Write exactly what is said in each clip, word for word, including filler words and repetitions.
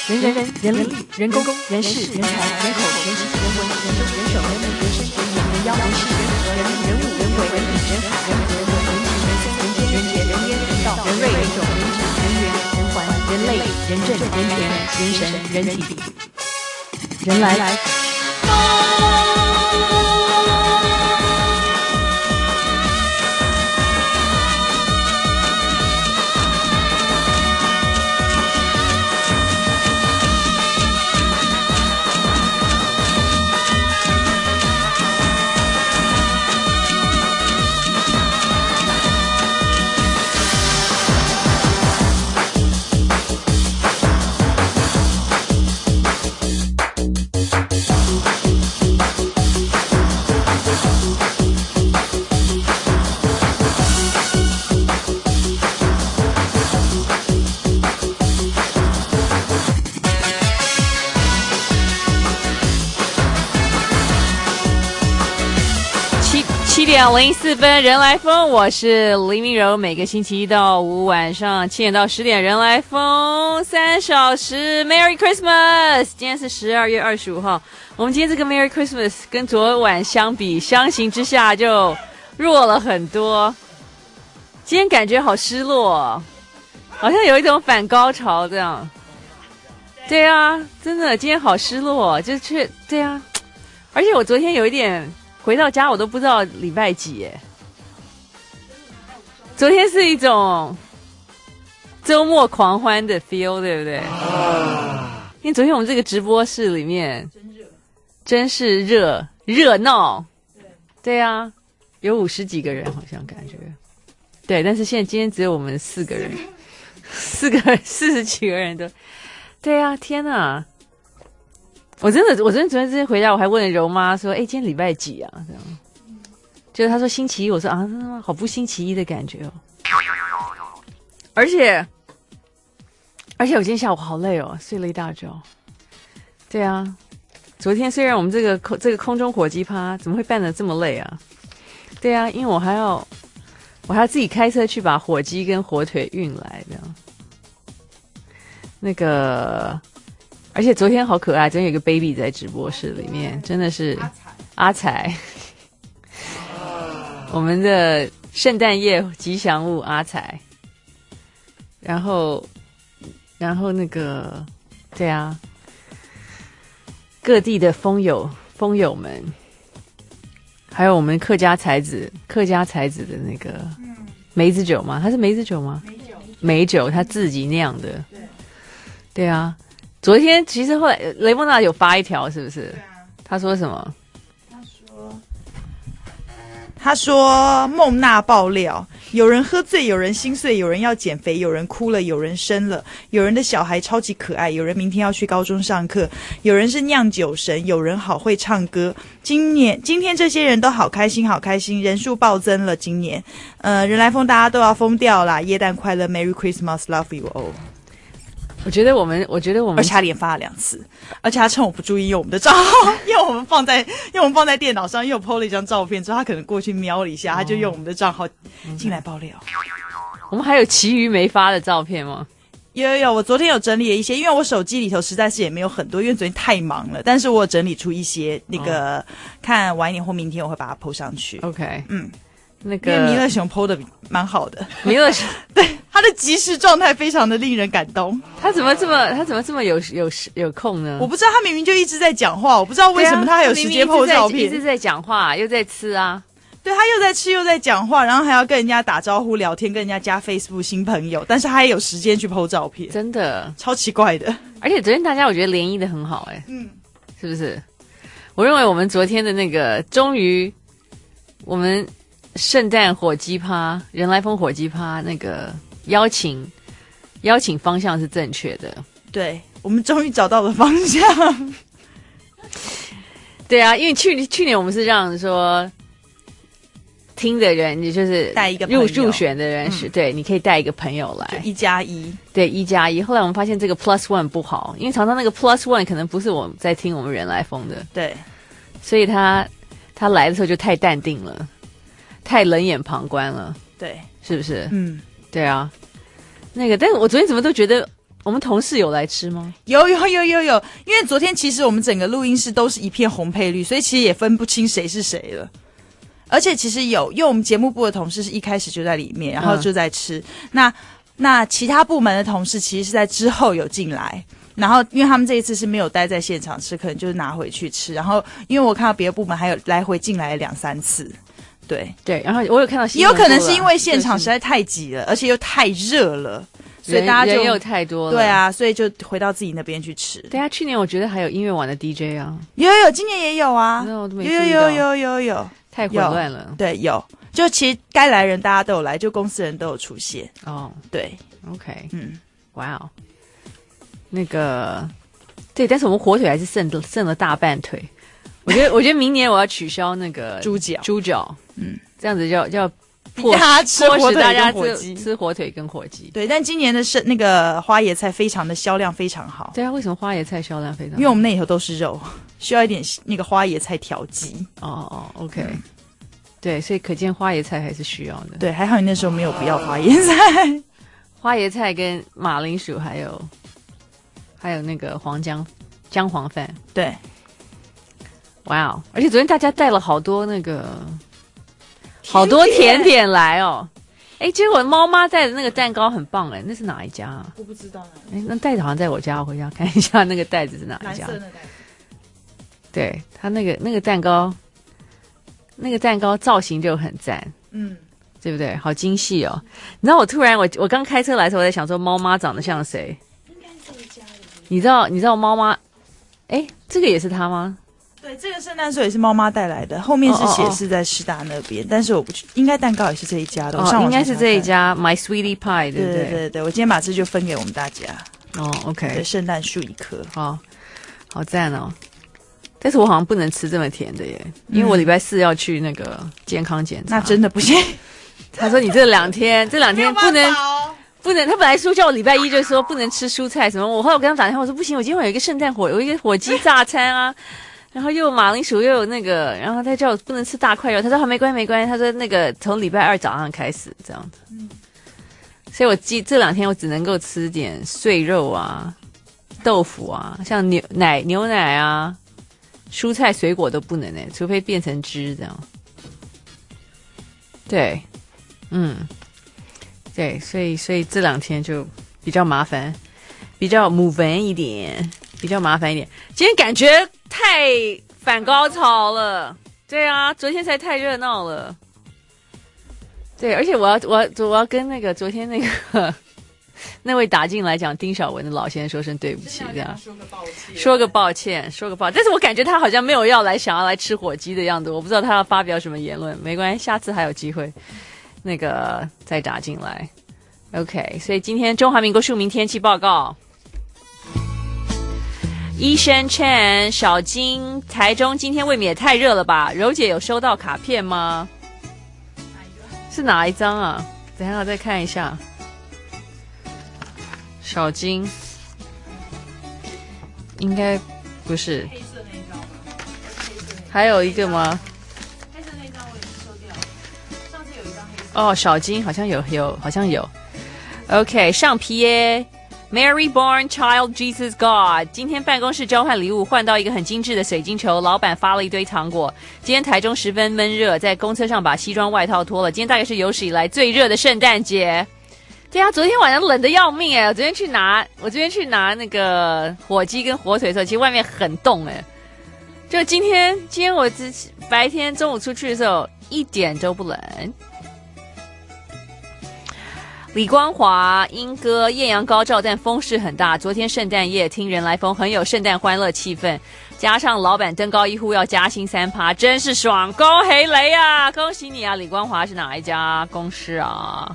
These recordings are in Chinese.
人人人力人工人事人才人口人情人文人中人手人民人生人言人妖人事人和人民人物人为人理人海人和人文人情人生人间人杰人烟人道人瑞人种人质人缘人环人类人政人权人神人体人来来七点零四分，人来疯，我是黎明柔。每个星期一到五晚上七点到十点，人来疯三小时 ，Merry Christmas！ 今天是十二月二十五号，我们今天这个 Merry Christmas 跟昨晚相比，相形之下就弱了很多。今天感觉好失落，好像有一种反高潮这样。对啊，真的，今天好失落，就却对啊，而且我昨天有一点。回到家我都不知道礼拜几耶，昨天是一种周末狂欢的 feel， 对不对？啊、因为昨天我们这个直播室里面真热，真是热热闹，对对啊，有五十几个人好像感觉，对，但是现在今天只有我们四个人，四个四十几个人都，对啊，天哪！我真的，我真的昨天之前回家，我还问柔妈说：“哎，今天礼拜几啊？”这样，就是她说星期一，我说啊，好不星期一的感觉哦。而且，而且我今天下午好累哦，睡了一大觉。对啊，昨天虽然我们这个空这个空中火鸡趴怎么会办得这么累啊？对啊，因为我还要我还要自己开车去把火鸡跟火腿运来，这样。那个。而且昨天好可爱，真有一个 baby 在直播室里面，真的是阿才，我们的圣诞夜吉祥物阿才。然后，然后那个，对啊，各地的风友风友们，还有我们客家才子客家才子的那个梅子酒吗？它是梅子酒吗？梅酒，梅酒，他自己酿的。对，对啊。昨天其实后来雷蒙娜有发一条，是不是？对啊。他说什么？ 他说：“他说孟娜爆料，有人喝醉，有人心碎，有人要减肥，有人哭了，有人生了，有人的小孩超级可爱，有人明天要去高中上课，有人是酿酒神，有人好会唱歌。今年今天这些人都好开心，好开心，人数暴增了。今年，呃，人来疯，大家都要疯掉啦！耶诞快乐 ，Merry Christmas，Love you all。” 我觉得我们，我觉得我们， 而且他连发了两次，而且他趁我不注意用我们的账号，因为我们放在，因为我们放在电脑上，又 po 了一张照片之后，他可能过去瞄了一下，哦、他就用我们的账号进来爆料。 我们还有其余没发的照片吗？ 有有有，我昨天有整理了一些，因为我手机里头实在是也没有很多，因为昨天太忙了，但是我有整理出一些，那个、哦、看晚一点或明天我会把它 po 上去。 OK， 嗯。 那个因为弥勒熊 po 的蛮好的， 弥勒熊对他的即时状态非常的令人感动。 他怎么这么他怎么这么有有有空呢？ 我不知道，他明明就一直在讲话，我不知道为什么他还有时间 po 照片。 一直在讲话，又在吃啊。 对，他又在吃又在讲话，然后还要跟人家打招呼聊天，跟人家加 Facebook 新朋友，但是他还有时间去 po 照片， 真的超奇怪的。 而且昨天大家我觉得联谊的很好，哎、欸，嗯，是不是？我认为我们昨天的那个终于我们。圣诞火鸡趴，人来疯火鸡趴，那个邀请邀请方向是正确的。 对，我们终于找到了方向。 对啊，因为去去年我们是让说听的人，也就是带一个入入选的人是、嗯、对，你可以带一个朋友来， 一加一， 对，一加一。后来我们发现这个 plus one 不好，因为常常那个 plus one 可能不是我们在听我们人来疯的， 对， 所以他他来的时候就太淡定了。太冷眼旁观了， 对， 是不是？ 嗯， 对啊。那个，但是我昨天怎么都觉得我们同事有来吃吗？ 有有有有有，因为昨天其实我们整个录音室都是一片红配绿，所以其实也分不清谁是谁了。而且其实有，因为我们节目部的同事是一开始就在里面，然后就在吃。嗯、那那其他部门的同事其实是在之后有进来，然后因为他们这一次是没有待在现场吃，可能就是拿回去吃。然后因为我看到别的部门还有来回进来两三次。对对，然后我有看到新闻，也有可能是因为现场实在太挤了，就是、而且又太热了，所以大家就人又太多了。 对啊，所以就回到自己那边去吃。 对啊，去年我觉得还有音乐晚的 D J 啊， 有有，今年也有啊， 有有有有有有， 太混乱了。 对，有，就其实该来人大家都有来，就公司人都有出现。 哦， 对 ，OK， 嗯， 哇哦，那个对，但是我们火腿还是剩剩了大半腿。我觉得，我觉得明年我要取消那个猪脚， 猪脚， 嗯， 这样子叫叫迫大家吃火腿跟火鸡， 吃火腿跟火鸡。 对，但今年的是那个花椰菜非常的销量非常好。 对啊，为什么花椰菜销量非常好？ 因为我们那里头都是肉，需要一点那个花椰菜调剂。 哦哦 ，OK，、嗯、对，所以可见花椰菜还是需要的。 对，还好你那时候没有不要花椰菜， 花椰菜跟马铃薯还有还有那个黄姜姜黄饭。 对。 哇哦！而且昨天大家带了好多那个好多甜点来哦，哎，结果猫妈带的那个蛋糕很棒哎，那是哪一家啊？ 我不知道呢。 哎，那袋子好像在我家，我回家看一下那个袋子是哪一家。 蓝色的袋子。 对，它那个那个蛋糕，那个蛋糕造型就很赞， 嗯， 对不对？好精细哦！你知道我突然我我刚开车来的时候，我在想说猫妈长得像谁？ 应该是这一家的。 你知道你知道猫妈？哎，这个也是它吗？ 对，这个圣诞树也是猫妈带来的，后面是写是在师大那边， oh, oh, oh. 但是我不去，应该蛋糕也是这一家的，我上网应该是这一家 My Sweetie Pie， 对不对？ 对对对，我今天把这就分给我们大家。 哦、oh, ，OK， 对，圣诞树一颗， 好，好赞哦！但是我好像不能吃这么甜的耶，因为我礼拜四要去那个健康检查， 那真的不行。 他说你这两天这两天不能。不能，他本来说叫我礼拜一就说不能吃蔬菜什么，我后来我跟他打电话，我说不行，我今天晚上有一个圣诞火，有一个火鸡炸餐啊，然后又有马铃薯，又有那个，然后他叫我不能吃大块肉，他说好没关系没关系，他说那个从礼拜二早上开始这样子，嗯，所以我记这两天我只能够吃点碎肉啊、豆腐啊，像牛奶、牛奶啊、蔬菜、水果都不能诶，除非变成汁这样。对，嗯。对，所以所以这两天就比较麻烦，比较麻烦一点，比较麻烦一点。今天感觉太反高潮了，对啊，昨天才太热闹了。对，而且我要我要我要跟那个昨天那个那位打进来讲丁小文的老先生说声对不起，这样说个抱歉， 说个抱歉，说个抱歉。但是我感觉他好像没有要来想要来吃火鸡的样子，我不知道他要发表什么言论，没关系，下次还有机会。那个再打进来 ，OK。所以今天中华民国庶民天气报告，医生 Chen 小金，台中今天未免也太热了吧？柔姐有收到卡片吗？ 哪一个？ 是哪一张啊？等一下我再看一下。小金，应该不是。 黑色那一张吗？ 还有一个吗？哦，小金好像有有好像有 ，OK， 上皮耶 ，Mary Born Child Jesus God， 今天办公室交换礼物，换到一个很精致的水晶球，老板发了一堆糖果。今天台中十分闷热，在公车上把西装外套脱了。今天大概是有史以来最热的圣诞节。对啊，昨天晚上冷得要命哎！我昨天去拿，我昨天去拿那个火鸡跟火腿的时候，其实外面很冻哎。就今天，今天我之白天中午出去的时候一点都不冷。李光华、英哥艳阳高照，但风势很大。昨天圣诞夜听人来疯，很有圣诞欢乐气氛，加上老板登高一呼要加薪三趴，真是爽！恭喜雷啊，恭喜你啊！李光华是哪一家公司啊？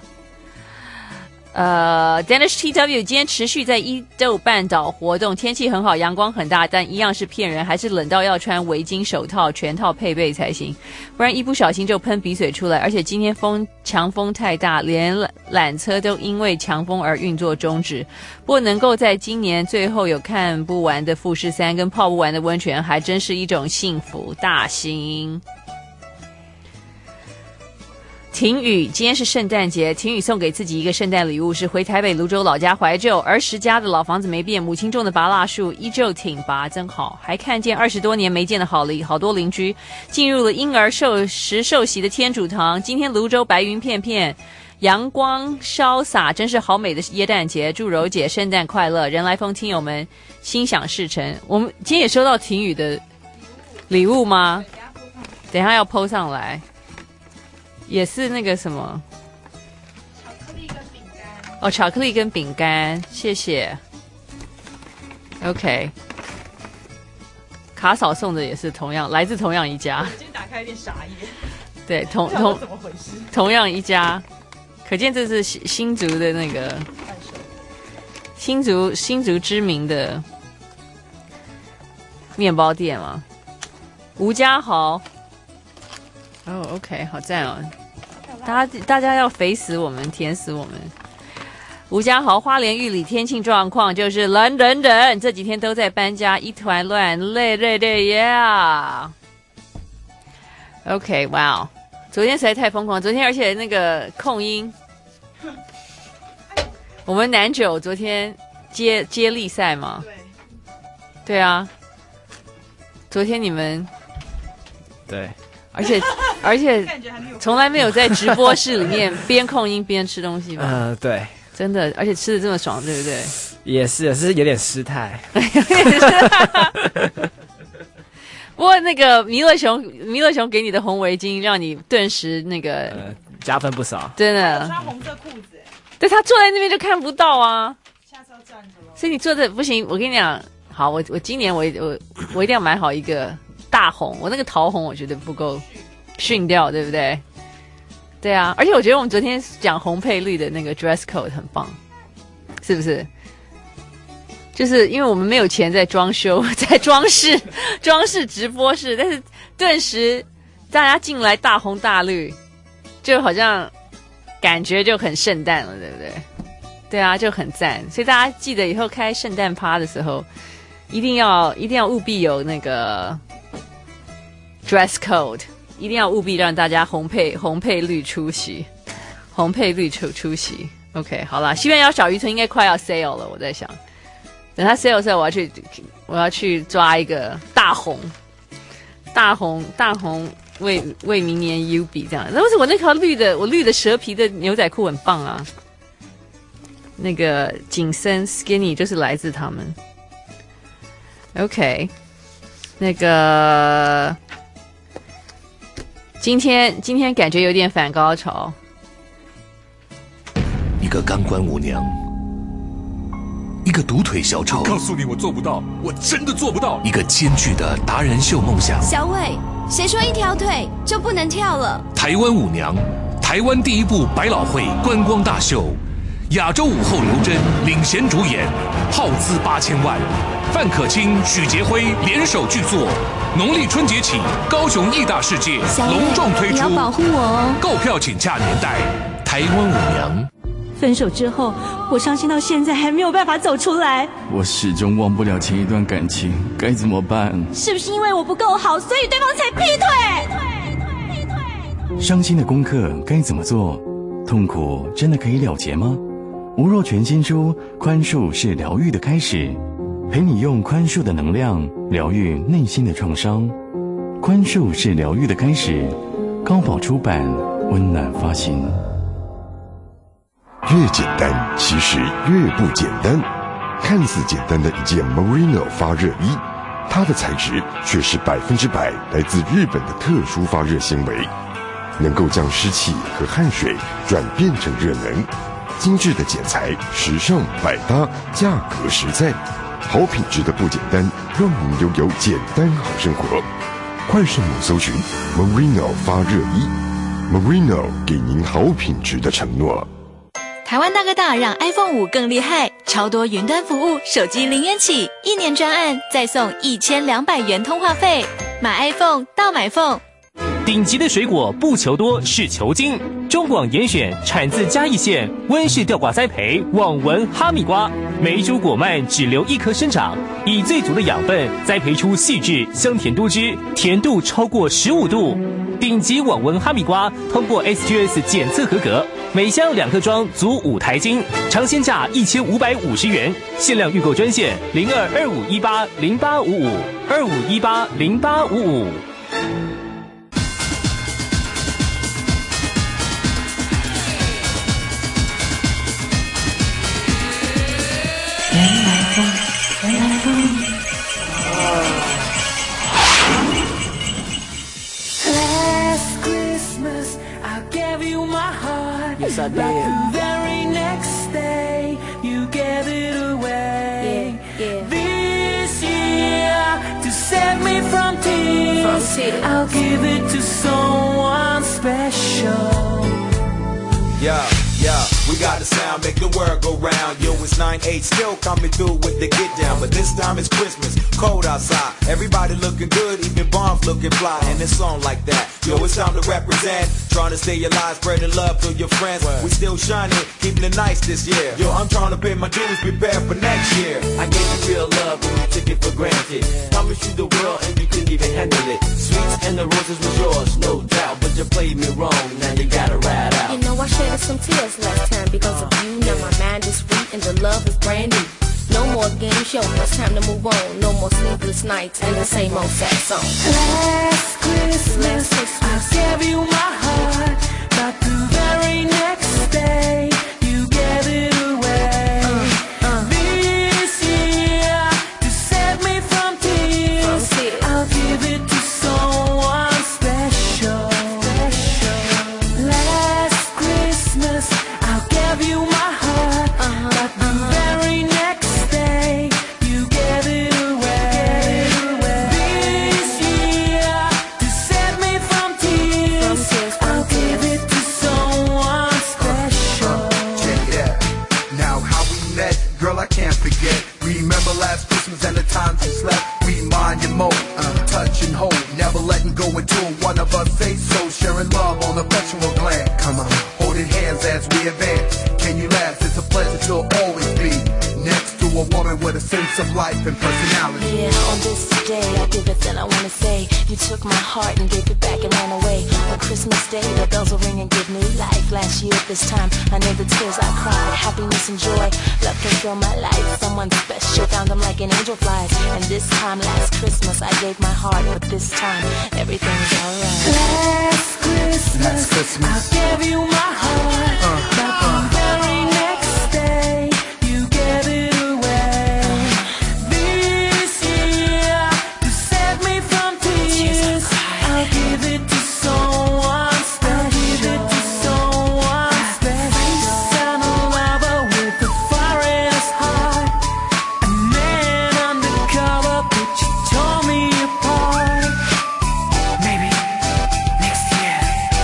呃 Danish T W 今天持续在伊豆半岛活动，天气很好，阳光很大，但一样是骗人，还是冷到要穿围巾、手套全套配备才行，不然一不小心就喷鼻水出来。而且今天风强风太大，连缆车都因为强风而运作终止。不过能够在今年最后有看不完的富士山跟泡不完的温泉，还真是一种幸福大幸。 婷宇，今天是圣诞节，婷宇送给自己一个圣诞礼物，是回台北泸州老家怀旧，儿时家的老房子没变，母亲种的芭乐树依旧挺拔，真好。还看见二十多年没见的好邻好多邻居，进入了婴儿受时受洗的天主堂。今天泸州白云片片，阳光潇洒，真是好美的耶诞节。祝柔姐圣诞快乐，人来疯听友们心想事成。我们今天也收到婷宇的礼物吗？等一下要 po 上来。也是那个什么， 巧克力跟饼干哦，巧克力跟饼干，谢谢。OK， 卡嫂送的也是同样来自同样一家。 我今天打开有点傻眼。 对，同同怎么回事？ 同样一家，可见这是新竹的那个新竹新竹知名的面包店嘛，吴家豪。哦、oh, ，OK， 好赞哦！大家大家要肥死我们，甜死我们。吴家豪，花莲玉里天气状况就是冷冷冷，这几天都在搬家，一团乱，累累累呀。OK， 哇、wow ，昨天实在太疯狂，昨天而且那个控音，我们南九昨天接接力赛嘛， 对， 对啊，昨天你们对。 而且而且从来没有在直播室里面边控音边吃东西吧？ 嗯、呃，对， 真的，而且吃的这么爽，对不对？ 也是，也是有点失态。 不过那个弥勒熊，弥勒熊给你的红围巾，让你顿时那个、 呃、加分不少， 真的。 穿红色裤子， 对，他坐在那边就看不到啊。 下次要站着咯。 所以你坐着不行，我跟你讲，好，我我今年我我我一定要买好一个。大红，我那个桃红我觉得不够逊掉，对不对？对啊，而且我觉得我们昨天讲红配绿的那个 dress code 很棒，是不是？就是因为我们没有钱在装修，在装饰装饰直播室，但是顿时大家进来大红大绿，就好像感觉就很圣诞了，对不对？对啊，就很赞。所以大家记得以后开圣诞趴的时候，一定要一定要务必有那个。dress code 一定要务必让大家红配红配绿出席，红配绿出出席。OK， 好啦，西边要小渔村应该快要 sale 了，我在想，等他 sale 的时候，我要去我要去抓一个大红，大红大红为为明年 U 比这样。但是我那条绿的，我绿的蛇皮的牛仔裤很棒啊，那个紧身 skinny 就是来自他们。OK， 那个。今天今天感觉有点反高潮。 一个钢管舞娘，一个独腿小丑。 我告诉你，我做不到，我真的做不到。 一个艰巨的达人秀梦想。 小伟，谁说一条腿就不能跳了？ 台湾舞娘，台湾第一部百老汇观光大秀，亚洲舞后刘真领衔主演，耗资八千万。范可清、许杰辉联手剧作，农历春节起，高雄艺大世界隆重推出。 你要保护我哦！ 购票请洽年代。台湾舞娘。 分手之后，我伤心到现在还没有办法走出来。 我始终忘不了前一段感情，该怎么办？ 是不是因为我不够好，所以对方才劈腿？劈腿，劈腿！ 伤心的功课该怎么做？痛苦真的可以了结吗？吴若权新书《宽恕是疗愈的开始》。陪你用宽恕的能量疗愈内心的创伤，宽恕是疗愈的开始。高宝出版，温暖发行。 越简单，其实越不简单。看似简单的一件 Merino 发热衣，它的材质却是百分之百来自日本的特殊发热纤维，能够将湿气和汗水转变成热能。精致的剪裁，时尚百搭，价格实在。好品质的不简单，让您拥有简单好生活。快上网搜寻 Merino 发热衣 ，Merino 给您好品质的承诺。 台湾大哥大让 iPhone 五更厉害，超多云端服务，手机零元起，一年专案再送一千两百元通话费，买 iPhone 到买 phone。 顶级的水果不求多，是求精。中广严选产自嘉义县温室吊挂栽培网纹哈密瓜，每一株果蔓只留一颗生长，以最足的养分栽培出细致香甜多汁，甜度超过十五度。 顶级网纹哈密瓜通过 S G S 检测合格，每箱两颗装足五台斤，尝鲜价一千五百五十元，限量预购专线零二二五一八零八五五二五一八零八五五。 原来风，原来风。Last Christmas, I gave you my heart. Yes, I did. But the very next day, you gave it away. Yeah, yeah. This year, to save me from tears, from tears. I'll give it to someone special. Yeah. Yeah, we got the sound, make the world go round. Yo, it's nine eight, still coming through with the get down. But this time it's Christmas, cold outside. Everybody looking good, even bombs looking fly. And it's on like that. Yo, it's time to represent. Trying to stay alive, spreading love to your friends. We still shining, keeping it nice this year. Yo, I'm trying to pay my dues, prepare for next year. I gave you real love, but you took it for granted. Promised you the world and you couldn't even handle it. Sweets and the roses was yours, no doubt. But you played me wrong, now you gotta ride out. You know I shedded some tears last time because of you. Now my mind is free and the love is brand new. No more game show, it's time to move on. No more sleepless nights and the same old sad song. Last Christmas, I gave you my heart, but the very next day, you gave it away. Uh, uh. This year, to save me from tears, from tears. I'll give it to someone special. special. Last Christmas, I'll give you my heart, uh-huh, but the uh-huh. very next day, you gave it away. This year, to save me from tears, I'll give it to someone special. Yeah, yeah. Now how we met, girl, I can't forget. Remember last Christmas and the times you slept. Remind you more, uh, touch and hold, never letting go until one of us say so. Sharing love on a virtual glance. Come on, holding hands as we advance. Can you laugh? It's a pleasure to always be next to a woman with a sense of life and personality. Yeah, on this day, I did the thing I wanna say. You took my heart and gave it back and ran away. On Christmas Day, the bells will ring and give new life. Last year at this time, I know the tears I cried. Happiness and joy, love can fill my life. Someone special, found them like an angel flies. And this time, last Christmas, I gave my heart. But this time, everything's alright. Last Christmas, last Christmas, I gave you my heart, uh, but the uh. very next day, you gave it away. Uh. This year, to save me from tears, I'll give it to someone special. I'll give it to someone special. I'm a lover with the forest heart, a man undercover, but you tore me apart. Maybe next year,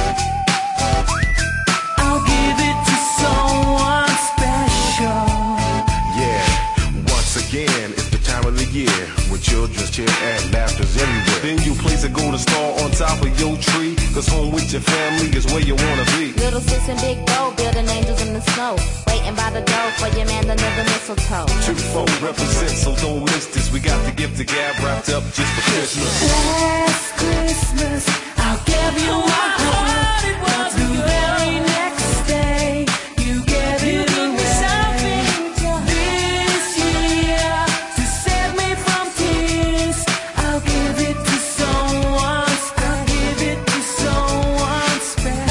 I'll give it to someone special. Yeah, once again, it's the time of the year when children's cheer and laughter's everywhere. Then you place a golden star on top of your tree, cause home with your family is where you wanna be. Little sis and big bro building angels in the snow, waiting by the door for your man under the mistletoe. Two four represent, so don't miss this. We got the gift to gab wrapped up just for Christmas. Last Christmas, I'll give you my heart, but the very next day, you gave it away. This year, to save me from tears, I'll give it to someone. I'll give it to someone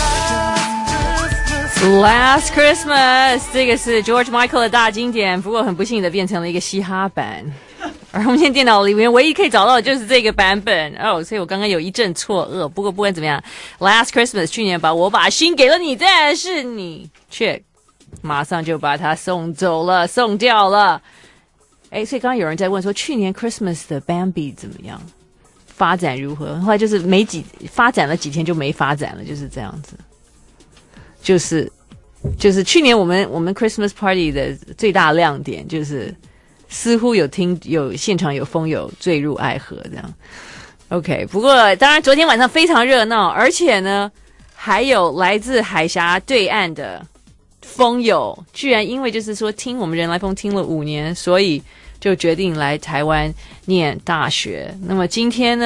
special. Last Christmas， 这个是 George Michael 的大经典，不过很不幸的变成了一个嘻哈版。而我们现在电脑里面唯一可以找到的就是这个版本哦，所以我刚刚有一阵错愕。不过不管怎么样 ，Last Christmas 去年把我把心给了你，但是你却马上就把它送走了，送掉了。哎，所以刚刚有人在问说，去年 Christmas 的 Bambi 怎么样？发展如何？后来就是没几发展了几天就没发展了，就是这样子。就是就是去年我们我们 Christmas Party 的最大亮点就是似乎有听有现场有风友坠入爱河这样。OK， 不过当然昨天晚上非常热闹，而且呢还有来自海峡对岸的风友，居然因为就是说听我们人来疯听了五年，所以就决定来台湾念大学。那么今天呢，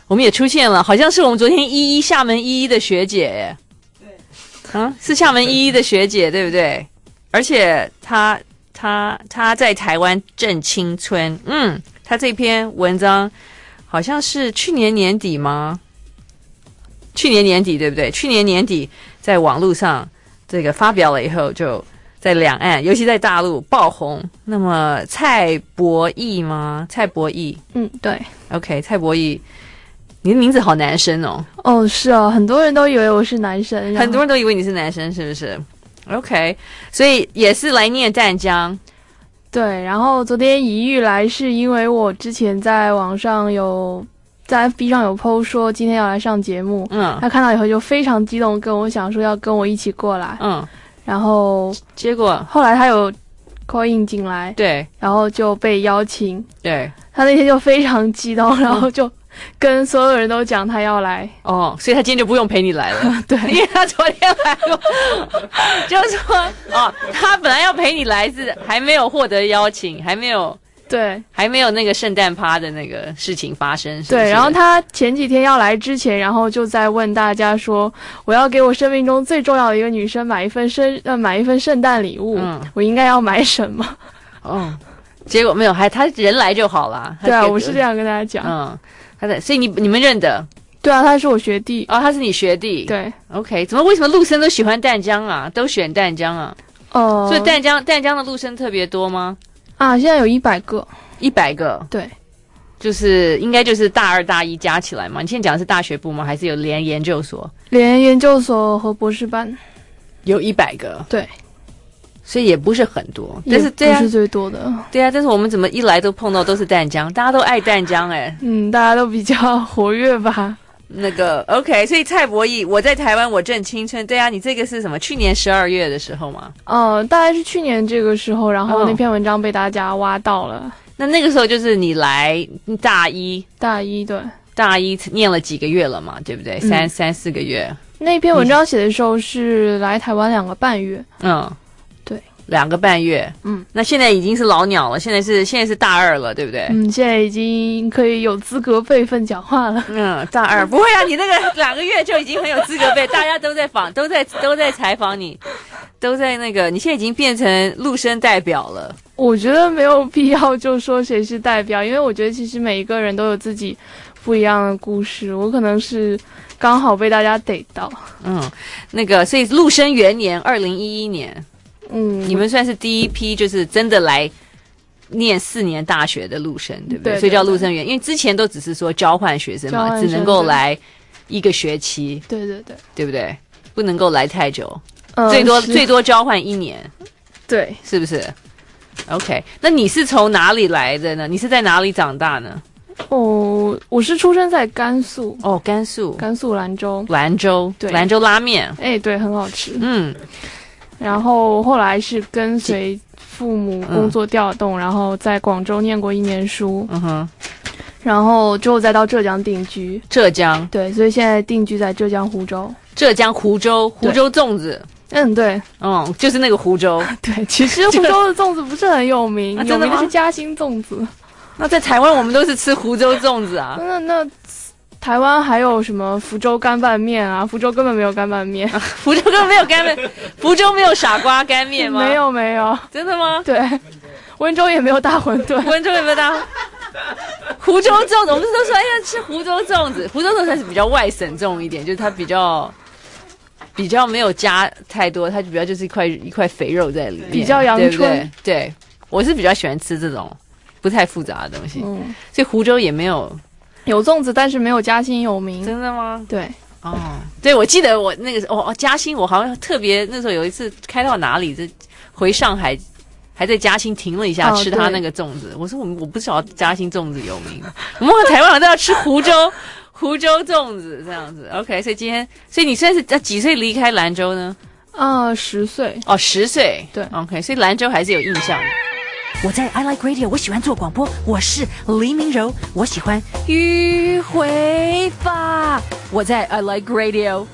我们也出现了，好像是我们昨天一一厦门一一的学姐耶。对，啊，是厦门一一的学姐，对不对？而且她她她在台湾正青春，嗯，她这篇文章好像是去年年底吗？去年年底对不对？去年年底在网络上这个发表了以后，就在两岸，尤其在大陆爆红。那么蔡博义吗？蔡博义， 嗯，对 ，OK， 蔡博义，你的名字好男生哦。 哦，是哦，很多人都以为我是男生， 很多人都以为你是男生，是不是 ？OK， 所以也是来念淡江。 对，然后昨天一遇来是因为我之前在网上有在 F B 上有 po 说今天要来上节目，嗯，他看到以后就非常激动，跟我想说要跟我一起过来，嗯，然后结果后来他有 call in 进来， 对， 然后就被邀请， 对， 他那天就非常激动，然后就跟所有人都讲他要来， 哦，所以他今天就不用陪你来了， 对， 因为他昨天来过，就是说，哦，他本来要陪你来是还没有获得邀请，还没有。 对， 还没有那个圣诞趴的那个事情发生，是不是？ 对，然后他前几天要来之前，然后就在问大家说，我要给我生命中最重要的一个女生买一份生呃买一份圣诞礼物，嗯，我应该要买什么？ 哦，结果没有，还他人来就好了。 对啊，我是这样跟大家讲。 嗯，他在，所以你你们认得？ 对啊，他是我学弟。 哦，他是你学弟。 对 ，OK， 怎么为什么陆生都喜欢淡江啊？都选淡江啊？哦，所以淡江淡江的陆生特别多吗？ 啊，现在有一百个， 一百个， 对， 就是应该就是大二大一加起来嘛。你现在讲的是大学部吗？还是有连研究所？ 连研究所和博士班， 有一百个， 对， 所以也不是很多，但是对啊， 不是最多的， 对啊。但是我们怎么一来都碰到都是淡江，大家都爱淡江哎、欸， 嗯，大家都比较活跃吧。 那个 OK， 所以蔡博义，我在台湾我正青春，对啊，你这个是什么？去年十二月的时候吗？ 哦、呃，大概是去年这个时候，然后那篇文章被大家挖到了。 哦、那那个时候就是你来大一， 大一对， 大一念了几个月了嘛，对不对？三、嗯、三四个月。 那篇文章写的时候是来台湾两个半月。 嗯， 对， 两个半月。嗯，那现在已经是老鸟了，现在是现在是大二了，对不对？ 嗯，现在已经可以有资格辈分讲话了。 嗯，大二不会啊，你那个两个月就已经很有资格辈，大家都在访，都在都在采访你，都在那个，你现在已经变成陆生代表了。 我觉得没有必要就说谁是代表，因为我觉得其实每一个人都有自己不一样的故事，我可能是刚好被大家逮到。 嗯，那个，所以陆生元年二零一一年。嗯，你们算是第一批，就是真的来念四年大学的陆生，对不对？对对对，所以叫陆生员，因为之前都只是说交换学生嘛，只能够来一个学期， 对对对， 对不对？不能够来太久，呃、最多最多交换一年， 对， 是不是 ？OK， 那你是从哪里来的呢？你是在哪里长大呢？ 哦，我是出生在甘肃。 哦，甘肃， 甘肃兰州。 兰州，对，兰州拉面， 哎，对，很好吃。嗯。然后后来是跟随父母工作调动，嗯、然后在广州念过一年书，嗯哼，然后之后再到浙江定居。 浙江， 对，所以现在定居在浙江湖州。 浙江湖州，湖州粽子， 嗯，对， 嗯，就是那个湖州。 对，其实湖州的粽子不是很有名，啊、有名的是嘉兴粽子。 那在台湾我们都是吃湖州粽子啊。 那那。台湾还有什么福州干拌面啊？福州根本没有干拌面，啊、 福州根本没有干拌，福州没有傻瓜干面吗？ 没有没有， 真的吗？ 对，温州也没有大馄饨， 温州也没有大。湖州粽子，我们都说要吃湖州粽子，湖州粽子算是比较外省粽一点，就是它比较比较没有加太多，它就比较就是一块一块肥肉在里面， 比较阳春。对不对？ 对，我是比较喜欢吃这种不太复杂的东西，嗯，所以湖州也没有。 有粽子，但是没有嘉兴有名。 真的吗？ 对， 哦，对，我记得我那个时候，哦，嘉兴，我好像特别那时候有一次开到哪里，这回上海，还在嘉兴停了一下，哦、吃他那个粽子。我说我们我不知道嘉兴粽子有名，我们台湾人都要吃湖州湖州粽子这样子。OK， 所以今天，所以你现在是在几岁离开兰州呢？ 呃，十岁。 哦，十岁。 对 ，OK， 所以兰州还是有印象的。 我在 I Like Radio， 我喜欢做广播，我是黎明柔，我喜欢迂回法。 我在 I Like Radio。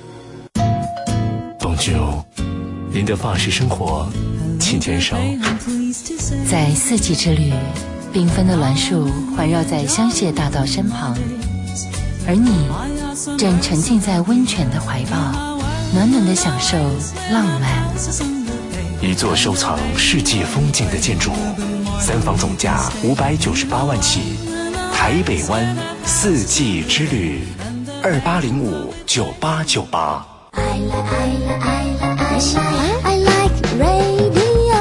Bonjour， 您的法式生活，请减少。 在四季之旅，缤纷的栾树环绕在香榭大道身旁， 而你正沉浸在温泉的怀抱，暖暖的享受浪漫。 一座收藏世界风景的建筑，三房总价五百九十八万起。台北湾四季之旅，二八零五九八九八。 I like, I like, I like, I like radio。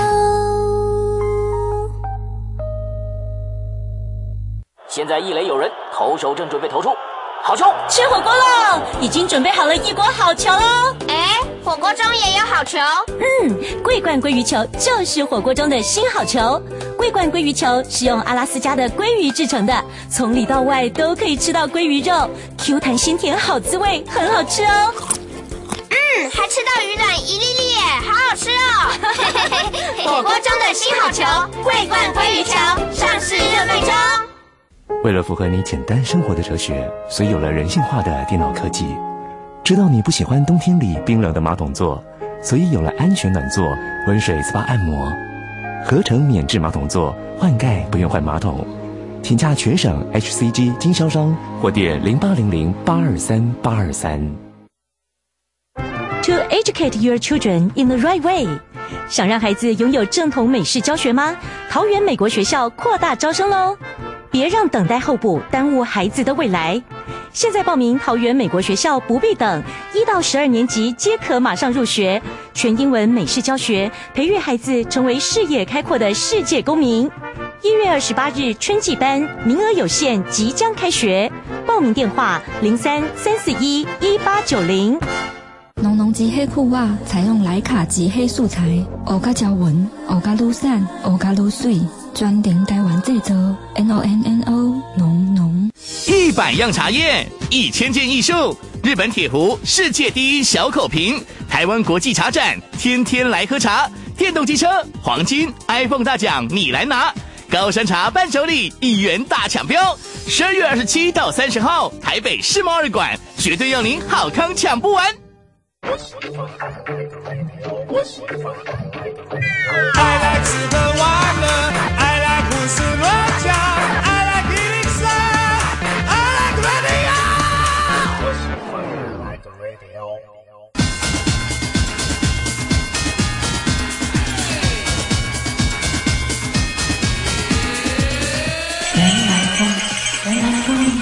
现在一垒有人，投手正准备投出，好球！ 吃火锅喽！已经准备好了一锅好球喽！ 哎，火锅中也有好球？ 嗯，桂冠鲑鱼球就是火锅中的新好球。桂冠鲑鱼球是用阿拉斯加的鲑鱼制成的，从里到外都可以吃到鲑鱼肉 ，Q 弹鲜甜，好滋味，很好吃哦。 嗯，还吃到鱼卵一粒粒耶，好好吃哦！火锅中的新好球，桂冠鲑鱼球上市热卖中。 为了符合你简单生活的哲学，所以有了人性化的电脑科技。知道你不喜欢冬天里冰冷的马桶座，所以有了安全暖座温水 S P A 按摩。合成免治马桶座，换盖不用换马桶。请洽全省 H C G 经销商或电零八零零八二三八二三。 To educate your children in the right way， 想让孩子拥有正统美式教学吗？桃园美国学校扩大招生喽！别让等待候补耽误孩子的未来。现在报名桃园美国学校不必等，一到十二年级皆可马上入学，全英文美式教学，培育孩子成为视野开阔的世界公民。一月二十八日春季班名额有限，即将开学，报名电话零三三四一一八九零。 浓浓机黑裤袜采用莱卡级黑素材，乌甲条纹，乌甲愈闪，乌甲愈水，专程台湾制作 ，N O N N O 浓浓。 一百样茶叶，一千件艺术，日本铁壶世界第一小口瓶，台湾国际茶展，天天来喝茶，电动机车、黄金、iPhone 大奖你来拿，高山茶伴手礼一元大抢标，十二月二十七到三十号，台北世贸二馆，绝对让您好康抢不完。 I like 吃喝玩乐 I like 胡思乱想 I like 一零三 I like radio I like radio 原来风原来风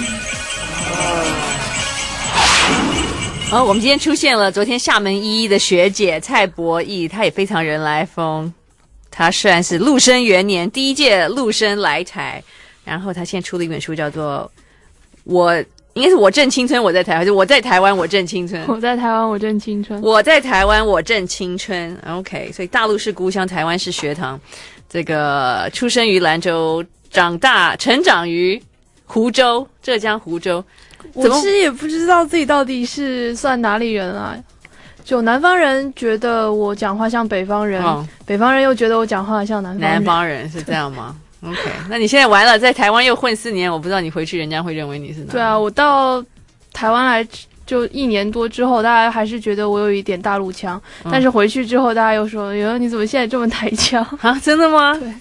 哦，我们今天出现了昨天厦门一一的学姐蔡博义，她也非常人来疯。她算是陆生元年第一届陆生来台，然后她现在出了一本书，叫做《我》，应该是我正青春，我在台湾，还是我在台湾，我正青春？ 我在台湾，我正青春。 我在台湾，我正青春。OK， 所以大陆是故乡，台湾是学堂。这个出生于兰州，长大成长于湖州，浙江湖州。 我其实也不知道自己到底是算哪里人啊。就南方人觉得我讲话像北方人，哦、北方人又觉得我讲话像南方人。 南方人是这样吗？OK， 那你现在完了，在台湾又混四年，我不知道你回去人家会认为你是哪？ 对啊，我到台湾来就一年多之后，大家还是觉得我有一点大陆腔，嗯、但是回去之后，大家又说：“哟，你怎么现在这么台腔啊？真的吗？” 对。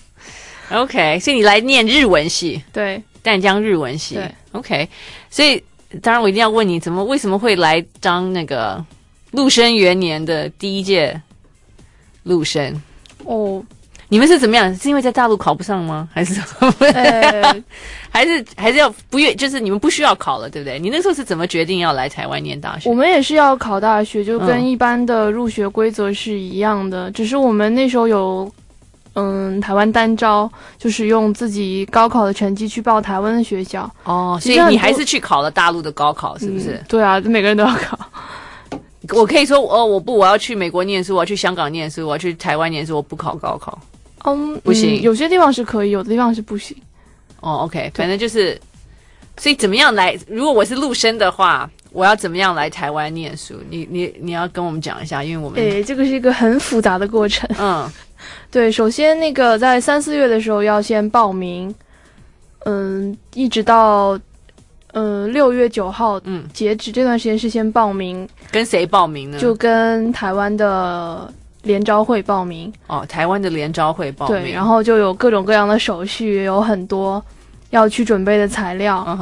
OK， 所以你来念日文系， 对， 淡江日文系， 对。 OK， 所以当然我一定要问你，怎么为什么会来当那个陆生元年的第一届陆生？ 哦。 你们是怎么样？是因为在大陆考不上吗？还是什么？ 呃、 还是还是要不愿，就是你们不需要考了，对不对？你那时候是怎么决定要来台湾念大学？ 我们也是要考大学，就跟一般的入学规则是一样的，嗯、只是我们那时候有嗯台湾单招，就是用自己高考的成绩去报台湾的学校。 哦，所以你还是去考了大陆的高考，是不是？ 嗯、对啊，每个人都要考。 我可以说哦，我不，我要去美国念书，我要去香港念书，我要去台湾念书，我不考高考。 嗯， 不行、 嗯，有些地方是可以，有的地方是不行。 哦 ，OK， 反正就是，所以怎么样来？如果我是陆生的话，我要怎么样来台湾念书？你你你要跟我们讲一下，因为我们诶，这个是一个很复杂的过程。 嗯， 对，首先那个在三四月的时候要先报名，嗯，一直到嗯六月九号嗯截止，这段时间是先报名。 跟谁报名呢？ 就跟台湾的联招会报名。 哦，台湾的联招会报名。 对，然后就有各种各样的手续，有很多要去准备的材料。 嗯哼。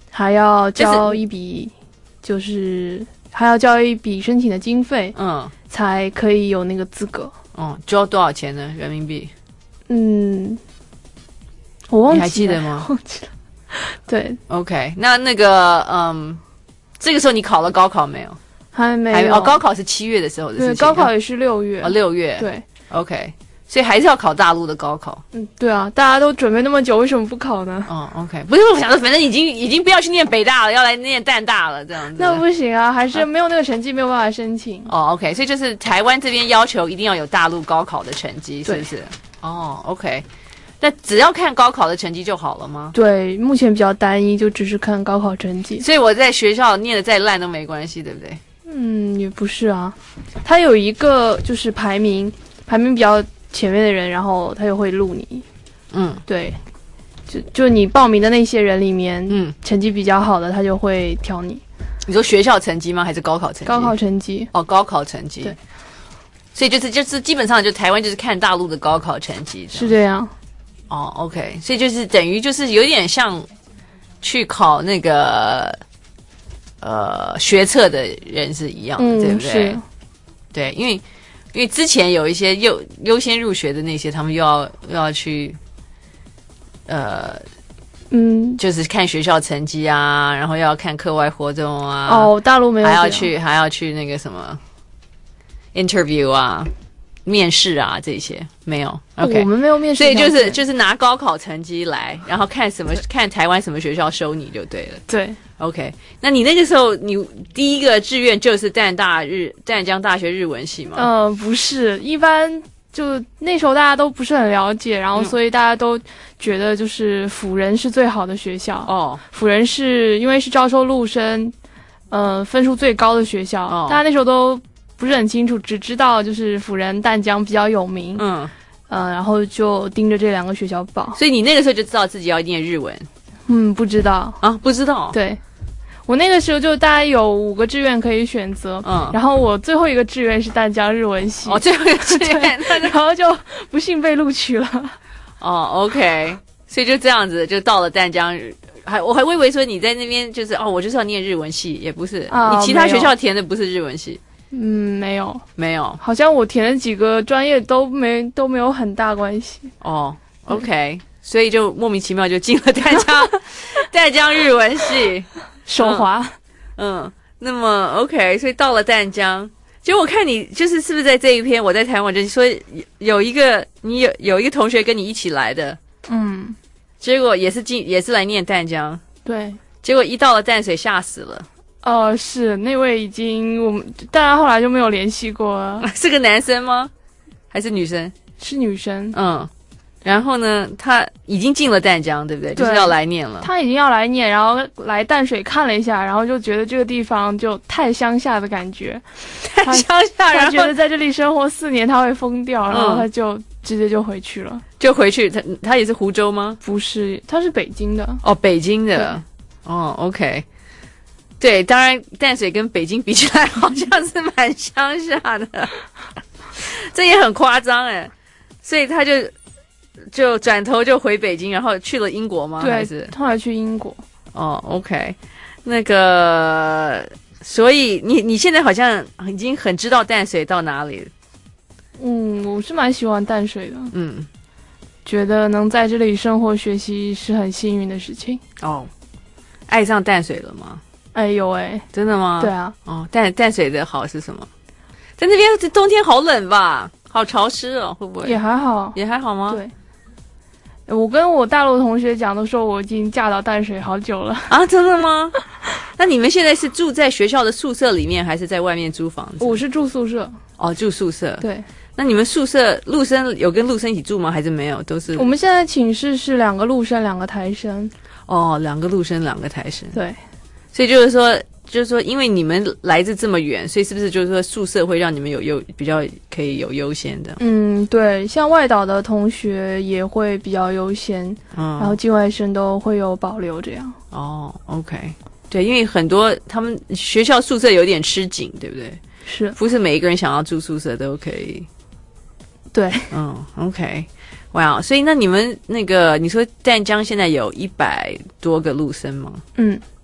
还要交一笔，就是还要交一笔申请的经费， 嗯， 才可以有那个资格。 哦，交多少钱呢？人民币？ 嗯，我忘记了， 你还记得吗？ 忘记了。对 ，OK， 那那个，嗯，这个时候你考了高考没有？ 还没有。 还没有哦，高考是七月的时候的事情。 对，高考也是六月。 哦，六月。 对 ，OK， 所以还是要考大陆的高考。 嗯，对啊，大家都准备那么久，为什么不考呢？ 哦 ，OK， 不是我想说，反正已经已经不要去念北大了，要来念淡大了，这样子。 那不行啊，还是没有那个成绩，没有办法申请。 哦 ，OK， 所以就是台湾这边要求一定要有大陆高考的成绩，是不是？哦 ，OK。那只要看高考的成绩就好了吗？ 对，目前比较单一，就只是看高考成绩。 所以我在学校念的再烂都没关系，对不对？ 嗯，也不是啊。他有一个就是排名，排名比较前面的人，然后他又会录你。 嗯， 对，就就你报名的那些人里面， 嗯， 成绩比较好的，他就会挑你。 你说学校成绩吗？还是高考成绩？ 高考成绩。 哦，高考成绩。 对。 所以就是就是基本上就台湾就是看大陆的高考成绩。 是这样。 哦 ，OK， 所以就是等于就是有点像去考那个呃学测的人是一样的， 嗯、 对不对？ 是。 对，因为因为之前有一些优优先入学的那些，他们又要又要去呃嗯， 就是看学校成绩啊，然后又要看课外活动啊。 哦，大陆没有， 还要去还要去那个什么 interview 啊。面试啊，这些没有。OK， 我们没有面试， 所以就是就是拿高考成绩来，然后看什么看台湾什么学校收你就对了。 对 ，OK。那你那个时候你第一个志愿就是淡大日淡江大学日文系吗？ 嗯、呃，不是，一般就那时候大家都不是很了解，然后所以大家都觉得就是辅仁是最好的学校。 哦， 辅仁是因为是招收陆生，呃，分数最高的学校， 哦、 大家那时候都不是很清楚，只知道就是辅仁、淡江比较有名， 嗯， 呃，然后就盯着这两个学校报。 所以你那个时候就知道自己要念日文？ 嗯，不知道啊，不知道。 对，我那个时候就大概有五个志愿可以选择， 嗯， 然后我最后一个志愿是淡江日文系， 哦，最后一个志愿， 然后就不幸被录取了。 哦 ，OK， 所以就这样子就到了淡江日。还我还以为说你在那边就是哦，我就是要念日文系，也不是， 啊、 你其他学校填的不是日文系。 嗯，没有， 没有， 好像我填的几个专业都没都没有很大关系。 哦 ，OK， 所以就莫名其妙就进了淡江淡江日文系， 手滑。 嗯，嗯那么 OK， 所以到了淡江，结果我看你就是是不是在这一篇我在台湾就说有一个你有有一个同学跟你一起来的， 嗯， 结果也是进也是来念淡江， 对， 结果一到了淡水吓死了。 哦、呃，是那位已经我们大家后来就没有联系过了。 是个男生吗？还是女生？ 是女生。 嗯，然后呢，他已经进了淡江，对不对？ 对， 就是要来念了。 他已经要来念，然后来淡水看了一下，然后就觉得这个地方就太乡下的感觉， 太乡下，然后他觉得在这里生活四年他会疯掉， 嗯、 然后他就直接就回去了。 就回去，他他也是湖州吗？ 不是，他是北京的。 哦，北京的。哦 ，OK。对，当然淡水跟北京比起来好像是蛮乡下的，这也很夸张哎。所以他就就转头就回北京，然后去了英国吗？ 对， 还是后来去英国。 哦 ，OK， 那个，所以你你现在好像已经很知道淡水到哪里了。 嗯，我是蛮喜欢淡水的。 嗯， 觉得能在这里生活学习是很幸运的事情。 哦，爱上淡水了吗？ 哎有哎、欸， 真的吗？ 对啊。 哦，淡淡水的好是什么？在那边冬天好冷吧？好潮湿哦，会不会？ 也还好， 也还好吗？ 对。我跟我大陆同学讲，都说我已经嫁到淡水好久了啊！真的吗？那你们现在是住在学校的宿舍里面，还是在外面租房子？ 我是住宿舍。 哦，住宿舍。 对。 那你们宿舍陆生有跟陆生一起住吗？还是没有？都是。 我们现在寝室是两个陆生，两个台生。 哦，两个陆生，两个台生。 对。 所以就是说，就是说，因为你们来自这么远，所以是不是就是说宿舍会让你们有优比较可以有优先的？ 嗯，对，像外岛的同学也会比较优先，嗯，然后境外生都会有保留这样。 哦 ，OK， 对，因为很多他们学校宿舍有点吃紧，对不对？ 是， 不是每一个人想要住宿舍都可以。 对， 嗯 ，OK， 哇、wow ，所以那你们那个你说淡江现在有一百多个陆生吗？ 嗯。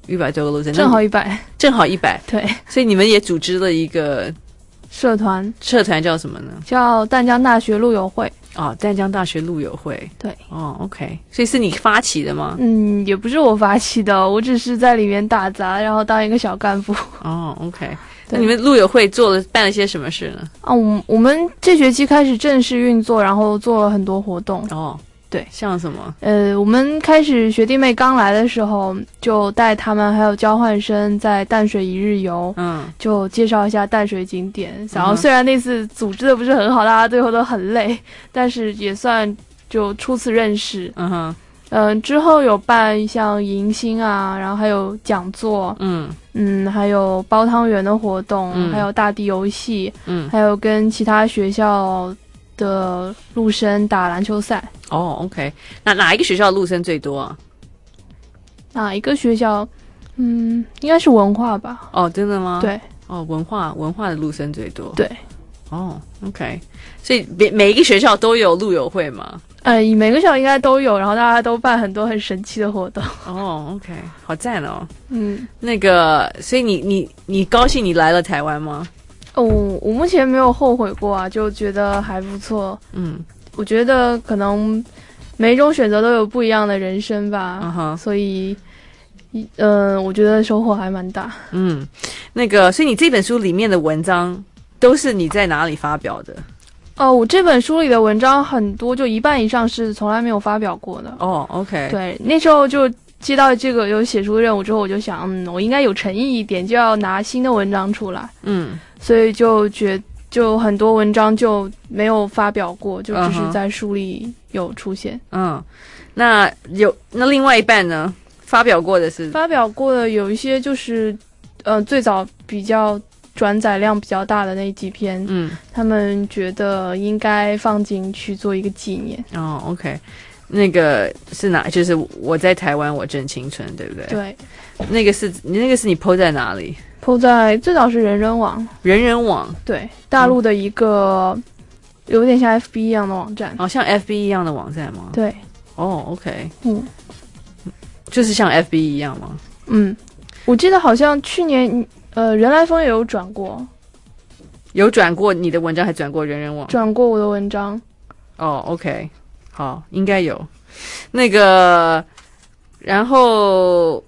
一百多个路线， 正好一百， 正好一百。 对， 所以你们也组织了一个社团， 社团叫什么呢？ 叫淡江大学路友会。 哦，淡江大学路友会。 对， 哦 ，OK， 所以是你发起的吗？ 嗯，也不是我发起的，我只是在里面打杂，然后当一个小干部。 哦 ，OK， 那你们路友会做了办了些什么事呢？ 啊，我我们这学期开始正式运作，然后做了很多活动。 哦， 对， 像什么？ 呃，我们开始学弟妹刚来的时候，就带他们还有交换生在淡水一日游， 嗯， 就介绍一下淡水景点。然后虽然那次组织的不是很好，大家最后都很累，但是也算就初次认识。 嗯哼， 嗯、呃，之后有办像迎新啊，然后还有讲座， 嗯嗯，还有包汤圆的活动， 嗯还有大地游戏， 嗯， 还有跟其他学校的陆生打篮球赛。 哦 ，OK， 那哪一个学校的陆生最多啊？ 哪一个学校？嗯，应该是文化吧。 哦，真的吗？ 对。 哦，文化文化的陆生最多。 对。 哦 ，OK， 所以每每一个学校都有路友会吗？ 呃，每个学校应该都有，然后大家都办很多很神奇的活动。 哦 ，OK， 好赞哦。 嗯， 那个，所以你你你高兴你来了台湾吗？ 哦，我目前没有后悔过啊，就觉得还不错。 嗯。 我觉得可能每一种选择都有不一样的人生吧， uh-huh. 所以，嗯、呃，我觉得收获还蛮大。 嗯，那个，所以你这本书里面的文章都是你在哪里发表的？ 哦，我这本书里的文章很多，就一半以上是从来没有发表过的。 哦 ，OK， 对，那时候就接到这个有写书任务之后，我就想，嗯，我应该有诚意一点，就要拿新的文章出来。 嗯， 所以就觉得。就很多文章就没有发表过，就只是在书里有出现。 嗯，那有那另外一半呢？发表过的是发表过的有一些就是，呃，最早比较转载量比较大的那几篇， 嗯， 他们觉得应该放进去做一个纪念。 哦 ，OK， 那个是哪？就是我在台湾，我正青春，对不对？ 对， 那个是你那个是你 po 在哪里 ？po 在最早是人人网， 人人网， 对，大陆的一个、嗯、有点像 F B 一样的网站， 哦，像 F B 一样的网站吗？ 对， 哦 ，OK， 嗯， 就是像 F B 一样吗？ 嗯，我记得好像去年呃人来疯也有转过， 有转过你的文章，还转过人人网？ 转过我的文章。 哦 ，OK， 好，应该有那个，然后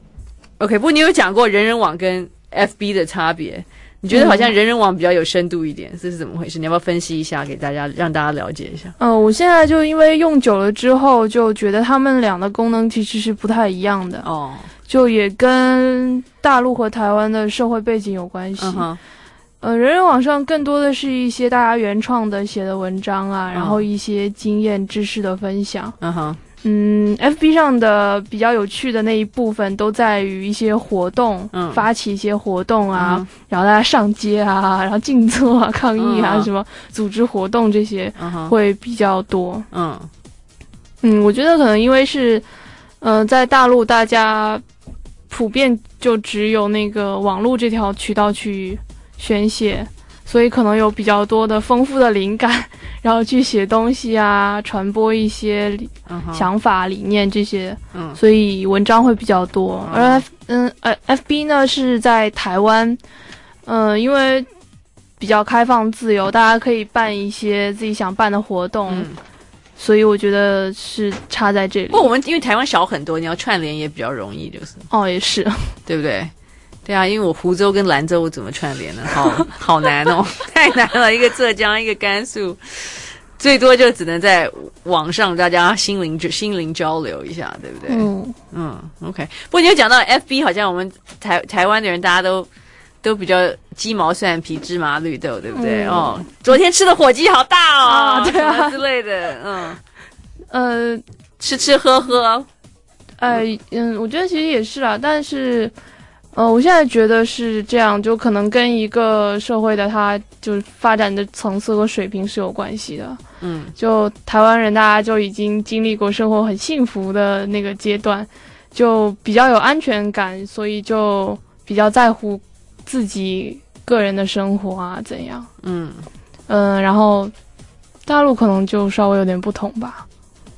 OK， 不过你有讲过人人网跟F B 的差别，你觉得好像人人网比较有深度一点，嗯、这是怎么回事？你要不要分析一下，给大家让大家了解一下？ 嗯、呃，我现在就因为用久了之后，就觉得他们俩的功能其实是不太一样的哦， 就也跟大陆和台湾的社会背景有关系。 嗯呃，人人网上更多的是一些大家原创的写的文章啊，嗯、然后一些经验知识的分享。 嗯哼。 嗯 ，F B 上的比较有趣的那一部分都在于一些活动， 嗯， 发起一些活动啊， 嗯、 然后大家上街啊，然后静坐啊、抗议啊，嗯、什么组织活动这些会比较多。 嗯嗯，我觉得可能因为是，嗯、呃，在大陆大家普遍就只有那个网络这条渠道去宣泄。所以可能有比较多的丰富的灵感，然后去写东西啊，传播一些想法、理念这些， 嗯， 所以文章会比较多。而 F 嗯呃 F B 呢是在台湾，嗯、呃，因为比较开放自由，大家可以办一些自己想办的活动， 嗯， 所以我觉得是差在这里。 不过我们因为台湾小很多，你要串联也比较容易，就是哦，也是， 对不对？对啊，因为我湖州跟兰州我怎么串联呢？好好难哦，太难了。一个浙江，一个甘肃，最多就只能在网上大家心灵心灵交流一下，对不对？ 嗯嗯 ，OK。不过你有讲到 F B， 好像我们台台湾的人大家都都比较鸡毛蒜皮、芝麻绿豆，对不对？嗯、哦，昨天吃的火鸡好大哦， 啊对啊之类的，嗯， 呃， 吃吃喝喝， 哎，嗯，我觉得其实也是啦，但是。呃，我现在觉得是这样，就可能跟一个社会的它就发展的层次和水平是有关系的。 嗯， 就台湾人大家就已经经历过生活很幸福的那个阶段，就比较有安全感，所以就比较在乎自己个人的生活啊怎样。 嗯嗯、呃，然后大陆可能就稍微有点不同吧。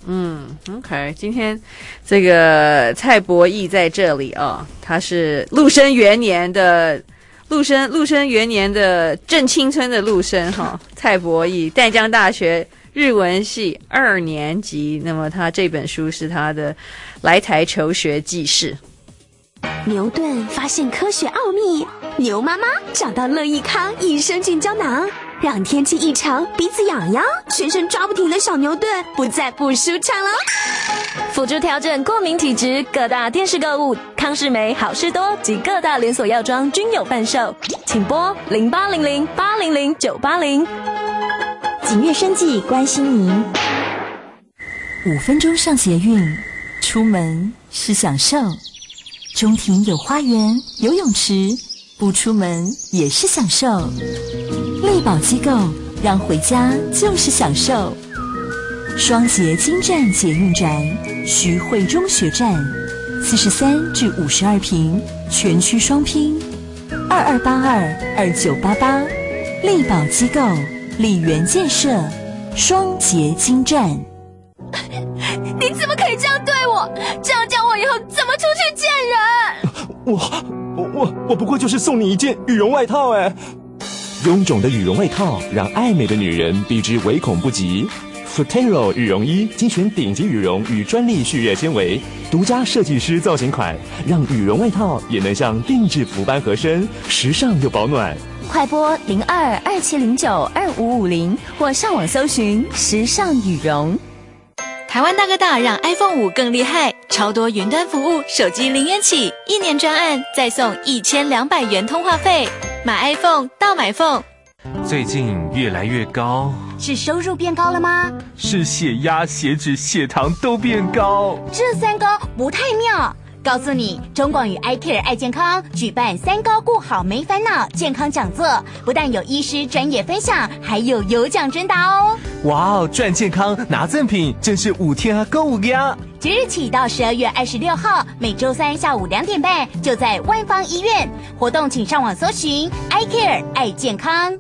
嗯 ，OK， 今天这个蔡博义在这里啊、哦，他是陆生元年的陆生陆生元年的正青春的陆生哈、哦，蔡博义，淡江大学日文系二年级。那么他这本书是他的来台求学记事。 牛顿发现科学奥秘，牛妈妈找到乐益康益生菌胶囊，让天气异常、鼻子痒痒、全身抓不停的小牛顿不再不舒畅了。 辅助调整过敏体质，各大电视购物、康士美、好事多及各大连锁药妆均有贩售，请拨零八零零八零零九八零。 景悦生技关心您。五分钟上捷运，出门是享受。中庭有花园、游泳池，不出门也是享受。力宝机构让回家就是享受。双捷金站捷运站，徐汇中学站，四十三至五十二平，全区双拼，二二八二二九八八。力宝机构，力源建设，双捷金站。 你怎么可以这样对我？这样叫我以后怎么出去见人？ 我我我我不过就是送你一件羽绒外套哎。臃肿的羽绒外套让爱美的女人避之唯恐不及。Futero 羽绒衣精选顶级羽绒与专利蓄热纤维，独家设计师造型款，让羽绒外套也能像定制服般合身，时尚又保暖。 快拨零二二七零九二五五零或上网搜寻时尚羽绒。台湾大哥大让 iPhone 五更厉害，超多云端服务，手机零元起，一年专案再送一千两百元通话费，买 iPhone 到买 phone。 最近越来越高， 是收入变高了吗？ 是血压、血脂、血糖都变高， 这三高不太妙。告诉你，中广与 iCare 爱健康举办三高顾好没烦恼健康讲座，不但有医师专业分享，还有有奖征答哦！ 哇哦，赚健康拿赠品，真是五天啊购物呀！ 即日起到十二月二十六号，每周三下午两点半，就在万芳医院。活动请上网搜寻 iCare 爱健康。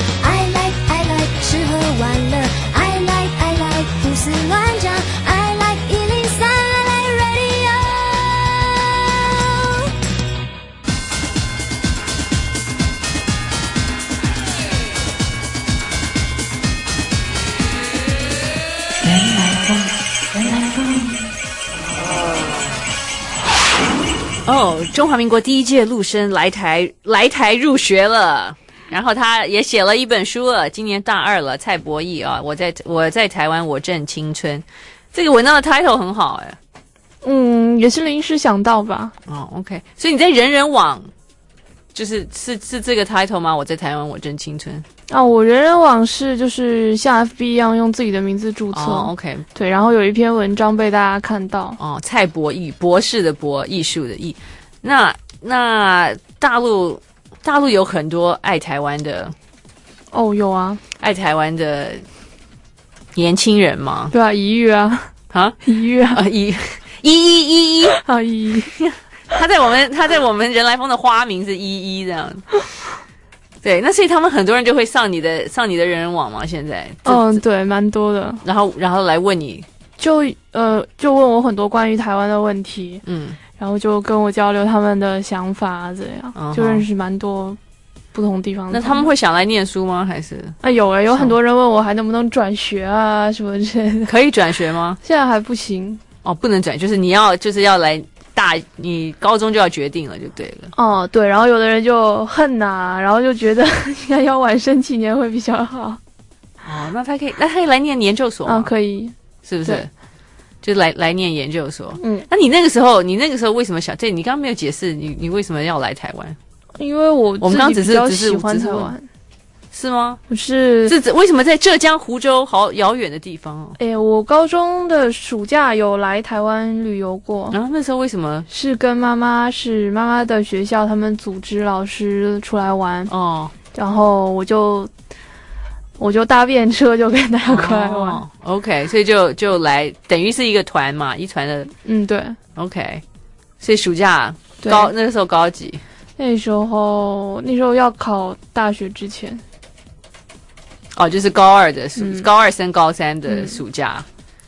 I like I like 吃喝玩乐 I like I like 胡思乱想 I like 一零三 I like radio。 人来疯人来疯。 哦，中华民国第一届陆生来台来台入学了。然后他也写了一本书了，今年大二了，蔡博义啊，我在我在台湾我正青春，这个文章的 title 很好哎， 嗯，也是临时想到吧。 哦 ，OK， 所以你在人人网，就是是是这个 title 吗？我在台湾我正青春。 啊，我人人网是就是像 F B 一样用自己的名字注册。 哦 ，OK， 对，然后有一篇文章被大家看到。 哦，蔡博义，博士的博，艺术的艺。那那大陆。大陆有很多爱台湾的， 哦，有啊， 爱台湾的年轻人吗？ 对啊，一玉啊， 啊， 一玉啊， 啊一，一一一一啊一一， 他在我们他在我们人来疯的花名是一一这样。对，那所以他们很多人就会上你的上你的人人网嘛，现在。 嗯，对，蛮多的。 然后然后来问你， 就呃就问我很多关于台湾的问题，嗯。然后就跟我交流他们的想法啊，这样、uh-huh. 就认识蛮多不同地方的。 那他们会想来念书吗？还是啊有诶、欸，有很多人问我还能不能转学啊什么之类的。 可以转学吗？ 现在还不行哦，不能转，就是你要就是要来大，你高中就要决定了就对了。 哦，对，然后有的人就恨呐、啊，然后就觉得应该要晚生几年会比较好。 哦，那他可以，那他可以来念研究所吗？ 啊，可以， 是不是？就来来念研究所， 嗯， 那你那个时候，你那个时候为什么想？这你刚刚没有解释，你你为什么要来台湾？ 因为我我们刚刚只是只是喜欢台湾， 是吗？ 不是， 是为什么在浙江湖州好遥远的地方哦？ 哎、欸，我高中的暑假有来台湾旅游过， 然后那时候为什么？ 是跟妈妈，是妈妈的学校，他们组织老师出来玩哦， 然后我就。我就搭便车就跟大家过来玩、 哦、，OK， 所以就就来，等于是一个团嘛，一团的， 嗯，对 ，OK， 所以暑假高那个时候高几？ 那时候那时候要考大学之前， 哦，就是高二的暑、嗯，高二升高三的暑假，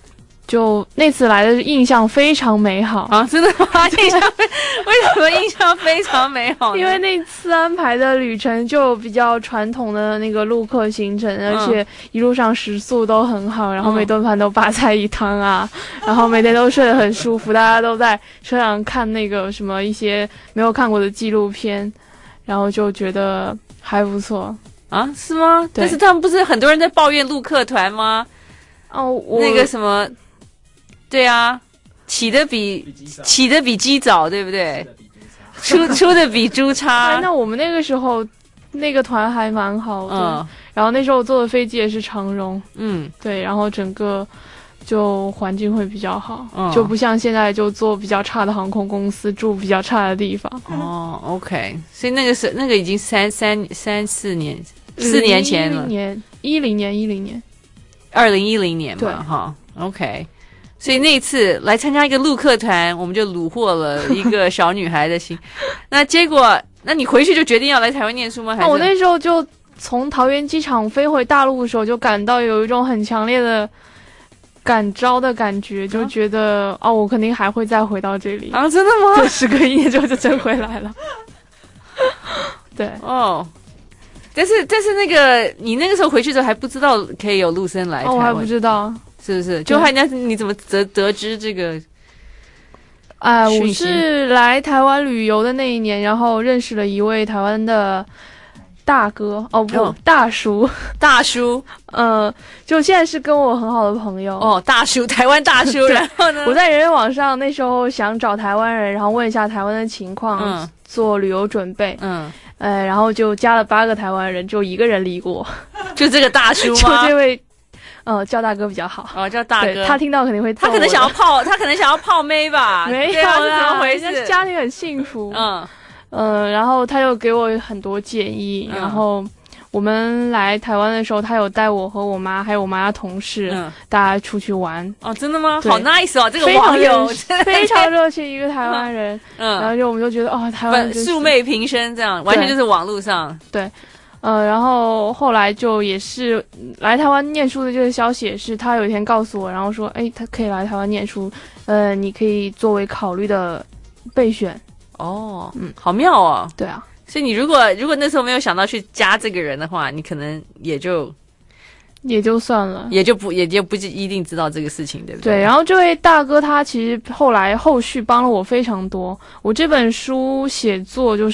就那次来的印象非常美好啊！真的吗？印象非为什么印象非常美好呢？ 因为那次安排的旅程就比较传统的那个陆客行程，嗯、而且一路上食宿都很好，然后每顿饭都八菜一汤啊，嗯、然后每天都睡得很舒服，大家都在车上看那个什么一些没有看过的纪录片，然后就觉得还不错啊？是吗？但是他们不是很多人在抱怨陆客团吗？ 哦，我那个什么。对啊，起的比起的比鸡早，对不对？出出的比猪差。 哎，那我们那个时候那个团还蛮好的，嗯、然后那时候坐的飞机也是长荣，嗯，对，然后整个就环境会比较好，嗯、就不像现在就坐比较差的航空公司，住比较差的地方。 哦 ，OK， 所以那个是那个已经三三三四年四年前了， 年一零年一零年， 二零一零年嘛，哈 ，OK。所以那一次来参加一个陆客团，我们就虏获了一个小女孩的心。那结果，那你回去就决定要来台湾念书吗？还是？ 我那时候就从桃园机场飞回大陆的时候，就感到有一种很强烈的感召的感觉，就觉得、啊、哦，我肯定还会再回到这里啊！真的吗？ 对，时隔一年之后就真回来了。对， 哦。但是但是那个你那个时候回去之后还不知道可以有陆生来台湾， 哦，我还不知道。 是不是？就还那你怎么得得知这个？ 啊、呃，我是来台湾旅游的那一年，然后认识了一位台湾的大哥，哦不，哦大叔， 大叔， 呃，就现在是跟我很好的朋友。 哦，大叔，台湾大叔。然后呢？ 我在人人网上那时候想找台湾人，然后问一下台湾的情况，嗯、做旅游准备，嗯，呃，然后就加了八个台湾人，就一个人理过， 就这个大叔吗？ 就这位。呃，叫大哥比较好。 哦，叫大哥， 他听到肯定会揍我。 他可能想要泡，他可能想要泡妹吧？ 没有啦， 怎么回事？ 家庭很幸福。嗯，呃，然后他又给我很多建议。嗯、然后我们来台湾的时候，他有带我和我妈还有我妈的同事，嗯、大家出去玩。 哦，真的吗？好 nice 哦，这个网友非常热情，一个台湾人。嗯，然后就我们就觉得哦，台湾素昧平生，这样完全就是网络上对。呃，然后后来就也是来台湾念书的这个消息，也是他有一天告诉我，然后说，哎，他可以来台湾念书，呃，你可以作为考虑的备选。 哦，嗯，好妙哦。 对啊， 所以你如果如果那时候没有想到去加这个人的话，你可能也就也就算了， 也就不也就不一定知道这个事情，对不对？ 对。然后这位大哥他其实后来后续帮了我非常多，我这本书写作就是。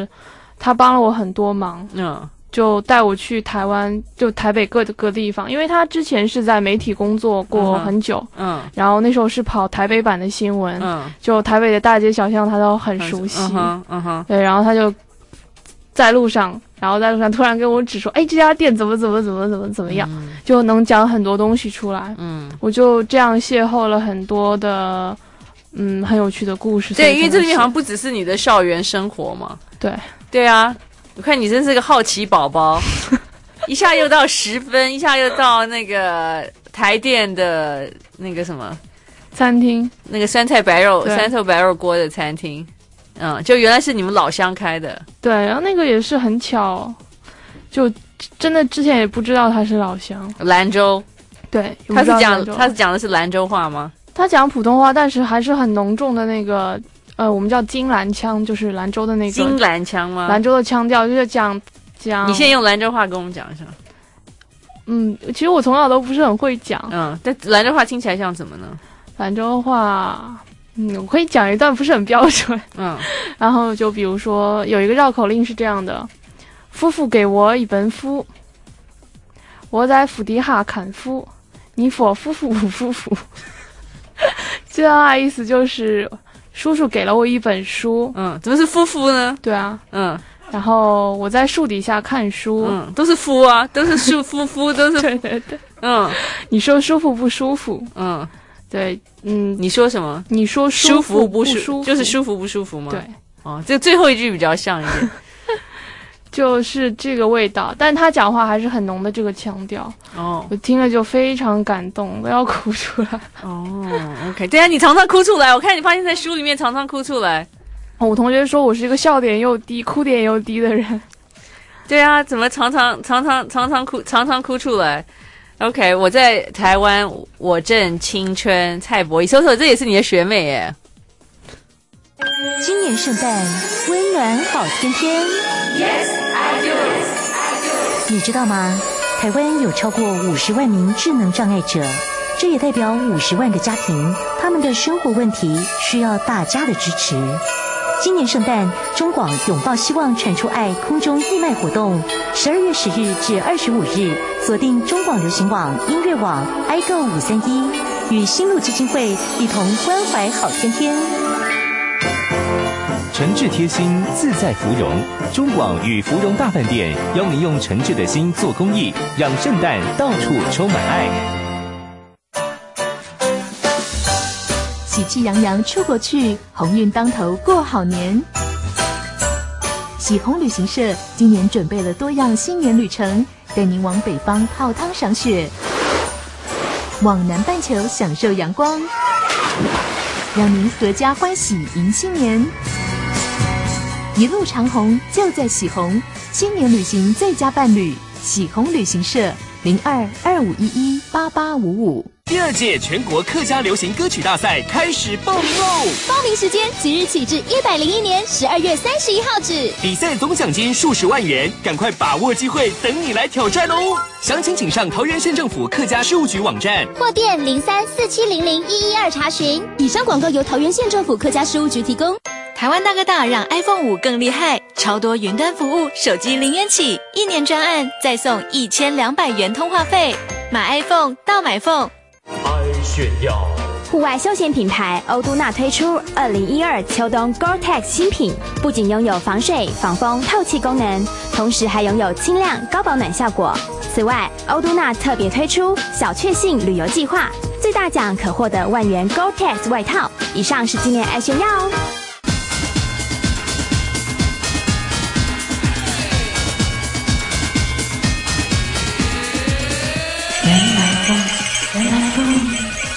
他帮了我很多忙，嗯，就带我去台湾，就台北各个地方，因为他之前是在媒体工作过很久，嗯，然后那时候是跑台北版的新闻，嗯，就台北的大街小巷他都很熟悉，嗯哼，嗯哼，对，然后他就在路上，然后在路上突然跟我指说，哎，这家店怎么怎么怎么怎么怎么样，嗯、就能讲很多东西出来，嗯，我就这样邂逅了很多的。嗯，很有趣的故事。 对，因为这里面好像不只是你的校园生活嘛。 对， 对啊，我看你真是个好奇宝宝，一下又到十分，一下又到那个台电的那个什么餐厅， 那个酸菜白肉、酸菜白肉锅的餐厅。嗯，就原来是你们老乡开的。 对，然后那个也是很巧，就真的之前也不知道他是老乡。 兰州。 对， 他是讲他是讲的是兰州话吗？ 他讲普通话，但是还是很浓重的那个，呃，我们叫金兰腔，就是兰州的那个金兰腔吗？ 兰州的腔调就是讲讲。 你现在用兰州话跟我们讲一下。 嗯，其实我从小都不是很会讲。 嗯，但兰州话听起来像什么呢？ 兰州话，嗯，我可以讲一段不是很标准。嗯，然后就比如说有一个绕口令是这样的：夫妇给我一本书，我在府底下看书，你说夫妇不夫妇？这样啊，意思就是叔叔给了我一本书， 嗯，怎么是夫妇呢？ 对啊，嗯，然后我在树底下看书， 嗯，都是夫啊，都是舒夫夫，都是对对对， 嗯， 你说舒服不舒服？ 嗯， 对，嗯， 你说什么？ 你说舒服不舒服？ 就是舒服不舒服吗？ 对， 哦，这最后一句比较像一点。 就是这个味道，但他讲话还是很浓的这个腔调哦，我听了就非常感动，都要哭出来哦。OK， 对啊，你常常哭出来，我看你发现在书里面常常哭出来。 哦、我同学说我是一个笑点又低、哭点又低的人。 对啊，怎么常常常常常常哭常常哭出来？ OK， 我在台湾，我正青春，蔡博仪，搜搜，这也是你的学妹耶。 今年圣诞温暖好天天 Yes, I do. I do. 你知道吗？台湾有超过五十万名智能障碍者，这也代表五十万个家庭，他们的生活问题需要大家的支持。今年圣诞，中广拥抱希望传出爱空中义卖活动，十二月十日至二十五日，锁定中广流行网、音乐网、iGo 五三一，与新路基金会一同关怀好天天。 诚挚贴心，自在芙蓉。中广与芙蓉大饭店邀您用诚挚的心做公益，让圣诞到处充满爱。 喜气洋洋出国去，鸿运当头过好年。喜鸿旅行社今年准备了多样新年旅程，带您往北方泡汤赏雪，往南半球享受阳光，让您阖家欢喜迎新年。一路长虹就在喜鸿，新年旅行最佳伴侣，喜鸿旅行社零二二五一一八八五五。 第二届全国客家流行歌曲大赛开始报名喽！ 报名时间即日起至一百零一年十二月三十一号止。 比赛总奖金数十万元，赶快把握机会，等你来挑战喽！详情请上桃园县政府客家事务局网站或电零三四七零零一一二查询。以上广告由桃园县政府客家事务局提供。 台湾大哥大让 iPhone 五更厉害，超多云端服务，手机零元起，一年专案再送一千两百元通话费，买 iPhone 到买 phone。 爱炫耀。 户外休闲品牌欧都娜推出二零一二秋冬 Gore-Tex 新品，不仅拥有防水、防风、透气功能，同时还拥有轻量、高保暖效果。此外，欧都娜特别推出小确幸旅游计划，最大奖可获得万元 Gore-Tex 外套。以上是今年爱炫耀哦。 原来风，原来风。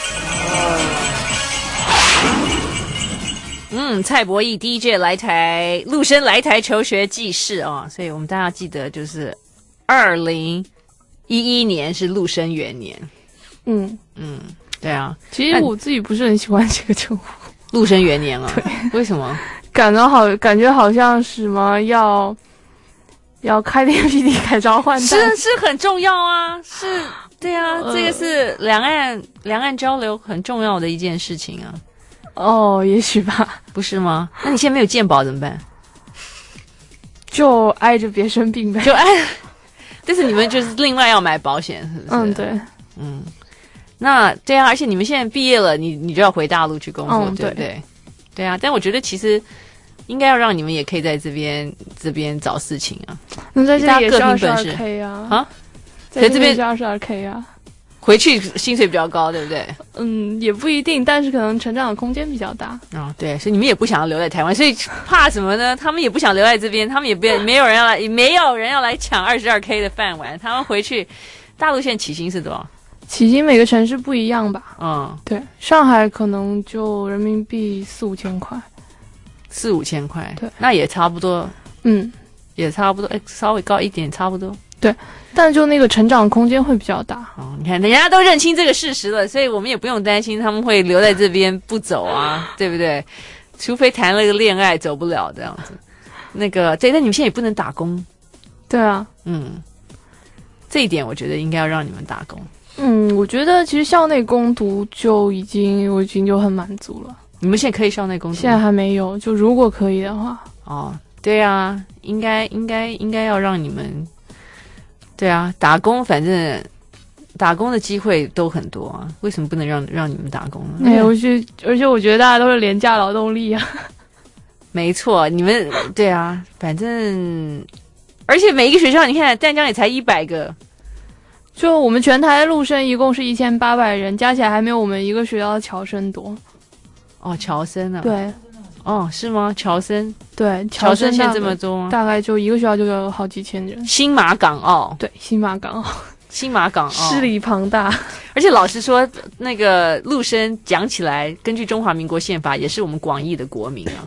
嗯，蔡博义 D J 来台，陆生来台求学记事哦，所以我们大家记得就是二零一一年是陆生元年。 嗯嗯，对啊， 其实我自己不是很喜欢这个称呼， 陆生元年啊。 对， 为什么？ 感到好，感觉好像什么要要开天辟地改朝换代， 是是很重要啊，是，对啊，呃、这个是两岸两岸交流很重要的一件事情啊。 哦，也许吧， 不是吗？那你现在没有健保怎么办？ 就挨着别生病呗， 就挨。但是你们就是另外要买保险，是不是？ 嗯，对， 嗯。那对啊，而且你们现在毕业了，你你就要回大陆去工作， 嗯、 对不对？对啊，但我觉得其实应该要让你们也可以在这边这边找事情啊。 那在这里也是二十二 K 啊， 啊， 在这边是二十二 K 啊。 回去薪水比较高，对不对？ 嗯，也不一定，但是可能成长的空间比较大。 啊、哦，对，所以你们也不想要留在台湾，所以怕什么呢？他们也不想留在这边，他们也不没有人要来，也没有人要来抢二十二 K 的饭碗。他们回去，大陆现在起薪是多少？ 起薪每个城市不一样吧？ 嗯， 对，上海可能就人民币四五千块， 四五千块， 对， 那也差不多， 嗯， 也差不多，哎，稍微高一点，差不多。 对，但就那个成长空间会比较大。 哦，你看，人家都认清这个事实了，所以我们也不用担心他们会留在这边不走啊，对不对？除非谈了个恋爱走不了这样子。那个，对，但你们现在也不能打工。 对啊， 嗯，这一点我觉得应该要让你们打工。 嗯，我觉得其实校内工读就已经我已经就很满足了。 你们现在可以校内工读？ 现在还没有，就如果可以的话。 哦，对啊，应该应该应该要让你们。对啊，打工反正打工的机会都很多啊，为什么不能让让你们打工呢？ 哎，我觉而且我觉得大家都是廉价劳动力啊。 没错，你们对啊，反正而且每一个学校，你看淡江也才一百个， 就我们全台陆生一共是一千八百人，加起来还没有我们一个学校的侨生多。 哦，侨生啊？ 对。 哦，是吗？侨生对， 侨生现在这么多吗？ 大概就一个学校就有好几千人。 新马港澳， 对，新马港澳， 新马港澳势力庞大。 而且老实说，那个陆生讲起来，根据中华民国宪法，也是我们广义的国民啊，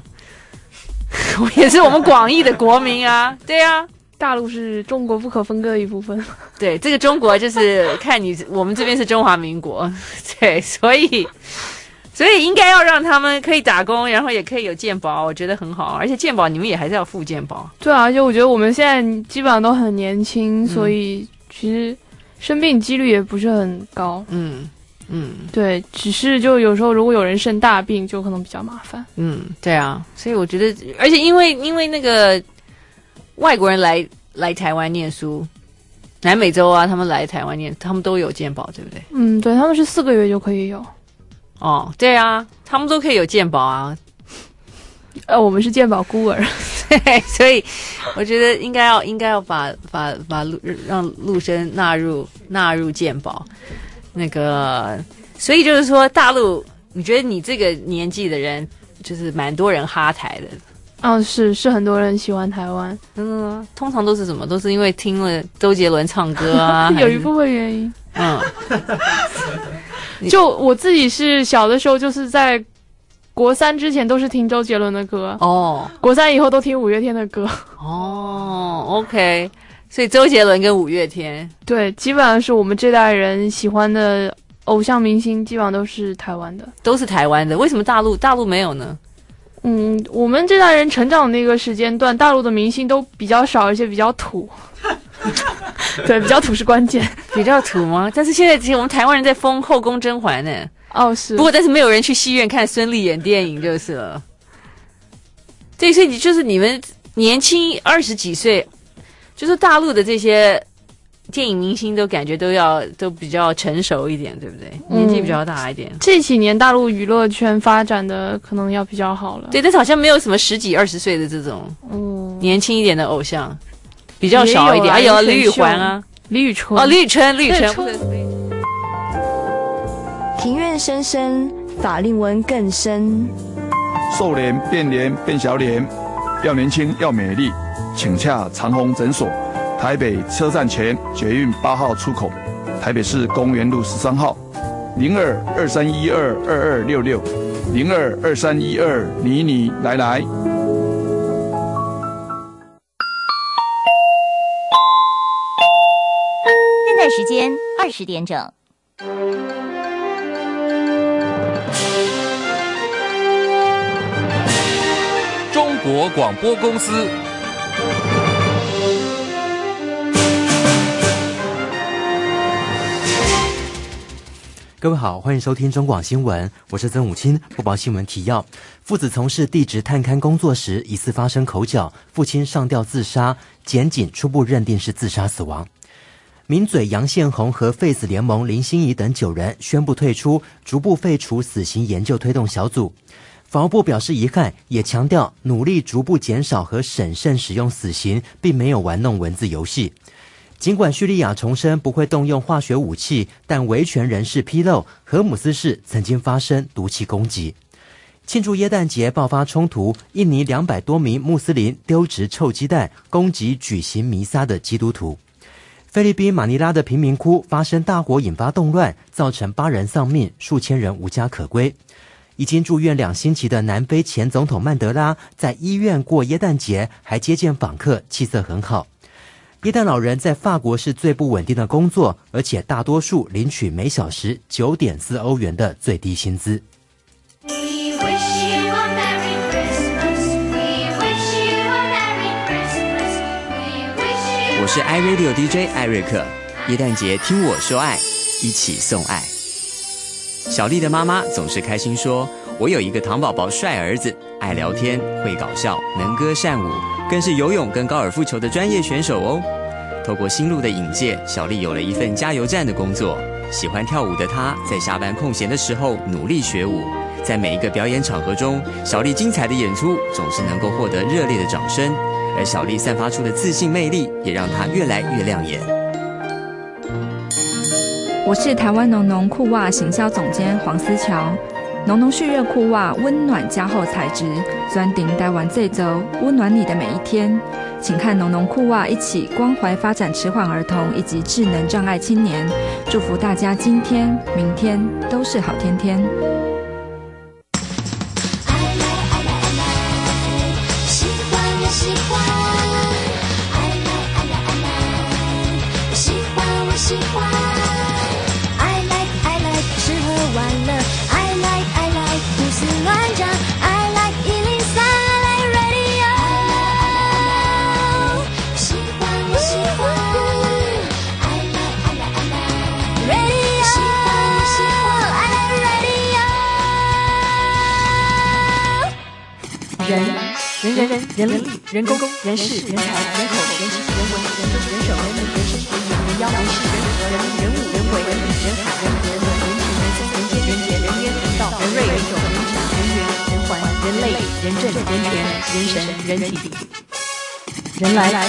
也是我们广义的国民啊，对啊， 大陆是中国不可分割的一部分。 对，这个中国就是看你，我们这边是中华民国，对，所以所以应该要让他们可以打工，然后也可以有健保，我觉得很好。而且健保你们也还是要付健保。 对啊，而且我觉得我们现在基本上都很年轻，嗯、所以其实生病几率也不是很高。 嗯嗯， 对，只是就有时候如果有人生大病，就可能比较麻烦。 嗯，对啊，所以我觉得，而且因为因为那个外国人来来台湾念书。南美洲啊，他们来台湾念，他们都有健保，对不对？ 嗯，对，他们是四个月就可以有。 哦，对啊，他们都可以有健保啊。 呃，我们是健保孤儿， 对，所以我觉得应该要应该要把把把陆让陆生纳入纳入健保。那个，所以就是说，大陆，你觉得你这个年纪的人，就是蛮多人哈台的。 嗯，是是，很多人喜欢台湾。 嗯，通常都是什么？都是因为听了周杰伦唱歌啊， 有一部分原因。 嗯， 就我自己是小的时候，就是在国三之前都是听周杰伦的歌哦， 国三以后都听五月天的歌哦。OK， 所以周杰伦跟五月天， 对，基本上是我们这代人喜欢的偶像明星，基本上都是台湾的， 都是台湾的。为什么大陆大陆没有呢？ 嗯，我们这代人成长的那个时间段，大陆的明星都比较少，而且比较土。对，比较土是关键。 比较土吗？但是现在其实我们台湾人在封《后宫甄嬛》呢。 哦，是。 不过，但是没有人去戏院看孙俪演电影就是了。对，所以就是你们年轻二十几岁，就是大陆的这些电影明星都感觉都要都比较成熟一点，对不对？年纪比较大一点。 嗯、这几年大陆娱乐圈发展的可能要比较好了。 对，但是好像没有什么十几二十岁的这种嗯年轻一点的偶像，比较少一点。还有李宇环啊， 李宇春哦，李宇春，李宇春。 庭院深深，法令纹更深。 瘦脸变脸变小脸，要年轻要美丽，请洽长虹诊所。台北车站前捷运八号出口，台北市公园路十三号，零二二三一二二二六六，零二二三一二你你来来。 现在时间二十点整。 中国广播公司。 各位好，欢迎收听中广新闻，我是曾武清，播报新闻提要。父子从事地质探勘工作时疑似发生口角，父亲上吊自杀，检警初步认定是自杀死亡。名嘴杨宪宏和废死联盟林心怡等九人宣布退出，逐步废除死刑研究推动小组。法务部表示遗憾，也强调努力逐步减少和审慎使用死刑，并没有玩弄文字游戏。尽管叙利亚重申不会动用化学武器，但维权人士披露，荷姆斯市曾经发生毒气攻击。庆祝耶诞节爆发冲突，印尼两百多名穆斯林丢掷臭鸡蛋，攻击举行弥撒的基督徒。菲律宾马尼拉的贫民窟发生大火，引发动乱，造成八人丧命，数千人无家可归。已经住院两星期的南非前总统曼德拉在医院过耶诞节，还接见访客，气色很好。耶诞老人在法国是最不稳定的工作，而且大多数领取每小时 九点四欧元的最低薪资。 我是 iRadio D J 艾瑞克，耶诞节听我说爱，一起送爱。小丽的妈妈总是开心说，我有一个糖宝宝帅儿子，爱聊天，会搞笑，能歌善舞，更是游泳跟高尔夫球的专业选手哦。透过新路的引介，小丽有了一份加油站的工作。喜欢跳舞的她，在下班空闲的时候努力学舞。在每一个表演场合中，小丽精彩的演出总是能够获得热烈的掌声，而小丽散发出的自信魅力，也让她越来越亮眼。 我是台湾浓浓裤袜行销总监黄思乔。浓浓蓄热裤袜温暖加厚材质，专顶台湾这周，温暖你的每一天。请看浓浓裤袜一起关怀发展迟缓儿童以及智能障碍青年，祝福大家今天、明天都是好天天。 喜欢我喜欢，爱来爱来爱来，我喜欢。 喜欢。I like I like 吃喝玩乐 I like I like 胡思乱想 I like 一零三 I like radio 喜欢我喜欢 I like I like I like radio 喜欢我喜欢 I like radio 人人人人人力人工人事人才人口人情人文人政人手人民人生人民人妖人事人和人人物人为人理人海人和人文人情人性人间人杰人烟人道人瑞人种人产人缘人环人类人政人权人神人体人来来。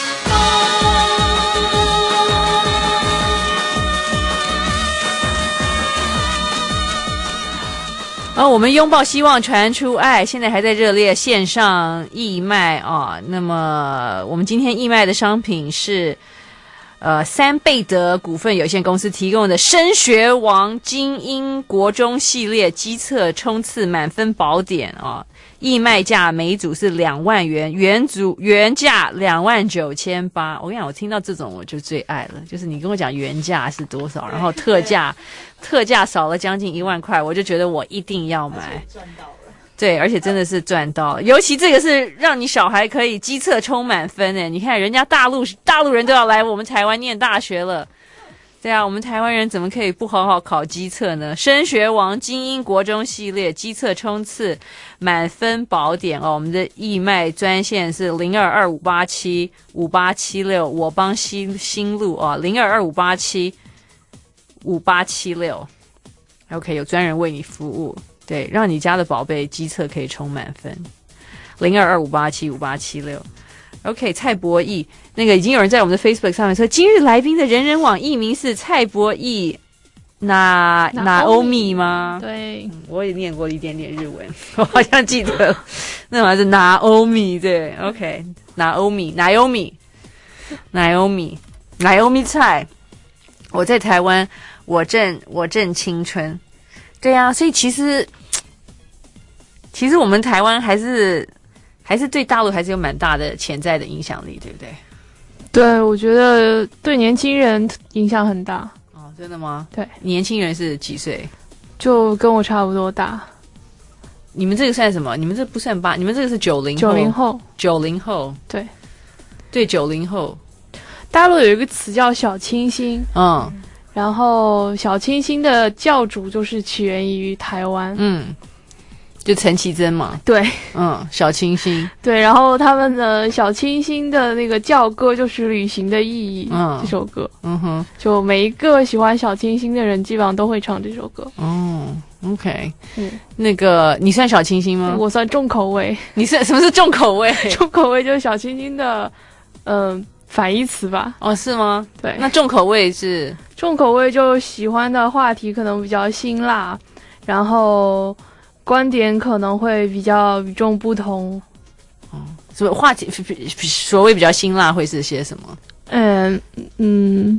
而、哦、我们拥抱希望，传出爱，现在还在热烈线上义卖啊、哦。那么我们今天义卖的商品是呃三倍德股份有限公司提供的升学王精英国中系列基测冲刺满分宝典啊、哦。义卖价每组是两万元，原组原价两万九千八。我跟你讲，我听到这种我就最爱了，就是你跟我讲原价是多少，然后特价特价少了将近一万块，我就觉得我一定要买。赚到了，对，而且真的是赚到了。尤其这个是让你小孩可以基测冲满分诶，你看人家大陆大陆人都要来我们台湾念大学了。对啊，我们台湾人怎么可以不好好考基测呢？升学王精英国中系列基测冲刺满分宝典哦，我们的义卖专线是零二二五八七五八七六，我帮新新路啊，零二二五八七五八七六 ，OK， 有专人为你服务，对，让你家的宝贝基测可以冲满分，零二二五八七五八七六。OK， 蔡博义，那个已经有人在我们的 Facebook 上面说，今日来宾的人人网艺名是蔡博义，那那欧米吗？ 对、 嗯，我也念过一点点日文，我好像记得，那好像是拿欧米，对 ，OK， 拿欧米，拿欧米，拿欧米，拿欧米菜。我在台湾，我正我正青春，对啊，所以其实其实我们台湾还是。还是对大陆还是有蛮大的潜在的影响力，对不对？ 对，我觉得对年轻人影响很大。 哦，真的吗？ 对， 年轻人是几岁？ 就跟我差不多大。 你们这个算什么？你们这不算八，你们这个是九零后。 九零后。 九零后。 对。 对，九零后。 大陆有一个词叫小清新。 嗯。 然后小清新的教主就是起源于台湾。 嗯。就陈绮贞嘛， 对， 嗯，小清新， 对，然后他们的小清新的那个教歌就是《旅行的意义》，嗯，这首歌， 嗯哼， 就每一个喜欢小清新的人基本上都会唱这首歌。 哦 ，OK， 嗯，那个你算小清新吗？ 我算重口味。 你算什么是重口味？ 重口味就是小清新的，嗯、呃，反义词吧？ 哦，是吗？ 对， 那重口味是重口味就喜欢的话题可能比较辛辣，然后。观点可能会比较与众不同。 哦，所以话题所谓比较辛辣会是些什么？ 嗯嗯，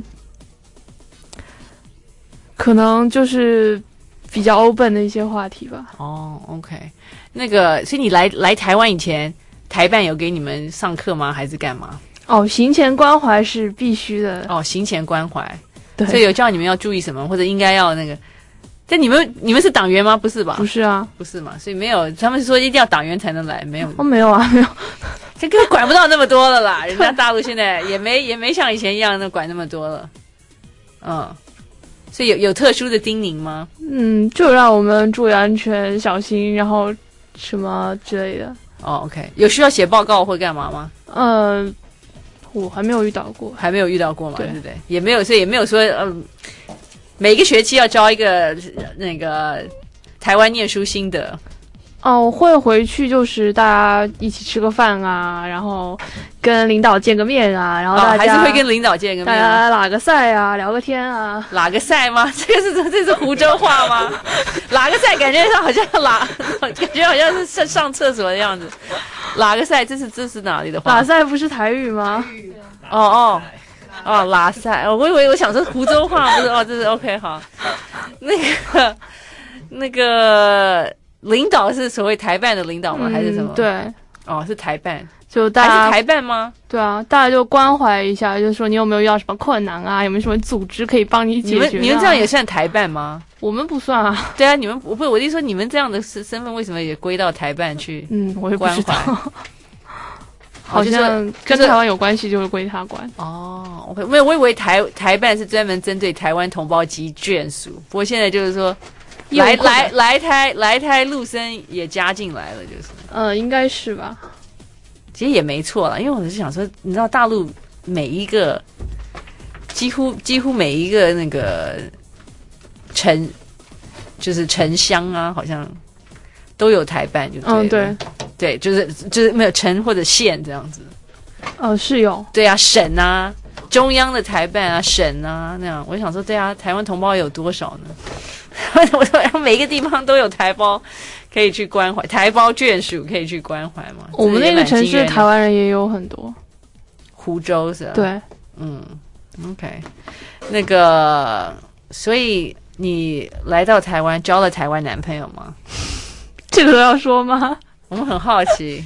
可能就是比较 open 的一些话题吧。 哦 ，OK， 那个，所以你来来台湾以前，台办有给你们上课吗？还是干嘛？ 哦，行前关怀是必须的。 哦，行前关怀， 对， 所以有叫你们要注意什么，或者应该要那个。但你们你们是党员吗？不是吧？ 不是啊， 不是嘛，所以没有。他们说一定要党员才能来，没有。 哦，没有啊，没有。 这个管不到那么多了啦，人家大陆现在也没也没像以前一样那管那么多了。嗯，所以有有特殊的叮咛吗？ 嗯，就让我们注意安全、小心，然后什么之类的。 哦 ，OK， 有需要写报告或干嘛吗？ 嗯、呃，我还没有遇到过， 还没有遇到过嘛，对不对？也没有，所以也没有说嗯。每一个学期要教一个那个台湾念书心得。 哦，会回去就是大家一起吃个饭啊，然后跟领导见个面啊，然后大家、哦、 还是会跟领导见个面、啊， 大家拉个赛啊，聊个天啊。 拉个赛吗？这个是这是湖州话吗？拉个赛感觉上好像拉，感觉好像是上上厕所的样子。拉个赛，这是这是哪里的话？ 拉赛不是台语吗？ 哦哦。哦，拉塞，我以为我想说湖州话，不是哦，这是 OK 好。那个那个领导是所谓台办的领导吗？ 嗯、 还是什么？ 对， 哦，是台办， 就大家还是台办吗？ 对啊，大家就关怀一下，就是说你有没有遇到什么困难啊？有没有什么组织可以帮你解决、啊？ 你们你们这样也算台办吗？ 我们不算啊。 对啊，你们不不，我就说你们这样的身身份为什么也归到台办去？ 嗯，我也不知道。 好像跟台湾有关系，就会归他管。 哦，我没有，我以为台台办是专门针对台湾同胞及眷属，不过现在就是说，来来来台来台陆生也加进来了，就是。 呃，应该是吧。 其实也没错啦，因为我是想说，你知道大陆每一个几乎几乎每一个那个城，就是城乡啊，好像都有台办，就对了。 嗯，对。 对，就是就是没有城或者县这样子。 哦，是有。 对啊，省啊，中央的台办啊，省啊那样。我想说，对啊，台湾同胞有多少呢？我说每个地方都有台胞可以去关怀，台胞眷属可以去关怀嘛。 我们那个城市台湾人也有很多。 湖州是吧？ 对， 嗯 ，OK， 那个，所以你来到台湾交了台湾男朋友吗？ 这个都要说吗？ 我们很好奇。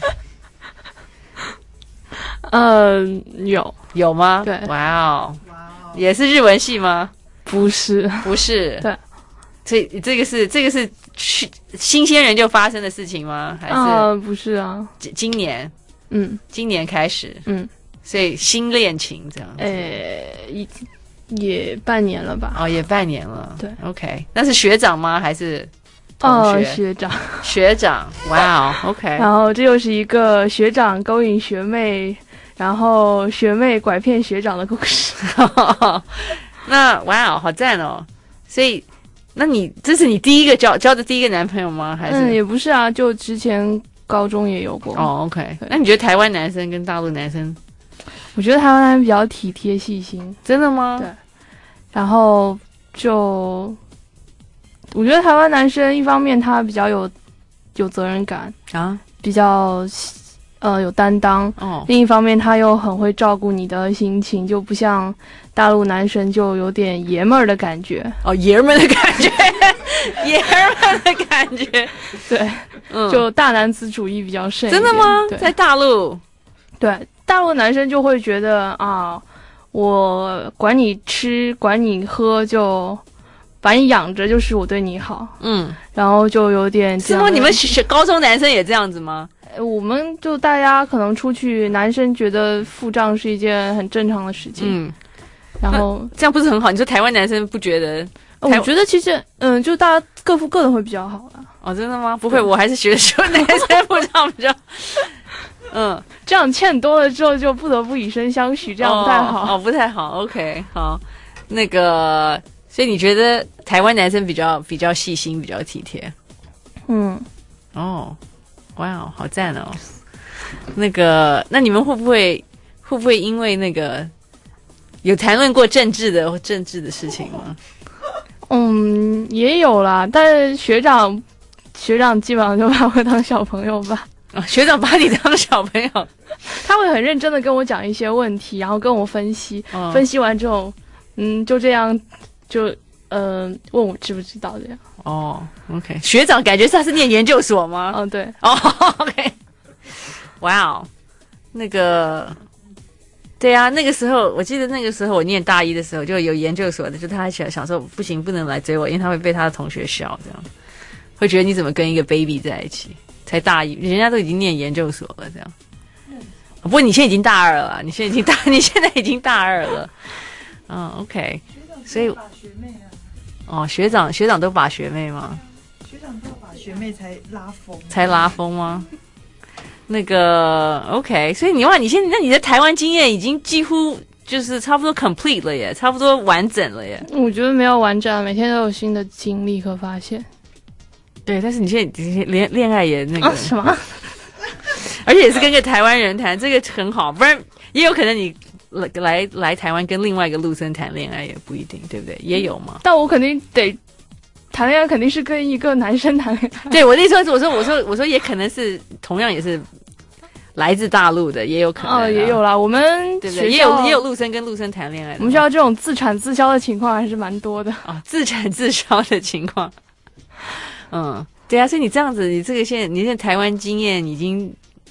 嗯，有有吗？ 对， 哇哦，也是日文系吗？ 不是， 不是。 对， 所以这个是这个是去新鲜人就发生的事情吗？还是？ 啊，不是啊， 今年， 嗯， 今年开始， 嗯， 所以新恋情这样子。 呃，也也半年了吧？ 哦，也半年了。 对 ，OK， 那是学长吗？还是？同学、 哦、学长， 学长，哇、wow, 哦 ，OK。 然后这又是一个学长勾引学妹，然后学妹拐骗学长的故事。 那哇哦，好赞哦！所以，那你这是你第一个交交的第一个男朋友吗？还是？ 嗯，也不是啊，就之前高中也有过。 哦 ，OK。那你觉得台湾男生跟大陆男生？ 我觉得台湾男生比较体贴细心。 真的吗？ 对。然后就。我觉得台湾男生一方面他比较有有责任感啊， 比较呃有担当， 哦， 另一方面他又很会照顾你的心情，就不像大陆男生就有点爷们儿的感觉。 哦，爷们儿的感觉，爷们儿的感觉， 对，嗯，就大男子主义比较盛。 真的吗？在大陆， 对，大陆男生就会觉得啊，我管你吃，管你喝就。把你养着就是我对你好， 嗯， 然后就有点是吗？你们学高中男生也这样子吗？ 我们就大家可能出去，男生觉得付账是一件很正常的事情， 嗯， 然后这样不是很好？你说台湾男生不觉得？ 我觉得其实，嗯，就大家各付各的会比较好啦。 哦，真的吗？不会，我还是觉得说男生付账比较，嗯， 这样欠多了之后就不得不以身相许，这样不太好， 哦，哦不太好。OK， 好，那个。所以你觉得台湾男生比较比较细心，比较体贴？ 嗯， 哦，哇哦，好赞哦！那个，那你们会不会会不会因为那个有谈论过政治的政治的事情吗？ 嗯，也有啦，但是学长学长基本上就把我当小朋友吧。 啊，学长把你当小朋友， 他会很认真的跟我讲一些问题，然后跟我分析，哦、分析完之后，嗯，就这样。就嗯、呃，问我知不知道这样哦 ，OK， 学长感觉他是念研究所吗？ 嗯，对， 哦 ，OK， 哇哦，那个，对啊，那个时候我记得那个时候我念大一的时候就有研究所的，就他还想想说不行，不能来追我，因为他会被他的同学笑，这样会觉得你怎么跟一个 baby 在一起？才大一，人家都已经念研究所了，这样。不过你现在已经大二了，你现在已经大，你现在已经大二了，嗯 ，OK。所以，哦，学长学长都把学妹吗？ 学长都要把学妹才拉风， 才拉风吗？那个 OK， 所以你话你现在那你的台湾经验已经几乎就是差不多 complete 了耶，差不多完整了耶。 我觉得没有完整，每天都有新的经历和发现。 对，但是你现在恋恋爱也那个、 啊、什么？ 而且也是跟个台湾人谈，这个很好，不然也有可能你。来来来台湾跟另外一个陆生谈恋爱也不一定，对不对？也有嘛。 但我肯定得谈恋爱，肯定是跟一个男生谈恋爱。 对，我那时候我说我说我说也可能是同样也是来自大陆的，也有可能、啊。 哦，也有啦，我们对不对？也有也有陆生跟陆生谈恋爱的。 我们学校这种自产自销的情况还是蛮多的啊、哦，自产自销的情况。嗯，对啊，所以你这样子，你这个现在你现在台湾经验已经。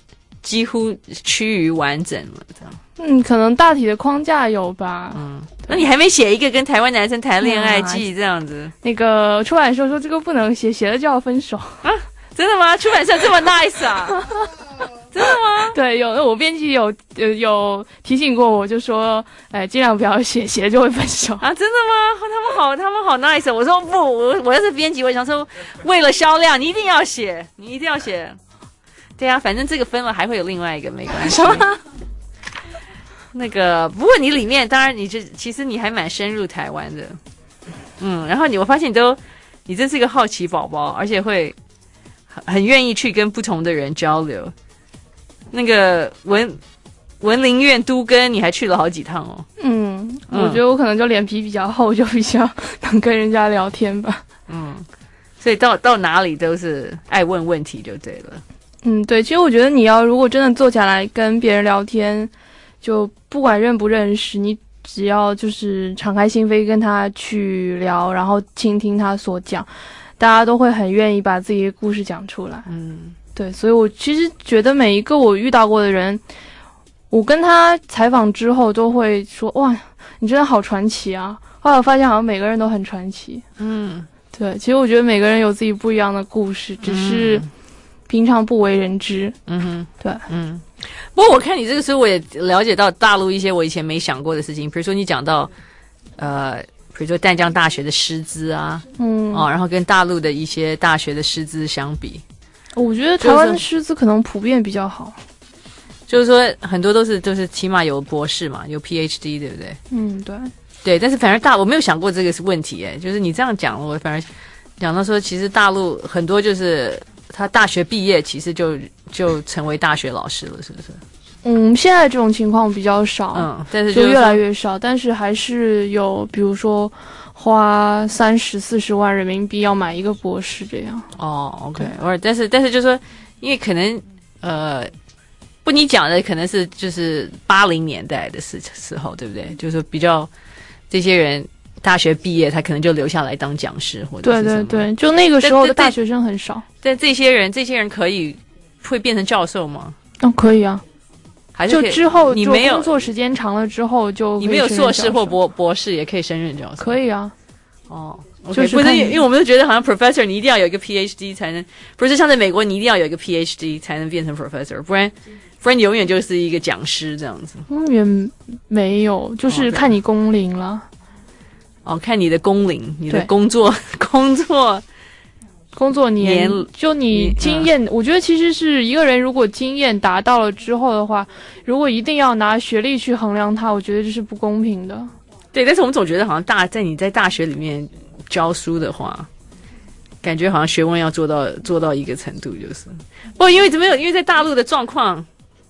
几乎趋于完整了，这样。 嗯，可能大体的框架有吧。 嗯，那你还没写一个跟台湾男生谈恋爱记这样子？ 那个出版社说这个不能写，写了就要分手啊？真的吗？出版社这么 nice 啊？真的吗？ 对，有我编辑有有有提醒过我，就说，哎，尽量不要写，写了就会分手啊？真的吗？他们好，他们好 nice。我说不，我我要是编辑，我想说，为了销量，你一定要写，你一定要写。对啊，反正这个分了还会有另外一个，没关系。那个，不过你里面当然你这其实你还蛮深入台湾的，嗯，然后你我发现你都你真是一个好奇宝宝，而且会很很愿意去跟不同的人交流。那个文文林院都更你还去了好几趟哦。 嗯，嗯我觉得我可能就脸皮比较厚，就比较能跟人家聊天吧。 嗯，所以到到哪里都是爱问问题就对了。 嗯，对，其实我觉得你要如果真的坐下来跟别人聊天，就不管认不认识，你只要就是敞开心扉跟他去聊，然后倾听他所讲，大家都会很愿意把自己的故事讲出来。 嗯， 对，所以我其实觉得每一个我遇到过的人，我跟他采访之后都会说，哇，你真的好传奇啊。后来我发现好像每个人都很传奇。 嗯， 对，其实我觉得每个人有自己不一样的故事，只是平常不为人知。 嗯哼， 对， 嗯。不过我看你这个书，我也了解到大陆一些我以前没想过的事情，比如说你讲到，呃，比如说淡江大学的师资啊， 嗯， 哦，然后跟大陆的一些大学的师资相比， 我觉得台湾的师资可能普遍比较好， 就是说很多都是都是起码有博士嘛，有 P H D， 对不对？ 嗯，对， 对，但是反而大我没有想过这个是问题，哎，就是你这样讲，我反而讲到说，其实大陆很多就是他大学毕业，其实就就成为大学老师了，是不是？ 嗯，现在这种情况比较少， 嗯，但是就越来越少，但是还是有，比如说花三十四十万人民币要买一个博士这样。 哦 ，OK， or 但是但是就是说，因为可能呃，不你讲的可能是就是八零年代的时时候，对不对？就是比较这些人大学毕业，他可能就留下来当讲师或者是什么。 对对对，就那个时候的大学生很少。 但这些人这些人可以会变成教授吗？ 哦，可以啊。 还是就之后你没有工作时间长了之后就你没有硕士或博博士也可以升任教授。 可以啊。 哦， okay, 就是不是因为我们都觉得好像 professor 你一定要有一个 P H D 才能，不是像在美国你一定要有一个 P H D 才能变成 professor， 不然不然你永远就是一个讲师这样子。 嗯，也没有，就是看你工龄了。 哦，看你的工龄，你的工作工作。 工作年，就你经验、嗯，我觉得其实是一个人如果经验达到了之后的话，如果一定要拿学历去衡量他，我觉得这是不公平的。 对，但是我们总觉得好像大在你在大学里面教书的话，感觉好像学问要做到做到一个程度，就是不过因为怎么有，因为在大陆的状况，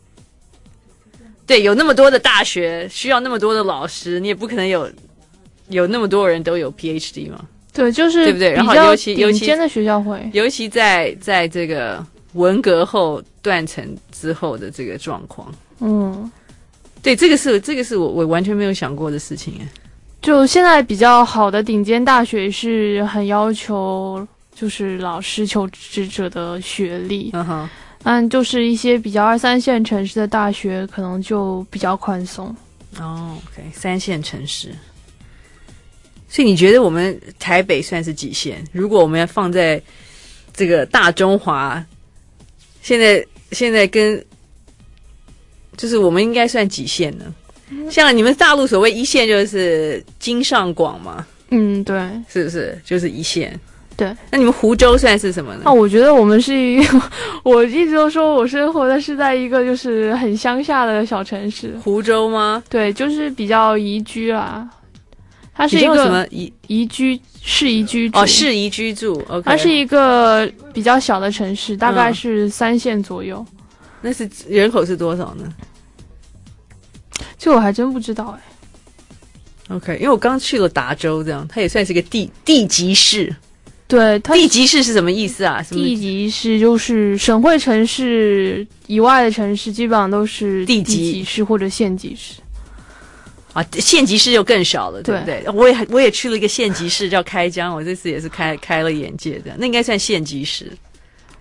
对，有那么多的大学需要那么多的老师，你也不可能有有那么多人都有 P H D 嘛。 对，就是对不对？然后尤其尤其顶尖的学校会， 尤其在在这个文革后断层之后的这个状况， 嗯， 对，这个是这个是我我完全没有想过的事情哎。 就现在比较好的顶尖大学是很要求就是老师求职者的学历， 嗯哼， 嗯，就是一些比较二三线城市的大学可能就比较宽松。 哦 ，OK， 三线城市。所以你觉得我们台北算是几线？如果我们要放在这个大中华，现在现在跟就是我们应该算几线呢？像你们大陆所谓一线就是京上广嘛， 嗯，对， 是不是就是一线？ 对， 那你们湖州算是什么呢？ 那、啊、我觉得我们是一个，我一直都说我生活的是在一个就是很乡下的小城市。 湖州吗？ 对，就是比较宜居啦。它是一个什么宜宜居适宜居住哦，适宜居住。OK， 它是一个比较小的城市，大概是三线左右。 嗯、那是人口是多少呢？ 这我还真不知道哎。 OK， 因为我刚去了达州，这样它也算是个地地级市。 对， 地级市是什么意思啊？ 地级市就是省会城市以外的城市，基本上都是地级市或者县级市。 啊，县级市就更少了，对不对？对，我也我也去了一个县级市叫开江，我这次也是开开了眼界的，那应该算县级市。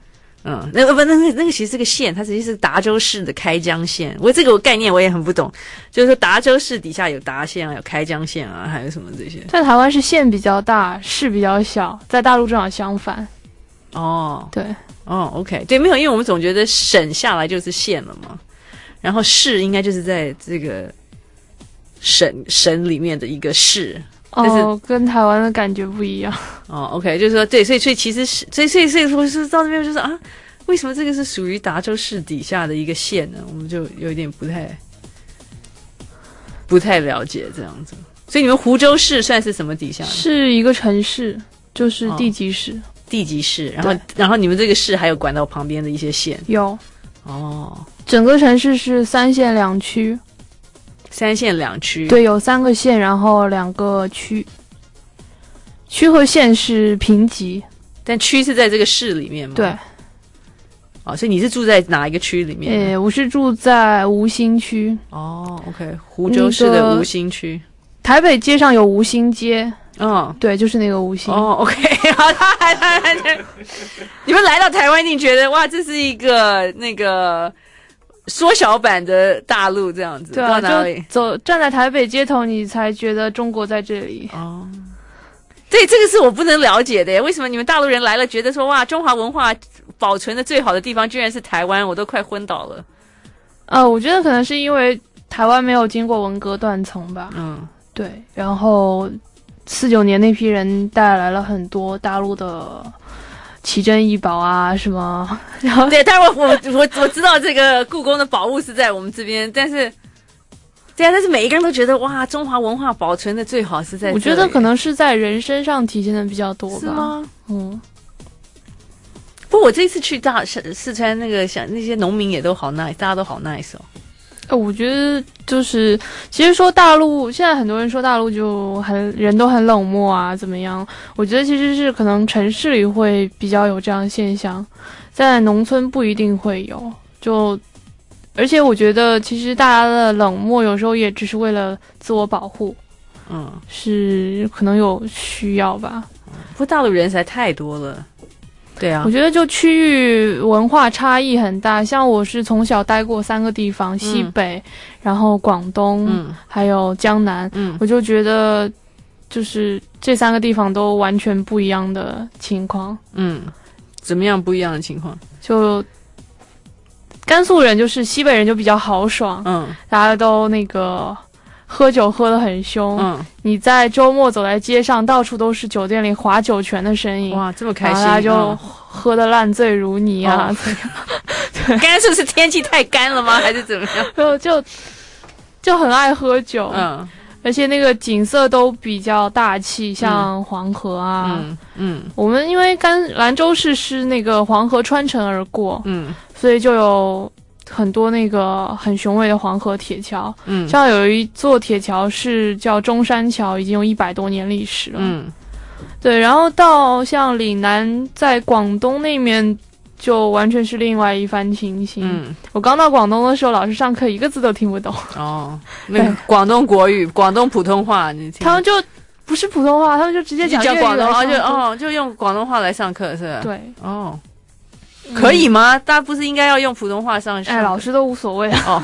嗯，那不那那那个其实是个县，它实际是达州市的开江县。我这个概念我也很不懂，就是说达州市底下有达县啊，有开江县啊，还有什么这些。 在台湾是县比较大，市比较小，在大陆正好相反。 哦， 对， 哦 ，OK， 对，没有，因为我们总觉得省下来就是县了嘛，然后市应该就是在这个省省里面的一个市。 哦，跟台湾的感觉不一样。 哦 ，OK， 就是说，对，所以所以其实是，所以所以所以说是到那边就是啊，为什么这个是属于达州市底下的一个县呢？我们就有点不太不太了解这样子。所以你们湖州市算是什么底下呢？ 是一个城市，就是地级市。哦、 地级市，然后然后你们这个市还有管到旁边的一些县。 有。 哦， 整个城市是三县两区。 三县两区， 对，有三个县，然后两个区。区和县是平级， 但区是在这个市里面吗？ 对。 哦，所以你是住在哪一个区里面？ 呃，我是住在吴兴区。 哦 ，OK， 湖州市的吴兴区。 台北街上有吴兴街。 嗯， 对，就是那个吴兴。 哦 ，OK， 好，他还他还你们来到台湾，你觉得哇，这是一个那个。缩小版的大陆这样子， 对啊，到哪里？就走站在台北街头，你才觉得中国在这里。 哦，对，这个是我不能了解的。为什么你们大陆人来了，觉得说哇，中华文化保存的最好的地方居然是台湾，我都快昏倒了。 呃，我觉得可能是因为台湾没有经过文革断层吧。 嗯， 对。然后四九年那批人带来了很多大陆的。奇珍异宝啊，什么？然后对，但是我我我我知道这个故宫的宝物是在我们这边，但是，对啊，但是每一个人都觉得哇，中华文化保存的最好是在这里。 我觉得可能是在人身上体现的比较多吧。 是吗？ 嗯。 不过我这次去大四川那个，想那些农民也都好 nice， 大家都好 nice 哦。 呃，我觉得就是，其实说大陆，现在很多人说大陆就很人都很冷漠啊，怎么样？我觉得其实是可能城市里会比较有这样的现象，在农村不一定会有。就，而且我觉得其实大家的冷漠有时候也只是为了自我保护， 嗯， 是可能有需要吧。 不过大陆人实在太多了。对啊， 我觉得就区域文化差异很大，像我是从小待过三个地方，西北，嗯、然后广东， 嗯、 还有江南， 嗯， 我就觉得就是这三个地方都完全不一样的情况。 嗯，怎么样不一样的情况？ 就甘肃人就是西北人就比较豪爽， 嗯， 大家都那个。喝酒喝得很凶， 嗯， 你在周末走在街上，到处都是酒店里划酒泉的身影， 哇，这么开心， 大家就喝得烂醉如泥啊！ 哦、对，刚才是不是天气太干了吗？还是怎么样？ 就就就很爱喝酒， 嗯， 而且那个景色都比较大气，像黄河啊， 嗯嗯， 我们因为甘兰州市是那个黄河穿城而过， 嗯， 所以就有。很多那个很雄伟的黄河铁桥， 嗯， 像有一座铁桥是叫中山桥，已经有一百多年历史了， 嗯， 对，然后到像岭南，在广东那面就完全是另外一番情形。 嗯， 我刚到广东的时候，老师上课一个字都听不懂。 哦，那个广东国语、广东普通话，你听他们就不是普通话，他们就直接讲粤语广东话， 就哦，就用广东话来上课是吧？ 对， 哦。可以吗？大家不是应该要用普通话上学？ 哎，老师都无所谓哦。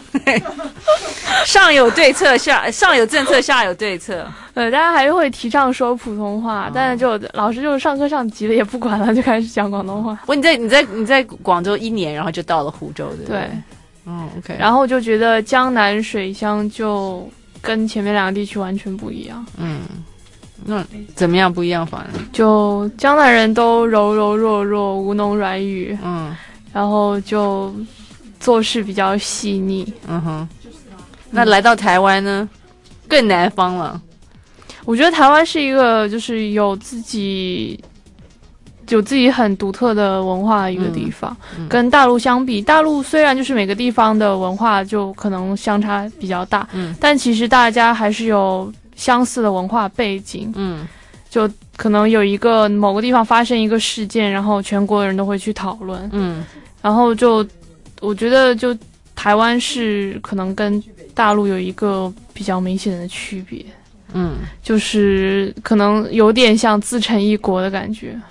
上有对策，下上有政策，下有对策。 呃，大家还是会提倡说普通话，哦、但是就老师就上课上急了也不管了，就开始讲广东话。 不，你在你在你在广州一年，然后就到了湖州，对不对？ 对。 哦 ，OK。 然后就觉得江南水乡就跟前面两个地区完全不一样。 嗯。那怎么样不一样法呢？ 就江南人都柔柔弱弱，吴侬软语， 嗯， 然后就做事比较细腻， 嗯哼。那来到台湾呢，更南方了。 我觉得台湾是一个就是有自己有自己很独特的文化的一个地方， 嗯嗯、 跟大陆相比，大陆虽然就是每个地方的文化就可能相差比较大， 嗯， 但其实大家还是有相似的文化背景， 嗯， 就可能有一个某个地方发生一个事件，然后全国人都会去讨论， 嗯， 然后就我觉得就台湾是可能跟大陆有一个比较明显的区别， 嗯， 就是可能有点像自成一国的感觉。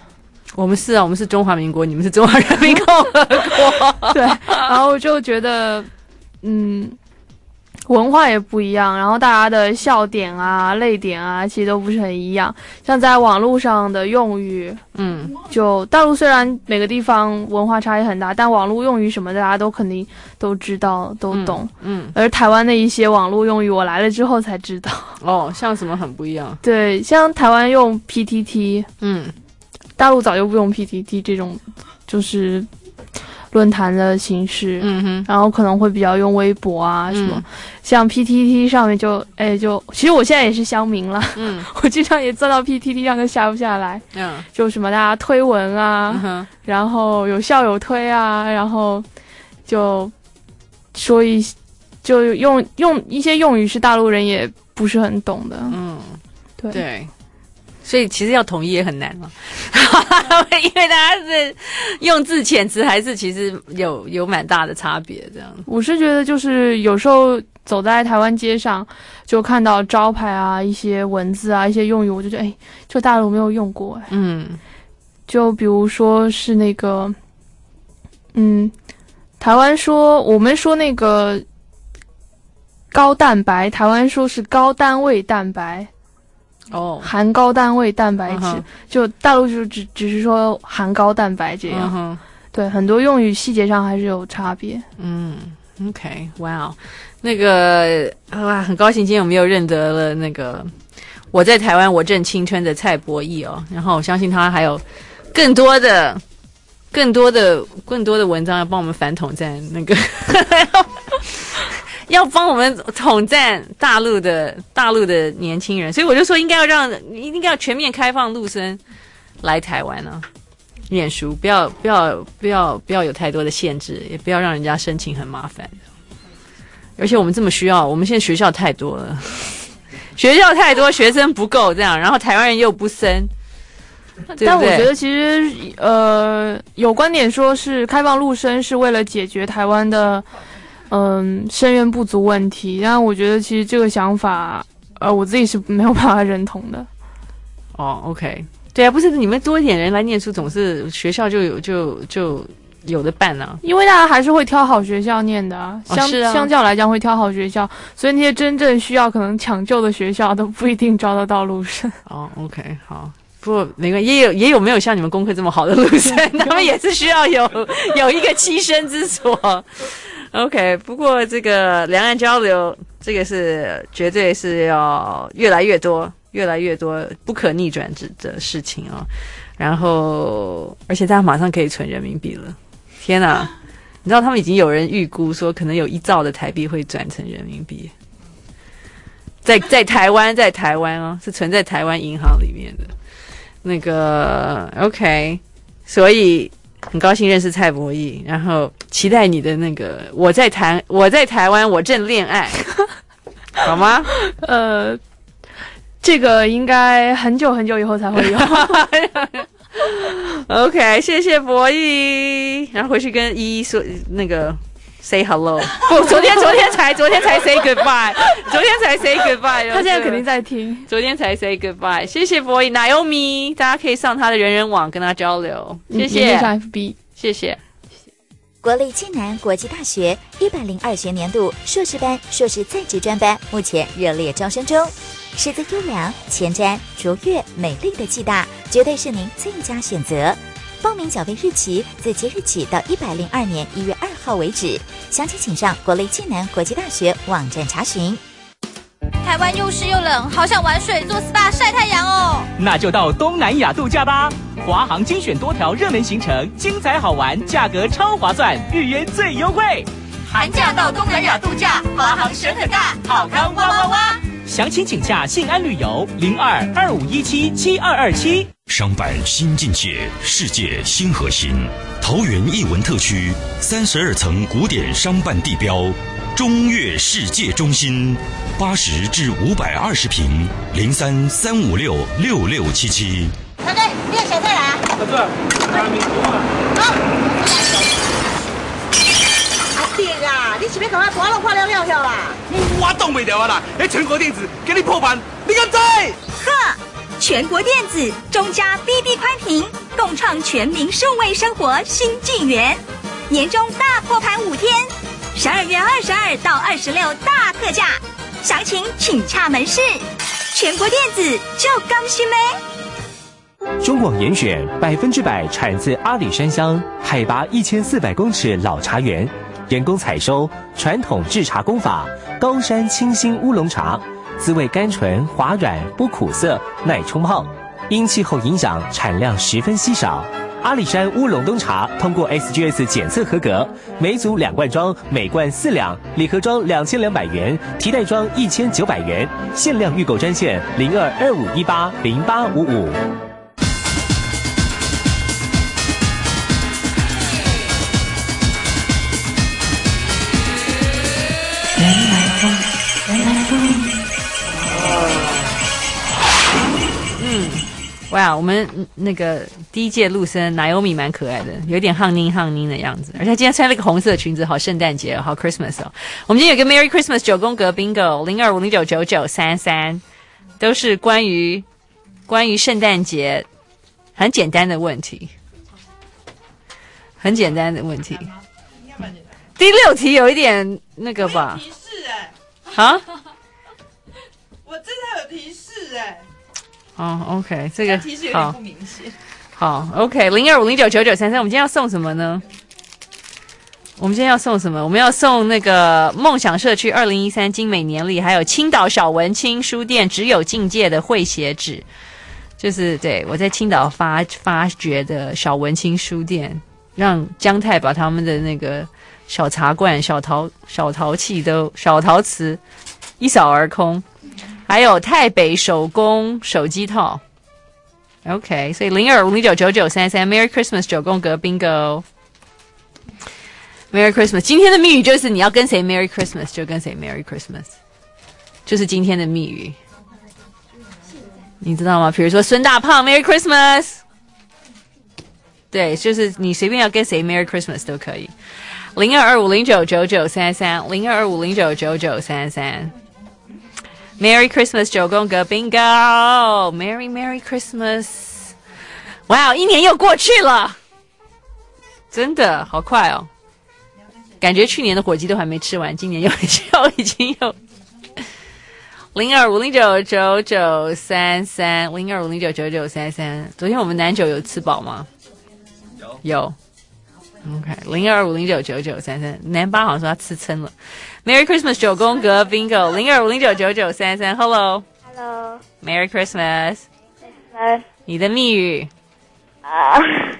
我们是啊，我们是中华民国，你们是中华人民共和国。 对，然后我就觉得，嗯，文化也不一样，然后大家的笑点啊、泪点啊，其实都不是很一样。像在网络上的用语， 嗯， 就大陆虽然每个地方文化差异很大，但网络用语什么的大家都肯定都知道、都懂。 嗯，嗯而台湾的一些网络用语，我来了之后才知道。 哦，像什么很不一样？ 对，像台湾用 P T T， 嗯。 大陆早就不用 P T T 这种，就是论坛的形式， 嗯哼， 然后可能会比较用微博啊什么，嗯、像 P T T 上面就，哎就，其实我现在也是乡民了， 嗯， 我经常也钻到 P T T 上就下不下来， 嗯， 就什么大家推文啊， 嗯、 然后有笑有推啊，然后就说一，就用用一些用语是大陆人也不是很懂的， 嗯， 对。 对所以其实要统一也很难嘛，因为大家是用字遣词还是其实有有蛮大的差别这样。 我是觉得就是有时候走在台湾街上，就看到招牌啊、一些文字啊、一些用语，我就觉得哎，这大陆没有用过哎。 嗯， 就比如说是那个，嗯，台湾说我们说那个高蛋白，台湾说是高单位蛋白。 哦， 含高单位蛋白质， uh-huh. 就大陆就只只是说含高蛋白这样， uh-huh. 对，很多用语细节上还是有差别。 嗯 ，OK， 哇、wow ，那个哇，很高兴今天我们又认得了那个我在台湾我正青春的蔡博义哦，然后我相信他还有更多的、更多的、更多的文章要帮我们反统战那个。要帮我们统战大陆的大陆的年轻人，所以我就说应该要让应该要全面开放陆生来台湾啊，念书，不要不要不要不要有太多的限制，也不要让人家申请很麻烦。而且我们这么需要，我们现在学校太多了，学校太多，学生不够这样，然后台湾人又不生。对对， 但我觉得其实呃有观点说是开放陆生是为了解决台湾的。嗯，生源不足问题，但我觉得其实这个想法，呃，我自己是没有办法认同的。 哦 ，OK， 对啊，不是你们多一点人来念书，总是学校就有就就有的办啊。 因为大家还是会挑好学校念的啊，相、 哦啊、 相较来讲会挑好学校，所以那些真正需要可能抢救的学校都不一定招得到陆生。 哦 ，OK， 好。不过没关系，也有也有没有像你们功课这么好的陆生，他们也是需要有有一个栖身之所。OK， 不过这个两岸交流，这个是绝对是要越来越多、越来越多不可逆转的事情啊、哦。然后，而且大家马上可以存人民币了。天哪！你知道他们已经有人预估说，可能有一兆的台币会转成人民币，在在台湾，在台湾哦，是存在台湾银行里面的。那个 OK， 所以。很高兴认识蔡博义，然后期待你的那个我在台我在台湾我正恋爱，好吗？ 呃，这个应该很久很久以后才会有。 OK， 谢谢博义，然后回去跟依依说那个 say hello。不，昨天昨天才昨天才 say goodbye， 昨天才 say goodbye。 他现在肯定在听， 昨天才 say goodbye。谢谢博义 Naomi， 大家可以上他的人人网跟他交流。谢谢。 上 F B， 谢谢。 国立暨南国际大学一百零二学年度硕士班、硕士在职专班目前热烈招生中，师资优良、前瞻、卓越、美丽的暨大，绝对是您最佳选择。报名缴费日期自即日起到一百零二年一月二号为止，详情请上国立暨南国际大学网站查询。 台湾又湿又冷，好想玩水、做 S P A、晒太阳哦。 那就到东南亚度假吧！华航精选多条热门行程，精彩好玩，价格超划算，预约最优惠。 寒假到东南亚度假，华航省很大，好康哇哇哇！ 详情请洽信安旅游零二二五一七七二二七。 商办新境界，世界新核心。桃园艺文特区三十二层古典商办地标，中越世界中心，八十至五百二十平，零三三五六六六七七。 大哥，你有小菜来啊？ 不是，还没做啊。 好。阿弟啦，你是要赶快破了破了了了啦？ 我挡袂掉啊啦！那全国电子给你破盘，你敢知？ 呵，全国电子中加 B B 宽屏， 共创全民数位生活新纪元。年终大破盘五天，十二月二十二到二十六大特价，详情请洽门市。全国电子就刚需咩？ 中广严选百分之百产自阿里山乡，海拔一千四百公尺老茶园，人工采收，传统制茶工法，高山清新乌龙茶，滋味甘醇滑软不苦涩，耐冲泡。因气候影响，产量十分稀少。阿里山乌龙冬茶通过 S G S 检测合格，每组两罐装，每罐四两，礼盒装两千两百元，提袋装一千九百元，限量预购专线零二二五一八零八五五。 原来风，原来风。 嗯，哇，我们那个第一届陆生 Naomi 蛮可爱的，有点憨宁憨宁的样子，而且她今天穿了一个红色的裙子，好圣诞节，好 Christmas 哦。我们今天有个 Merry Christmas 九宫格 Bingo 零二五零九九九三三，都是关于关于圣诞节很简单的问题，很简单的问题。第六题有一点那个吧？ 提示哎、 欸，啊？ 我这才有提示哎、欸。 哦 ，OK， 这个提示有点不明显。 好 ，OK， 零二五零九九九三三，我们今天要送什么呢？我们今天要送什么？我们要送那个梦想社区二零一三精美年历，还有青岛小文青书店只有境界的绘写纸，就是对我在青岛发发掘的小文青书店，让姜太把他们的那个小茶罐、小陶、小陶器都小陶瓷一扫而空。还有泰北手工手机套 ，OK， 所以零二五零九九九三三 ，Merry Christmas 九宫格 Bingo，Merry Christmas。今天的密语就是你要跟谁 Merry Christmas 就跟谁 Merry Christmas， 就是今天的密语，你知道吗？比如说孙大胖 Merry Christmas， 对，就是你随便要跟谁 Merry Christmas 都可以。零二二五零九九九三三，零二二五零九九九三三。Merry Christmas 九宫格 Bingo Merry Merry Christmas 哇、wow, 一年又过去了，真的好快哦，感觉去年的火鸡都还没吃完，今年又又已经有零二五零九九九三三零二五零九九九三三。昨天我们南九有吃饱吗？有有 OK 零二五零九九九三三，南八好像说他吃撑了。Merry Christmas 九宫格 Bingo 零二五零九九九三三 Hello Hello Merry Christmas Christmas 你的密语啊、uh,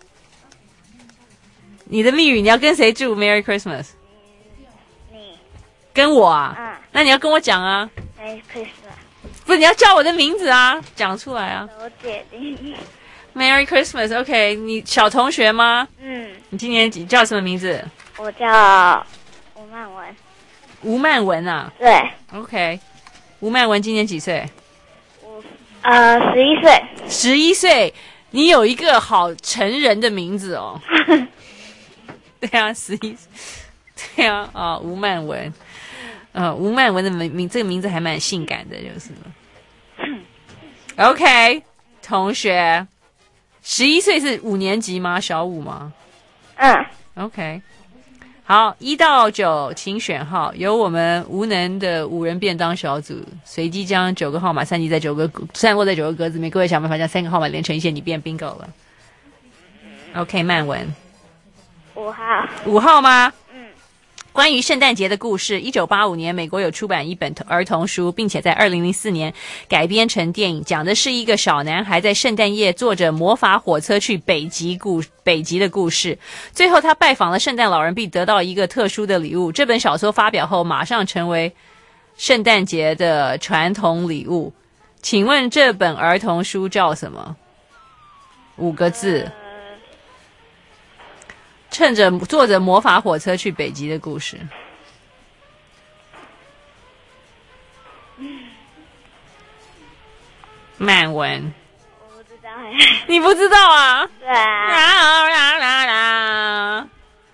你的密语你要跟谁祝 Merry Christmas 你跟我啊、 嗯、 那你要跟我讲啊 Merry Christmas 不是你要叫我的名字啊，讲出来啊。 我姐弟 Merry Christmas OK 你小同学吗？ 嗯你今年几叫什么名字？ 我叫吴曼文。 吴曼文啊？ 对 OK 吴曼文今年几岁？ 我呃十一岁。 十一岁你有一个好成人的名字哦。对啊十一对啊啊、哦、吴曼文呃吴曼文的名这个名字还蛮性感的就是了。OK 同学十一岁是五年级吗？小五吗？ 嗯 OK 好，一到九请选号，由我们无能的五人便当小组随机将九个号码散记在九个散落在九个格子里面，各位想办法将三个号码连成一线，你变 bingo 了。OK 曼文五号五号吗？ 嗯关于圣诞节的故事，一九八五年美国有出版一本儿童书，并且在二零零四年改编成电影，讲的是一个小男孩在圣诞夜坐着魔法火车去北极故北极的故事。最后他拜访了圣诞老人，并得到一个特殊的礼物。这本小说发表后，马上成为圣诞节的传统礼物。请问这本儿童书叫什么？五个字。趁着坐着魔法火车去北极的故事。曼文， 我不知道哎。 你不知道啊？ 对啊。 啦啦啦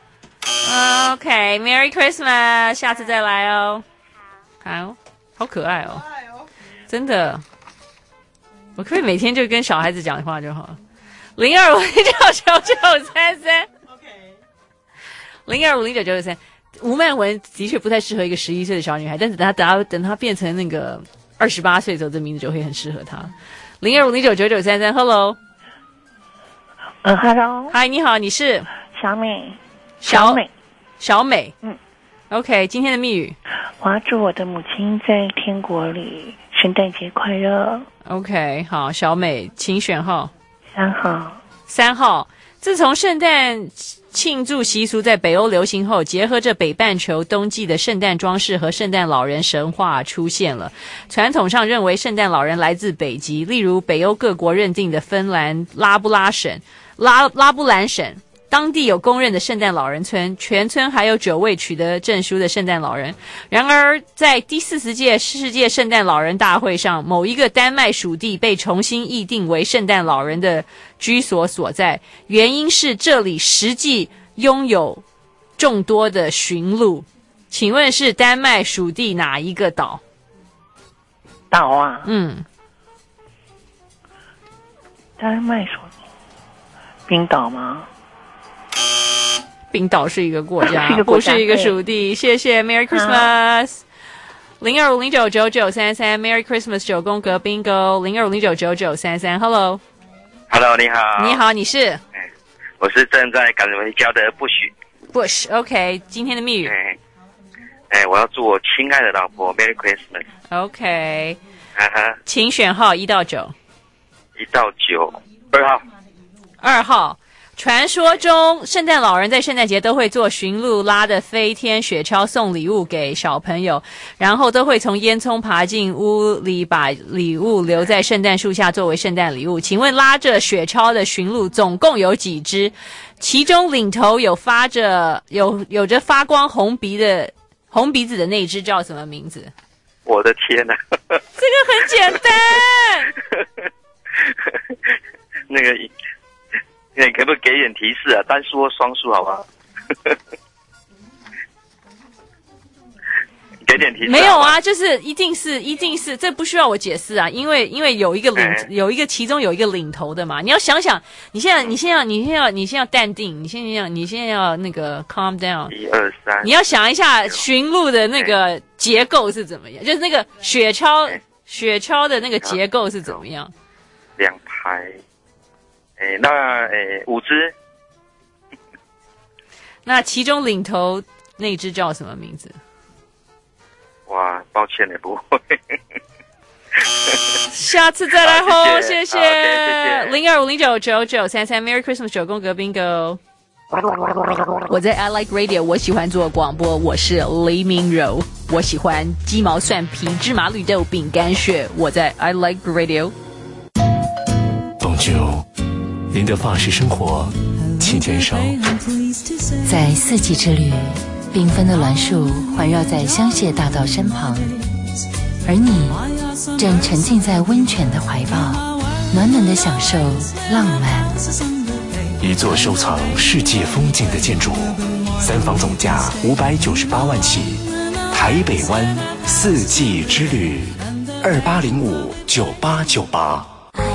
OK Merry Christmas 下次再来哦。好好可爱哦，真的。我可以每天就跟小孩子讲话就好了。 零二五零九九九三三 ，OK， 零二五零九九九三。吴曼文的确不太适合一个十一岁的小女孩，但是等她等她等她变成那个二十八岁之后，这名字就会很适合她。零二五零九九九三三 ，Hello， 嗯 ，Hello， 嗨，你好，你是小美， 小美， 小美， 嗯 ，OK， 今天的密语， 我要祝我的母亲在天国里圣诞节快乐。 OK， 好，小美，请选号三号， 三号。自从圣诞庆祝习俗在北欧流行后，结合着北半球冬季的圣诞装饰和圣诞老人神话出现了。传统上认为圣诞老人来自北极，例如北欧各国认定的芬兰拉布拉省、拉拉布兰省，当地有公认的圣诞老人村，全村还有九位取得证书的圣诞老人。然而，在第四十届世界圣诞老人大会上，某一个丹麦属地被重新议定为圣诞老人的居所所在，原因是这里实际拥有众多的驯鹿。请问是丹麦属地哪一个岛？ 岛啊？ 嗯， 丹麦属地，冰岛吗？ 冰岛是一个国家， 是一个国家不是一个属地。谢谢 ，Merry Christmas。零二五零九九九三三 ，Merry Christmas 九宫格 Bingo。零二五零九九九三三 ，Hello。Hello， 你好。 你好，你是？ 我是正在赶回家的 Bush。 Bush，OK， 今天的密语。 哎，哎，我要祝我亲爱的老婆 Merry Christmas。OK。 哈哈。 请选号一到九。 一到九，二号。 二号。传说中，圣诞老人在圣诞节都会坐驯鹿拉的飞天雪橇送礼物给小朋友，然后都会从烟囱爬进屋里，把礼物留在圣诞树下作为圣诞礼物。请问拉着雪橇的驯鹿总共有几只？其中领头有发着有有着发光红鼻的红鼻子的那只叫什么名字？ 我的天哪！ 这个很简单。 那个。你可不可以给点提示啊？单数或双数，好不好？给点提示。 没有啊，就是一定是一定是，这不需要我解释啊，因为因为有一个领、欸、有一个其中有一个领头的嘛。你要想想，你现在你现在你现在要你现在要淡定，你现在要你现在要那个 calm down。 一二三。 你要想一下驯鹿的那个结构是怎么样，欸、就是那个雪橇、欸、雪橇的那个结构是怎么样？ 两排。诶，那诶五只， 那其中领头那只叫什么名字？ 哇，抱歉了，不会。 下次再来吼，谢谢。 零二五零九九九三三 ，Merry Christmas 九宫格 Bingo。我在 I Like Radio， 我喜欢做广播，我是黎明柔，我喜欢鸡毛蒜皮、芝麻绿豆饼干屑，我在 I Like Radio。 Bonjour。您的法式生活，请减少。 在四季之旅，缤纷的栾树环绕在香榭大道身旁，而你正沉浸在温泉的怀抱，暖暖的享受浪漫。 一座收藏世界风景的建筑，三房总价五百九十八万起。台北湾四季之旅，二八零五九八九八。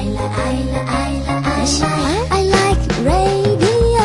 I like radio。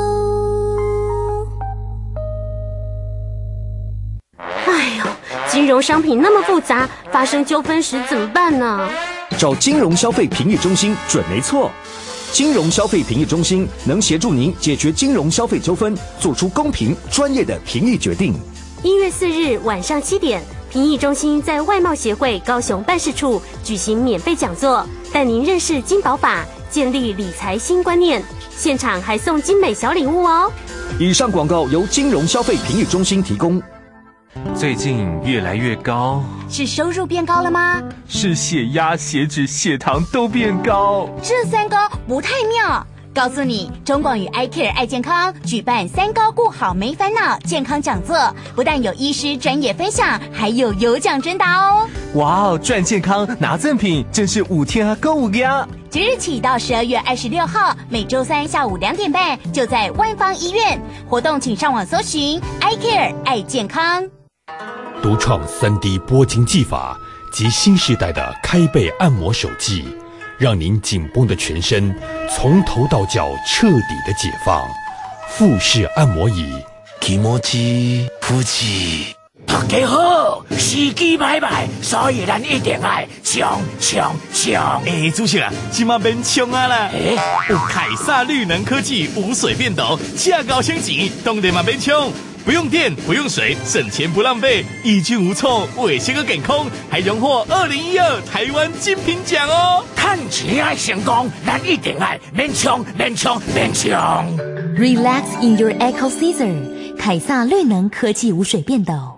哎呦，金融商品那么复杂，发生纠纷时怎么办呢？ 找金融消费评议中心准没错。金融消费评议中心能协助您解决金融消费纠纷，做出公平专业的评议决定。 一月四日晚上七点，评议中心在外贸协会高雄办事处举行免费讲座，带您认识金保法，建立理财新观念，现场还送精美小礼物哦。 以上广告由金融消费评议中心提供。 最近越来越高， 是收入变高了吗？ 是血压、血脂、血糖都变高， 这三高不太妙。告诉你，中广与 iCare 爱健康举办三高顾好没烦恼健康讲座，不但有医师专业分享，还有有奖征答哦！ 哇哦，赚健康拿赠品，真是五天啊购物呀！ 即日起到十二月二十六号，每周三下午两点半，就在万芳医院活动，请上网搜寻 iCare 爱健康。 独创 三 D 拨筋技法及新时代的开背按摩手技， 让您紧绷的全身从头到脚彻底的解放。腹式按摩椅， 気持ち腹肌。 大家好，司机买卖，所以咱一定爱冲冲冲！ 哎，主席啊，今晚免冲啊啦！哎，有凯撒绿能科技无水变斗，价高升级，当然嘛免冲。不用电，不用水，省钱不浪费，益菌无臭，卫生个健康，还荣获二零一二台湾精品奖哦！ 趁钱爱成功，咱一定爱免冲免冲免冲 ！Relax in your Eco Scissor， 凯撒绿能科技无水变斗。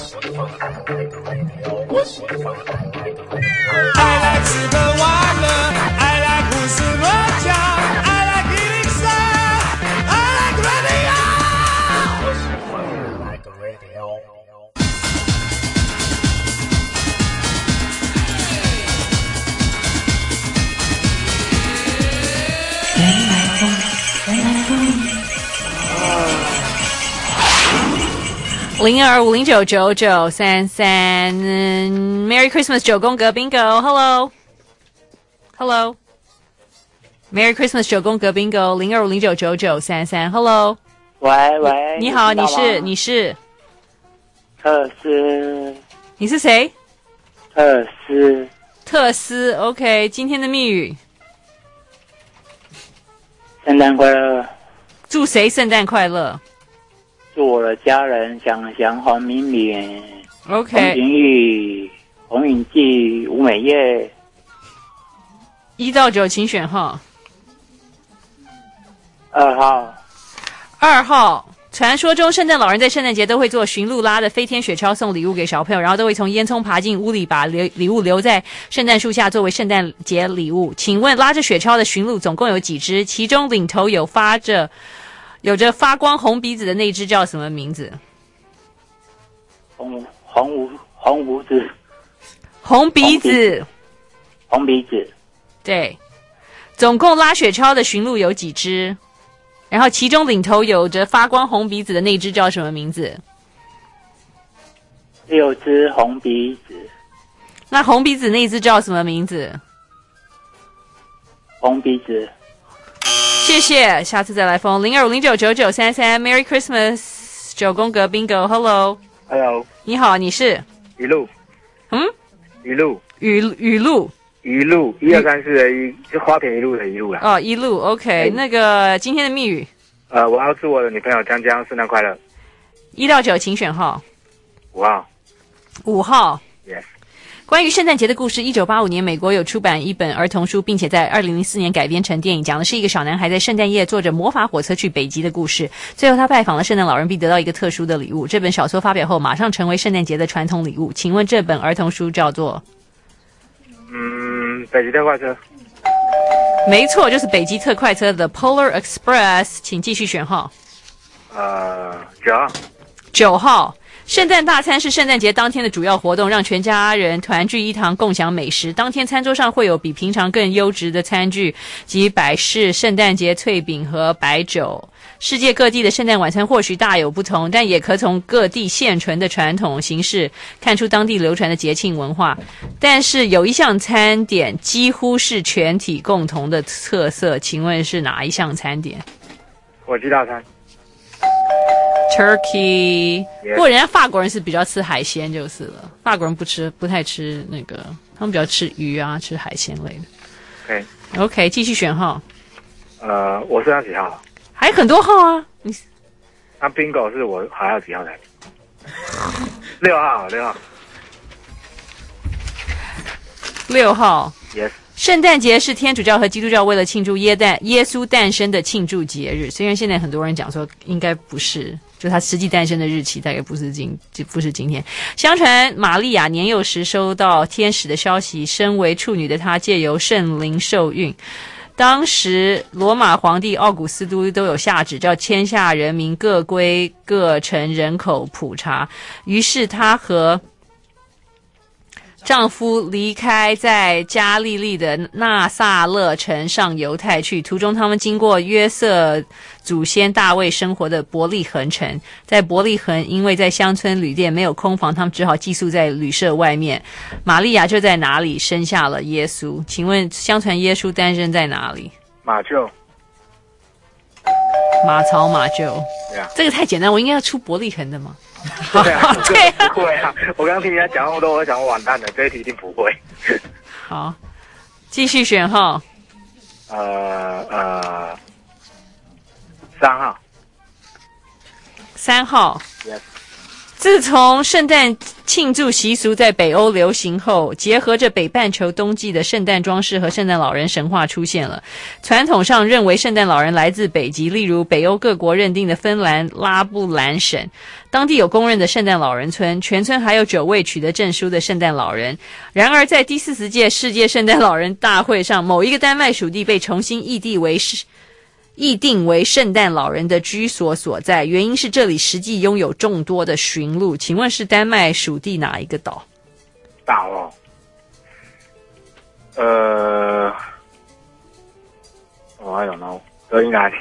I like super water, I like 胡思乱想 I like eating sound, I like radio. I like radio. 原来风，原来风。 零二五零九九九三三 Merry Christmas 九宫格 Bingo Hello Hello Merry Christmas 九宫格 Bingo 零二五零九九九三三 Hello 喂喂你好你是你是特斯你是谁特斯特斯 OK 今天的密语圣诞快乐祝谁圣诞快乐祝我的家人想想黄敏敏 OK 洪云玉洪允记吴美叶一到九请选号二号二号传说中圣诞老人在圣诞节都会做驯鹿拉的飞天雪橇送礼物给小朋友，然后都会从烟囱爬进屋里把礼物留在圣诞树下作为圣诞节礼物。请问拉着雪橇的驯鹿总共有几只？其中领头有发着有着发光红鼻子的那只叫什么名字？ 红红胡红胡子， 红鼻子， 红鼻子。 对，总共拉雪橇的驯鹿有几只？然后其中领头有着发光红鼻子的那只叫什么名字？ 六只红鼻子。 那红鼻子那只叫什么名字？ 红鼻子。 谢谢，下次再来封零二五零九九九三三 Merry Christmas 九宫格 Bingo Hello Hello 你好你是一路嗯一路雨雨露一路一二三四的一是花田一路的一路啦哦一路 OK、欸、那个今天的密语呃我要祝我的女朋友江江圣诞快乐一到九请选号五号五号 Yes 关于圣诞节的故事，一九八五年美国有出版一本儿童书，并且在二零零四年改编成电影，讲的是一个小男孩在圣诞夜坐着魔法火车去北极的故事。最后他拜访了圣诞老人，并得到一个特殊的礼物。这本小说发表后，马上成为圣诞节的传统礼物。请问这本儿童书叫做？ 嗯，北极特快车。 没错，就是北极特快车的 Polar Express。请继续选号。 呃，九号。 九号。圣诞大餐是圣诞节当天的主要活动，让全家人团聚一堂共享美食。当天餐桌上会有比平常更优质的餐具及摆饰圣诞节脆饼和白酒。世界各地的圣诞晚餐或许大有不同，但也可从各地现存的传统形式看出当地流传的节庆文化。但是有一项餐点几乎是全体共同的特色，请问是哪一项餐点？ 火鸡大餐。 Turkey， 不过人家法国人是比较吃海鲜就是了，法国人不吃，不太吃那个，他们比较吃鱼啊，吃海鲜类的。 OK， OK， 继续选号。 呃，我是要几号？ 还很多号啊，你。 那 Bingo 是我还要几号才？六号，六号。 六号。 Yes。 圣诞节是天主教和基督教为了庆祝耶诞耶稣诞生的庆祝节日，虽然现在很多人讲说应该不是，就他实际诞生的日期大概不是今就不是今天。相传玛利亚年幼时收到天使的消息，身为处女的她借由圣灵受孕。当时罗马皇帝奥古斯都都有下旨，叫天下人民各归各城人口普查。于是他和丈夫离开在加利利的纳撒勒城上犹太去，途中他们经过约瑟祖先大卫生活的伯利恒城，在伯利恒因为在乡村旅店没有空房，他们只好寄宿在旅社外面。玛利亚就在哪里生下了耶稣？请问相传耶稣诞生在哪里？ 马厩。 马槽马厩。 对啊， 这个太简单，我应该要出伯利恒的吗？ 对啊， 对啊， 不会啊！我刚刚听人家讲那么多，我想我完蛋了，这一题一定不会。 好，继续选号。 呃呃，三号。 三号。 Yes。 自从圣诞庆祝习俗在北欧流行后，结合着北半球冬季的圣诞装饰和圣诞老人神话出现了。传统上认为圣诞老人来自北极，例如北欧各国认定的芬兰拉布兰省，当地有公认的圣诞老人村，全村还有九位取得证书的圣诞老人。然而在第四十届世界圣诞老人大会上，某一个丹麦属地被重新议定为是议定为圣诞老人的居所所在，原因是这里实际拥有众多的驯鹿。请问是丹麦属地哪一个岛？ 岛哦，呃，我 I don't know， 都应该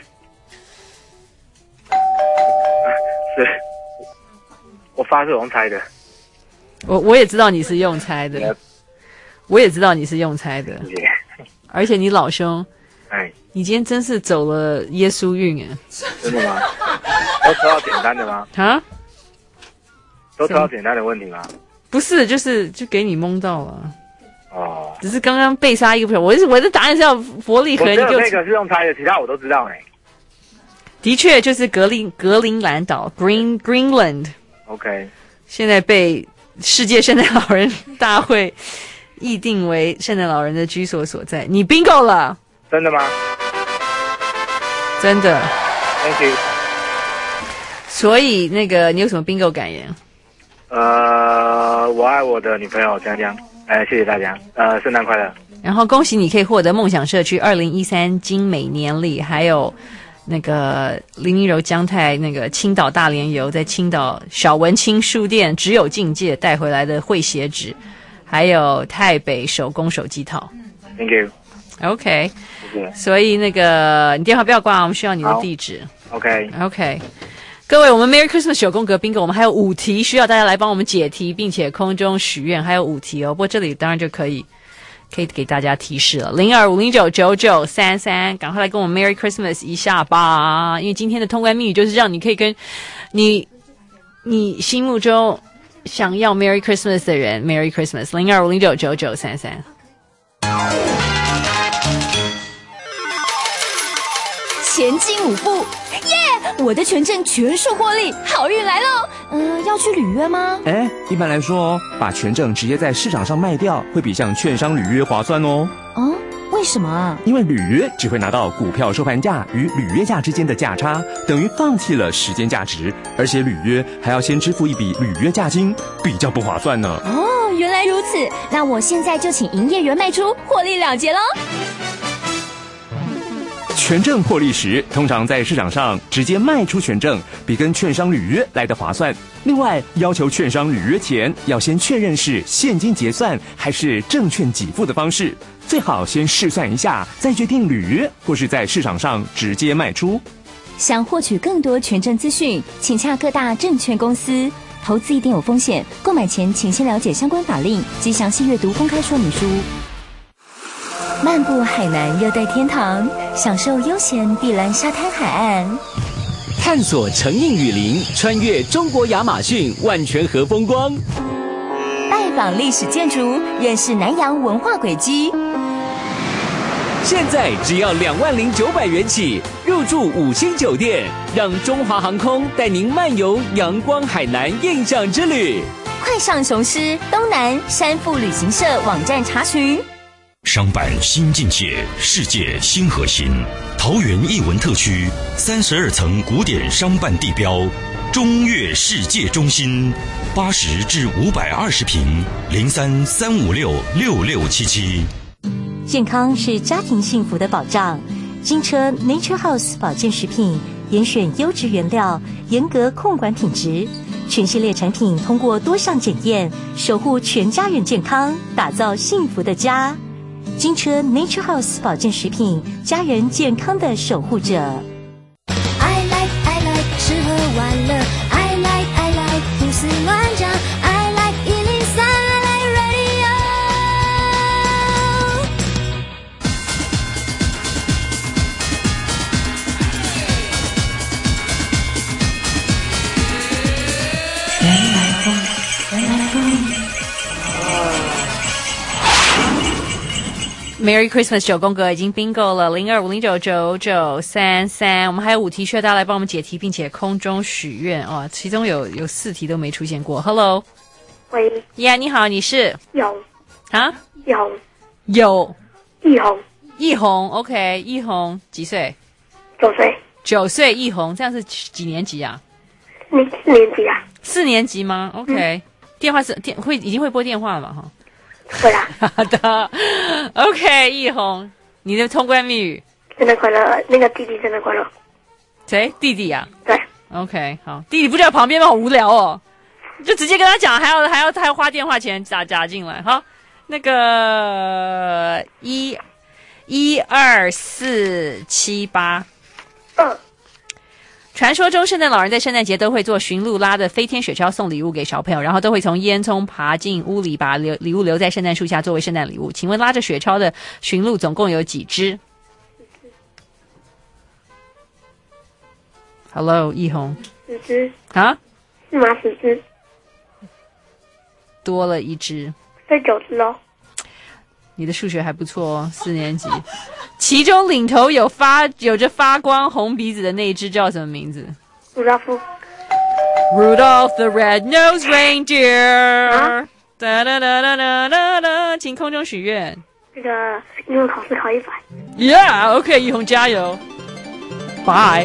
是，我发是用猜的。 我我也知道你是用猜的，我也知道你是用猜的，而且你老兄。 哎， 你今天真是走了耶稣运哎！ 真的吗？都抽到简单的吗？ 啊？ 都抽到简单的问题吗？ 不是，就是就给你蒙到了。 哦。只是刚刚被杀一个朋友，我我的答案是要伯利恒， 我你就那个是用猜的，其他我都知道呢。 的确，就是格林格陵兰岛 （Green Greenland）。OK。现在被世界圣诞老人大会议定为圣诞老人的居所所在。你 bingo 了。 真的吗？ 真的。 Thank you。 所以那个，你有什么 bingo 感言？ 呃，我爱我的女朋友江江。哎，谢谢大家。呃，圣诞快乐。 然后恭喜你可以获得梦想社区二零一三精美年历，还有那个林一柔姜太那个青岛大连游在青岛小文青书店只有境界带回来的绘写纸，还有泰北手工手机套。 Thank you。OK， 所以那个你电话不要挂，我们需要你的地址。 OK OK， 各位，我们 Merry Christmas 九宫格 Bingo， 我们还有五题需要大家来帮我们解题，并且空中许愿，还有五题哦。不过这里当然就可以可以给大家提示了，零二五零九九九三三，赶快来跟我们 Merry Christmas 一下吧！因为今天的通关密语就是让你可以跟你你心目中想要 Merry Christmas 的人 Merry Christmas， 零二五零九九九三三。 前进五步，耶！我的权证全数获利，好运来喽！嗯、呃，要去履约吗？ 哎，一般来说哦，把权证直接在市场上卖掉，会比向券商履约划算哦。 哦，为什么啊？ 因为履约只会拿到股票收盘价与履约价之间的价差，等于放弃了时间价值，而且履约还要先支付一笔履约价金，比较不划算呢。 哦，原来如此，那我现在就请营业员卖出，获利了结喽。 权证获利时，通常在市场上直接卖出权证，比跟券商履约来得划算。另外，要求券商履约前要先确认是现金结算还是证券给付的方式，最好先试算一下，再决定履约或是在市场上直接卖出。 想获取更多权证资讯，请洽各大证券公司。投资一定有风险，购买前请先了解相关法令及详细阅读公开说明书。漫步海南热带天堂，享受悠闲碧蓝沙滩海岸， 探索成荫雨林，穿越中国亚马逊万泉河风光， 拜访历史建筑，认识南洋文化轨迹。 现在只要两万零九百元起，入住五星酒店，让中华航空带您漫游阳光海南印象之旅。 快上雄狮东南山富旅行社网站查询。 商办新境界，世界新核心。桃园艺文特区三十二层古典商办地标，中越世界中心，八十至五百二十平，零三三五六六六七七。 健康是家庭幸福的保障。金车 Nature House 保健食品，严选优质原料，严格控管品质。 全系列产品通过多项检验，守护全家人健康，打造幸福的家。金车 Nature House 保健食品，家人健康的守护者。 I like I like 吃喝玩乐 I like I like 胡思乱想 I like 一零三 I like radio。 原来风，原来风。 Merry Christmas 九宫格已经 bingo 了，零二五零九九九三三，我们还有五题需要大家来帮我们解题，并且空中许愿哦，其中有有四题都没出现过。Hello， 喂， 呀、yeah, 你好，你是有啊有有易红易红 ，OK， 易红几岁？ 九岁， 九岁易红，这样是几年级啊？ 你四年级啊？ 四年级吗 ？OK，、嗯、电话是电会已经会拨电话了嘛？哈。 会啦。 好的 ，OK， 易红，你的通关密语。 生日快乐，那个弟弟生日快乐。 谁？弟弟啊？ 对。 OK， 好，弟弟不就在旁边吗？好无聊哦，就直接跟他讲，还要还要还要花电话钱打打进来。好，那个一一二四七八。 嗯。 传说中，圣诞老人在圣诞节都会做驯鹿拉的飞天雪橇送礼物给小朋友，然后都会从烟囱爬进屋里，把留礼物留在圣诞树下作为圣诞礼物。请问拉着雪橇的驯鹿总共有几只 ？Hello， 易红。 十只。 啊？ 是吗？十只。 多了一只。 所以九只哦。 你的数学还不错哦，四年级。其中领头有发有着发光红鼻子的那一只叫什么名字？ 鲁道夫。 Rudolph the Red-Nosed Reindeer。啊、哒哒哒哒哒哒哒，请空中许愿。 这个英文考试考一百。 Yeah，OK， 易红加油。Bye。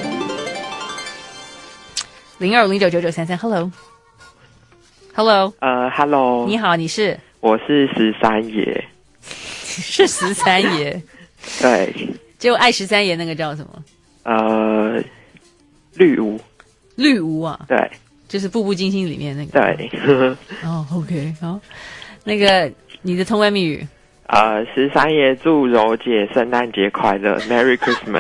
零二零九九九三三 ，Hello。Hello。 呃 ，Hello。 你好，你是？ 我是十三爷。 是十三爷。 对， 就爱十三爷那个叫什么？ 呃，绿屋。 绿屋啊？ 对， 就是《步步惊心》里面那个。 对。 哦 ，OK， 好，那个你的通关密语？ 呃，十三爷祝柔姐圣诞节快乐 ，Merry Christmas。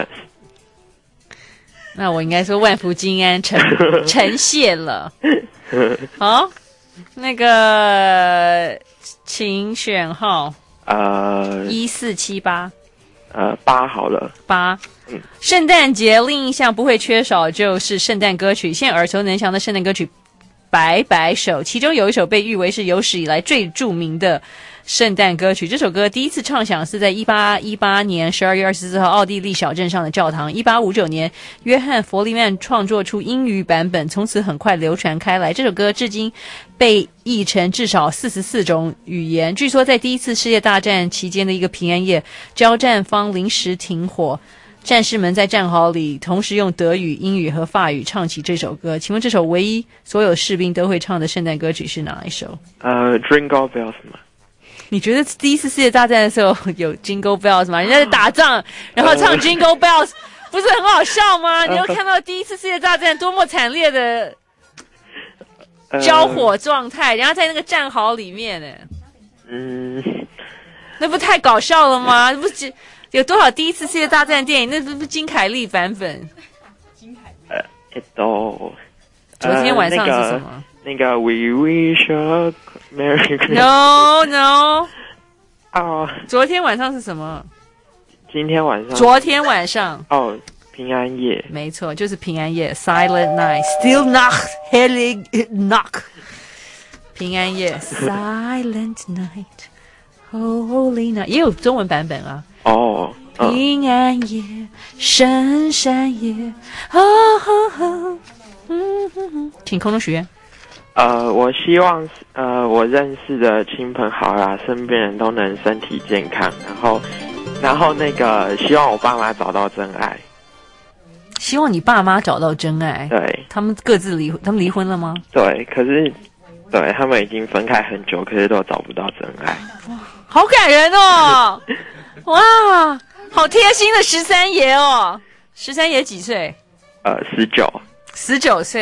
那我应该说万福金安，呈呈现了。好，那个请选号。 呃， 一四七八。 呃，八好了， 八。 嗯， 圣诞节另一项不会缺少就是圣诞歌曲，现在耳熟能详的圣诞歌曲《摆摆手》，其中有一首被誉为是有史以来最著名的圣诞歌曲。这首歌第一次唱响是在一八一八年十二月二十四号奥地利小镇上的教堂。一八五九年，约翰·弗利曼创作出英语版本，从此很快流传开来。这首歌至今被译成至少四十四种语言。据说在第一次世界大战期间的一个平安夜，交战方临时停火，战士们在战壕里同时用德语、英语和法语唱起这首歌。请问这首唯一所有士兵都会唱的圣诞歌曲是哪一首？ 呃 ，Jingle Bells 吗？ 你觉得第一次世界大战的时候有 Jingle Bells 吗？人家在打仗，然后唱 Jingle Bells， 不是很好笑吗？你有看到第一次世界大战多么惨烈的交火状态，然后在那个战壕里面呢？ 嗯， 那不太搞笑了吗？不是有多少第一次世界大战电影？那不是金凯利版本？ 金凯利，呃，えっと， 昨天晚上是什么？ 那个 We wish a Merry Christmas。 No no。 哦， 昨天晚上是什么？ 今天晚上。 昨天晚上。 哦，平安夜。 没错，就是平安夜 ，Silent Night，Still Knock Hellig Knock。平安夜 ，Silent Night，Holy Night， 也有中文版本啊。 哦。 嗯、平安夜，圣山夜，哦哦哦，嗯哼哼，请空中许愿。 呃，我希望呃我认识的亲朋好友、身边人都能身体健康，然后，然后那个希望我爸妈找到真爱。 希望你爸妈找到真爱。 对， 他们各自离婚，他们离婚了吗？ 对，可是对他们已经分开很久，可是都找不到真爱。 哇，好感人哦！哇，好贴心的十三爷哦。十三爷几岁？ 呃，十九。 十九岁。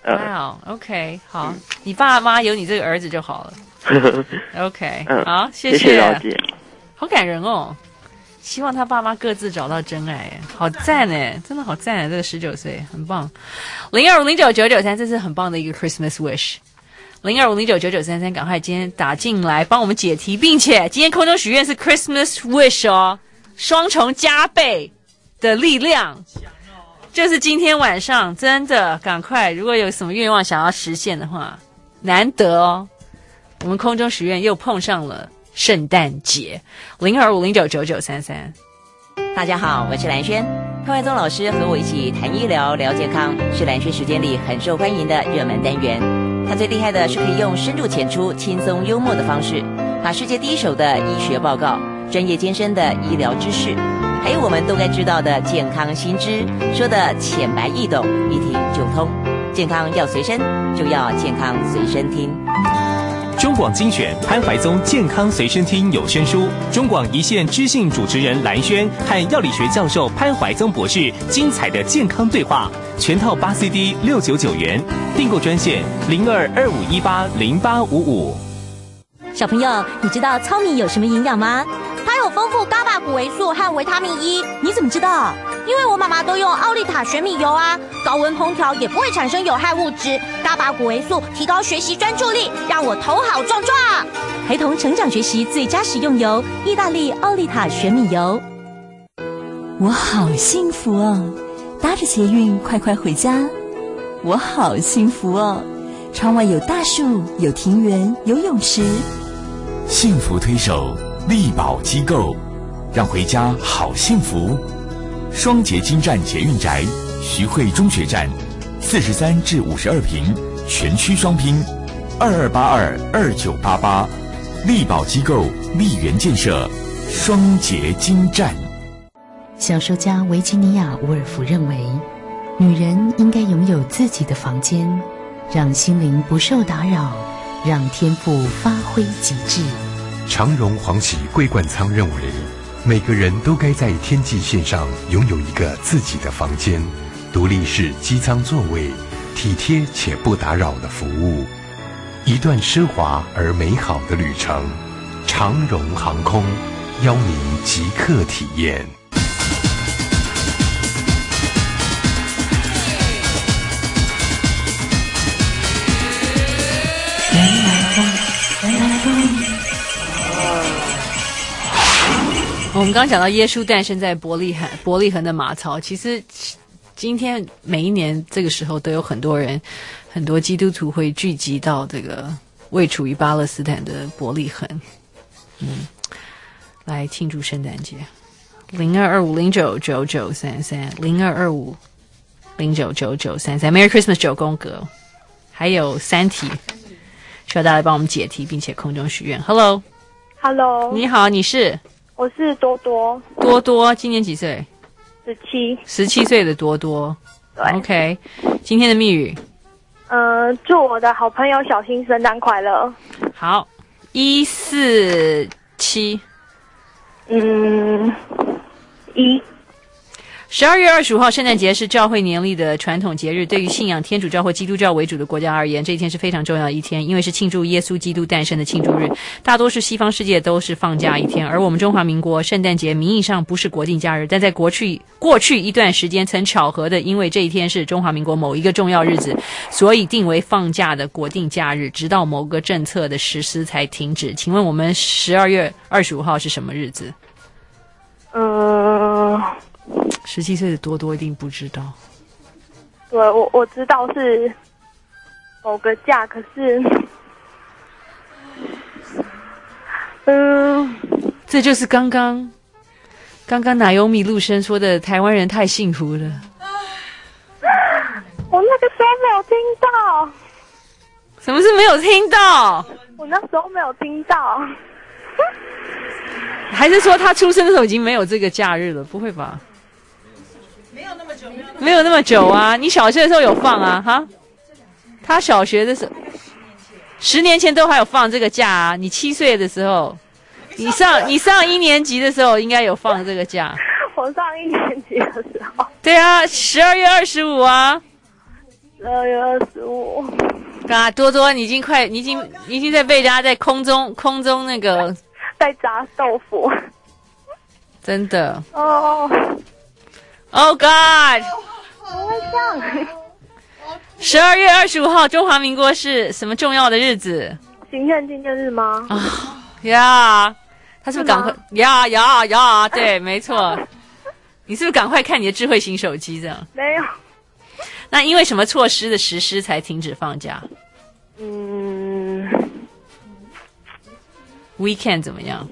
呃哇、wow, ，OK， 好，你爸妈有你这个儿子就好了。OK， 嗯， 好，谢谢谢老姐， 好感人哦。希望他爸妈各自找到真爱，好赞哎，真的好赞啊！这个十九岁很棒。零二五零九九九三，这是很棒的一个 Christmas wish。零二五零九九九三三，赶快今天打进来帮我们解题，并且今天空中许愿是 Christmas wish 哦，双重加倍的力量。就是今天晚上真的赶快，如果有什么愿望想要实现的话，难得哦，我们空中许愿又碰上了圣诞节。零二五零九九九三三。 大家好，我是蓝轩。潘怀宗老师和我一起谈医疗聊健康，是蓝轩时间里很受欢迎的热门单元。他最厉害的是可以用深入浅出、轻松幽默的方式，把世界第一手的医学报告、专业艰深的医疗知识，还有我们都该知道的健康新知，说的浅白易懂，一听就通。健康要随身，就要健康随身听。 中广精选潘怀宗健康随身听有声书，中广一线知性主持人蓝轩和药理学教授潘怀宗博士精彩的健康对话，全套八 C D 六九九元，订购专线零二二五一八零八五五。 小朋友，你知道糙米有什么营养吗？ 它有丰富伽马谷维素和维他命 E。 你怎么知道？ 因为我妈妈都用奥利塔玄米油啊，高温烹调也不会产生有害物质。伽马谷维素提高学习专注力，让我头好壮壮。 孩童成长学习最佳食用油，意大利奥利塔玄米油。我好幸福哦，搭着捷运快快回家。我好幸福哦，窗外有大树，有庭园，有泳池。 幸福推手力宝机构，让回家好幸福。双捷金站捷运宅，徐汇中学站，四十三至五十二平，全区双拼，二二八二二九八八，力宝机构力源建设，双捷金站。 小说家维吉尼亚·伍尔夫认为，女人应该拥有自己的房间，让心灵不受打扰，让天赋发挥极致。 长荣黄喜桂冠仓认为，每个人都该在天际线上拥有一个自己的房间，独立式机舱座位，体贴且不打扰的服务，一段奢华而美好的旅程。长荣航空邀您即刻体验。 原来风，原来风。 我们刚刚讲到耶稣诞生在伯利恒，伯利恒的马槽。其实今天每一年这个时候都有很多人，很多基督徒会聚集到这个位处于巴勒斯坦的伯利恒，嗯，来庆祝圣诞节。零二二五零九九九三三，零二二五零九九九三三 ，Merry Christmas 九宫格，还有三题，需要大家来帮我们解题，并且空中许愿。Hello，Hello， 你好，你是？ 我是多多。 多多今年几岁？ 十七。 十七岁的多多。 对。 OK， 今天的密语。 呃，祝我的好朋友小新圣诞快乐。 好，一四七。 嗯，一。 十二月二十五号，圣诞节是教会年历的传统节日。对于信仰天主教或基督教为主的国家而言，这一天是非常重要的一天，因为是庆祝耶稣基督诞生的庆祝日。大多数西方世界都是放假一天，而我们中华民国圣诞节名义上不是国定假日，但在过去过去一段时间曾巧合的，因为这一天是中华民国某一个重要日子，所以定为放假的国定假日，直到某个政策的实施才停止。请问我们十二月二十五号是什么日子？ 嗯、呃。 十七岁的多多一定不知道。 对，我我知道是某个假，可是，嗯， 这就是刚刚刚刚哪有米陆生说的，台湾人太幸福了。 我那个时候没有听到。 什么是没有听到？ 我那时候没有听到。 还是说他出生的时候已经没有这个假日了？不会吧？没有那么久，没有那么久啊！你小学的时候有放啊？哈，他小学的时候，十年前都还有放这个假啊！你七岁的时候，你上你上一年级的时候应该有放这个假。 我上一年级的时候。 对啊，十二月二十五啊。 十二月二十五。 啊，多多，你已经快，你已经你已经在被大家在空中空中那个在炸豆腐。 真的。 哦。 Oh God！ 我会上。 十二月二十五号，中华民国是什么重要的日子？ 行宪纪念日吗？ 啊呀，他是不是赶快呀呀呀？对，没错。你是不是赶快看你的智慧型手机这样？ 没有。 那因为什么措施的实施才停止放假？ 嗯 ，weekend 怎么样？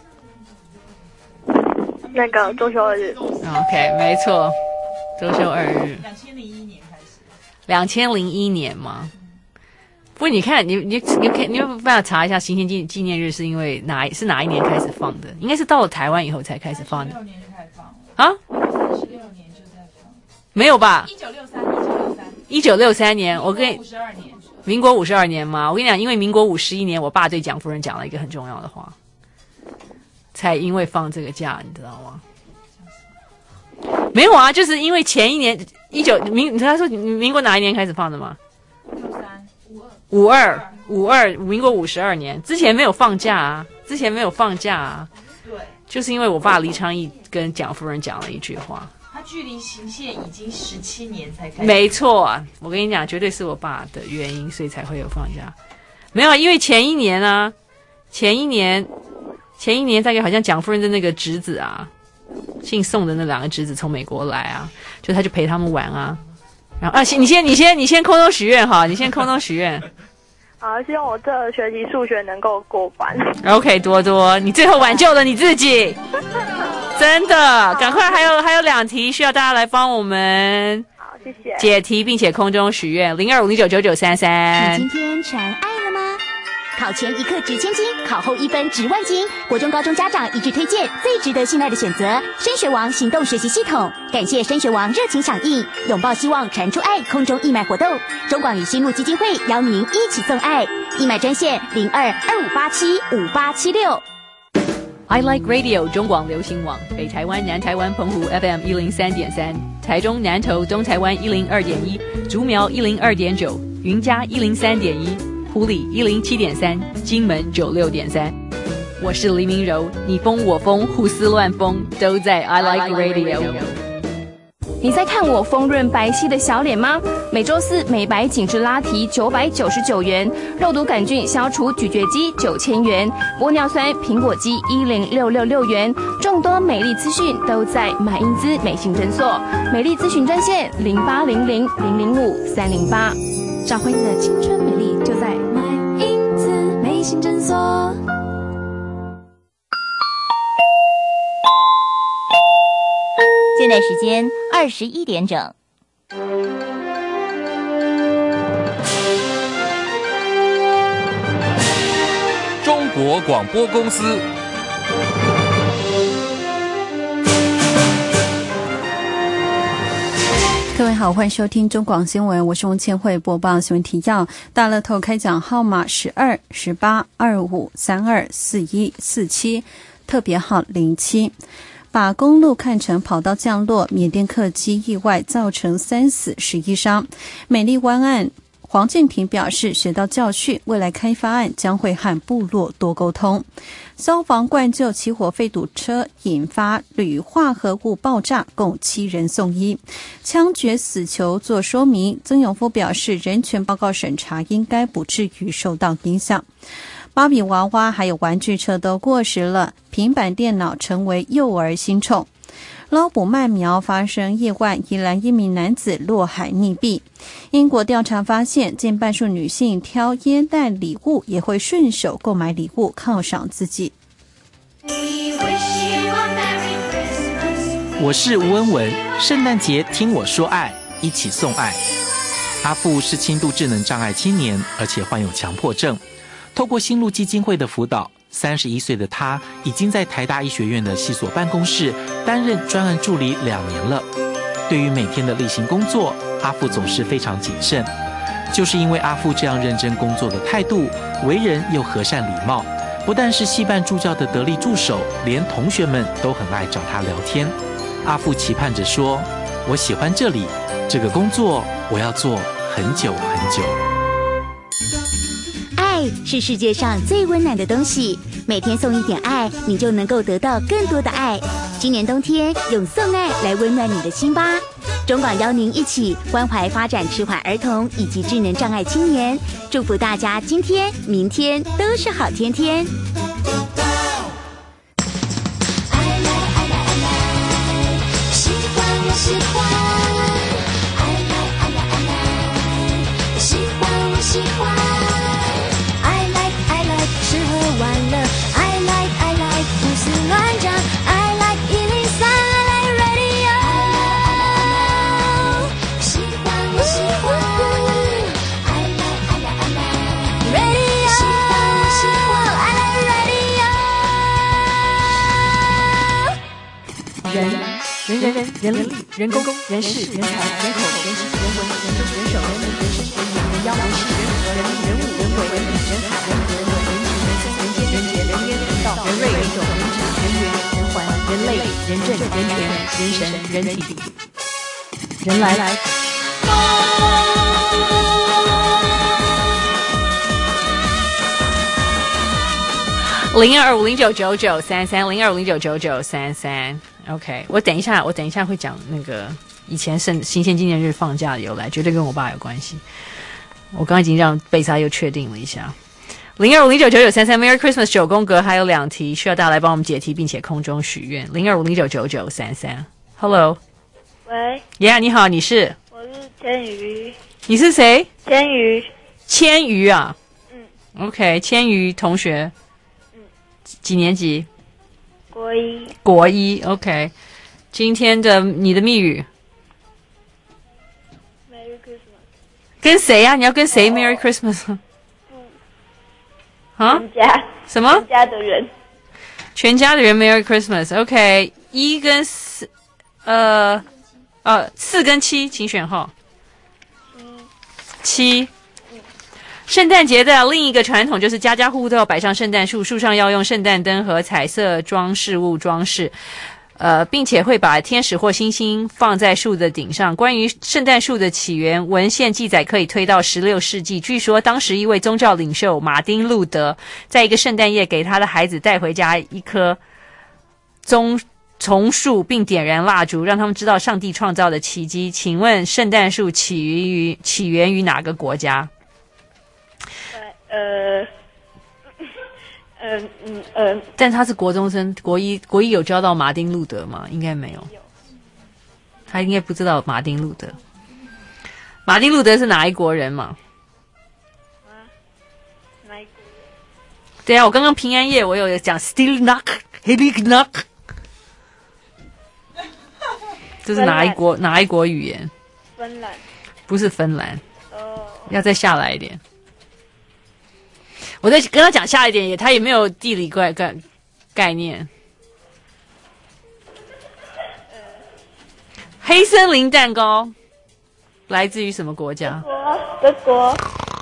那个周休二日。 OK， 没错，周休二日。两千零一年开始。两千零一年吗？不过你看，你你你可以你有办法查一下行宪纪纪念日是因为哪是哪一年开始放的？应该是到了台湾以后才开始放的。六年就开始放啊？三十六年就在放。没有吧？一九六三，一九六三。一九六三年，我跟你。五十二年。民国五十二年吗？我跟你讲，因为民国五十一年，我爸对蒋夫人讲了一个很重要的话，才因为放这个假，你知道吗？没有啊，就是因为前一年一九民，他说民国哪一年开始放的吗？六三五二五二民国五十二年之前没有放假啊，之前没有放假啊。对，就是因为我爸黎昌义跟蒋夫人讲了一句话。 他距离行宪已经十七年才开始。 没错啊，我跟你讲，绝对是我爸的原因，所以才会有放假。没有，因为前一年啊，前一年前一年大概好像蒋夫人的那个侄子啊。姓宋的那两个侄子从美国来啊，就他就陪他们玩啊，然后啊，你先你先你先空中许愿哈，你先空中许愿。 好，希望我这学期数学能够过关。 OK， 多多，你最后挽救了你自己，真的，赶快还有还有两题需要大家来帮我们。 好，谢谢。 解题并且空中许愿，零二五零九九九三三。 你今天传爱了吗？考前一刻值千金，考后一分值万金。国中、高中家长一致推荐最值得信赖的选择——升学王行动学习系统。感谢升学王热情响应，拥抱希望，传出爱空中义卖活动。中广与新路基金会邀您一起送爱，义卖专线零二二五八七五八七六。 I Like Radio 中广流行网，北台湾、南台湾、澎湖 F M 一零三点三，台中、南投、东台湾一零二点一，竹苗一零二点九，云嘉一零三点一。埔里一零七点三，金门九六点三，我是黎明柔，你疯我疯，胡思乱疯，都在 I Like Radio。 你在看我丰润白皙的小脸吗？每周四美白紧致拉提九百九十九元，肉毒杆菌消除咀嚼肌九千元，玻尿酸苹果肌一零六六六元，众多美丽资讯都在买英姿美型诊所，美丽咨询专线零八零零零零五三零八。找回你的青春美丽，就在买英姿美型诊所。 现在时间二十一点整。 中国广播公司。 各位好，欢迎收听中广新闻，我是翁倩慧，播报新闻提要。大乐透开奖号码十二、十八、二五、三二、四一、四七，特别号零七。把公路看成跑道降落，缅甸客机意外造成三死十一伤。美丽湾岸黄建庭表示学到教训，未来开发案将会和部落多沟通。消防灌救起火废堵车，引发铝化合物爆炸，共七人送医。枪决死囚做说明，曾永夫表示人权报告审查应该不至于受到影响。芭比娃娃还有玩具车都过时了，平板电脑成为幼儿新宠。捞捕鳗苗发生意外，宜兰一名男子落海溺毙。英国调查发现，近半数女性挑耶诞礼物也会顺手购买礼物犒赏自己。 我是吴恩文，圣诞节听我说爱，一起送爱。阿富是轻度智能障碍青年，而且患有强迫症。透过新路基金会的辅导，三十一岁的他已经在台大医学院的系所办公室担任专案助理两年了。对于每天的例行工作，阿富总是非常谨慎。就是因为阿富这样认真工作的态度，为人又和善礼貌，不但是系办助教的得力助手，连同学们都很爱找他聊天。阿富期盼着说：我喜欢这里，这个工作我要做很久很久。 爱是世界上最温暖的东西，每天送一点爱，你就能够得到更多的爱。今年冬天，用送爱来温暖你的心吧。中广邀您一起关怀发展迟缓儿童以及智能障碍青年，祝福大家今天、明天都是好天天。 喜欢我喜欢，爱来爱来爱来，喜欢我喜欢，爱来爱来吃喝玩乐，爱来爱来胡思乱想，爱来一零三，爱来 radio， 喜欢我喜欢，爱来爱来爱来 radio， 喜欢我喜欢，爱来 radio。 人人人人人力人工人事人才人口人情人文人政人手人民人身人眼人妖人事人和人力人物人为人理人海人和人文人情人思人间人杰人烟人道人类人种人质人缘人环人类人政人权人神人体人来来。零二五零九九九三三零二五零九九九三三。OK， 我等一下，我等一下会讲那个以前圣新鲜纪念日放假的由来，绝对跟我爸有关系。我刚刚已经让贝萨又确定了一下。零二五零九九九三三 Merry Christmas 九宫格还有两题需要大家来帮我们解题，并且空中许愿。零二五零九九九三三 ，Hello， 喂 ，Yeah， 你好，你是？ 我是千瑜。 你是谁？ 千瑜。 千瑜啊？ 嗯。 OK， 千瑜同学。 嗯。 几年级？ 国一。 国一 ，OK。今天的你的密语 ，Merry Christmas。 跟谁呀、啊？你要跟谁 Merry Christmas？啊？ 全家。 什么？ 全家的人。 全家的人 Merry Christmas。OK， 一跟四，呃，呃，四跟七，请选号。七。圣诞节的另一个传统就是家家户户都要摆上圣诞树，树上要用圣诞灯和彩色装饰物装饰，呃，并且会把天使或星星放在树的顶上。关于圣诞树的起源，文献记载可以推到十六世纪。据说当时一位宗教领袖马丁·路德在一个圣诞夜给他的孩子带回家一棵棕丛树，并点燃蜡烛，让他们知道上帝创造的奇迹。请问圣诞树起源于起源于哪个国家？ 呃，呃，嗯，呃， 但他是国中生，国一国一有教到马丁路德吗？应该没有，他应该不知道马丁路德。马丁路德是哪一国人嘛？ 啊，哪一国？ 对啊，我刚刚平安夜我有讲 still knock heavy knock， 这是哪一国哪一国语言？ 芬兰。 不是芬兰。 哦。 要再下来一点。我在跟他讲下一点也，他也没有地理概概概念。黑森林蛋糕来自于什么国家？ 德国。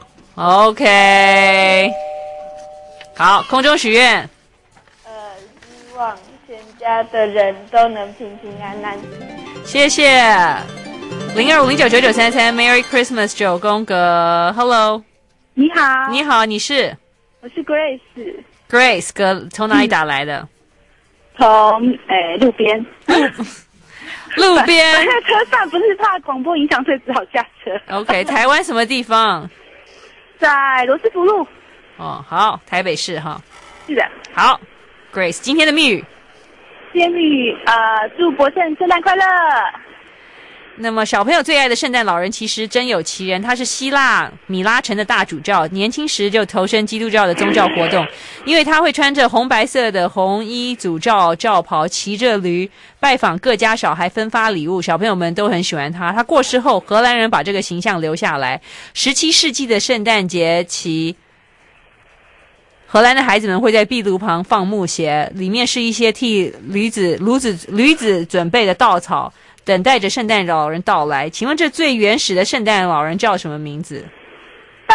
OK， 好，空中许愿。 呃，希望全家的人都能平平安安。 谢谢。零二五零九九九三三 Merry Christmas 九宫格 Hello， 你好。 你好，你是？ 我是 Grace。 Grace 哥从哪里打来的？ 从诶路边。 路边。 在车上不是怕广播影响，所以只好下车。 OK， 台湾什么地方？ 在罗斯福路。 哦，好，台北市哈。 是的。 好 ，Grace 今天的密语。 今天密语呃，祝博胜圣诞快乐。 那么小朋友最爱的圣诞老人其实真有其人，他是希腊米拉城的大主教，年轻时就投身基督教的宗教活动，因为他会穿着红白色的红衣主教教袍，骑着驴拜访各家小孩，分发礼物，小朋友们都很喜欢他。他过世后，荷兰人把这个形象留下来。十七世纪的圣诞节期，荷兰的孩子们会在壁炉旁放木鞋，里面是一些替驴子驴子驴子准备的稻草，等待着圣诞老人到来。请问这最原始的圣诞老人叫什么名字？ 啊！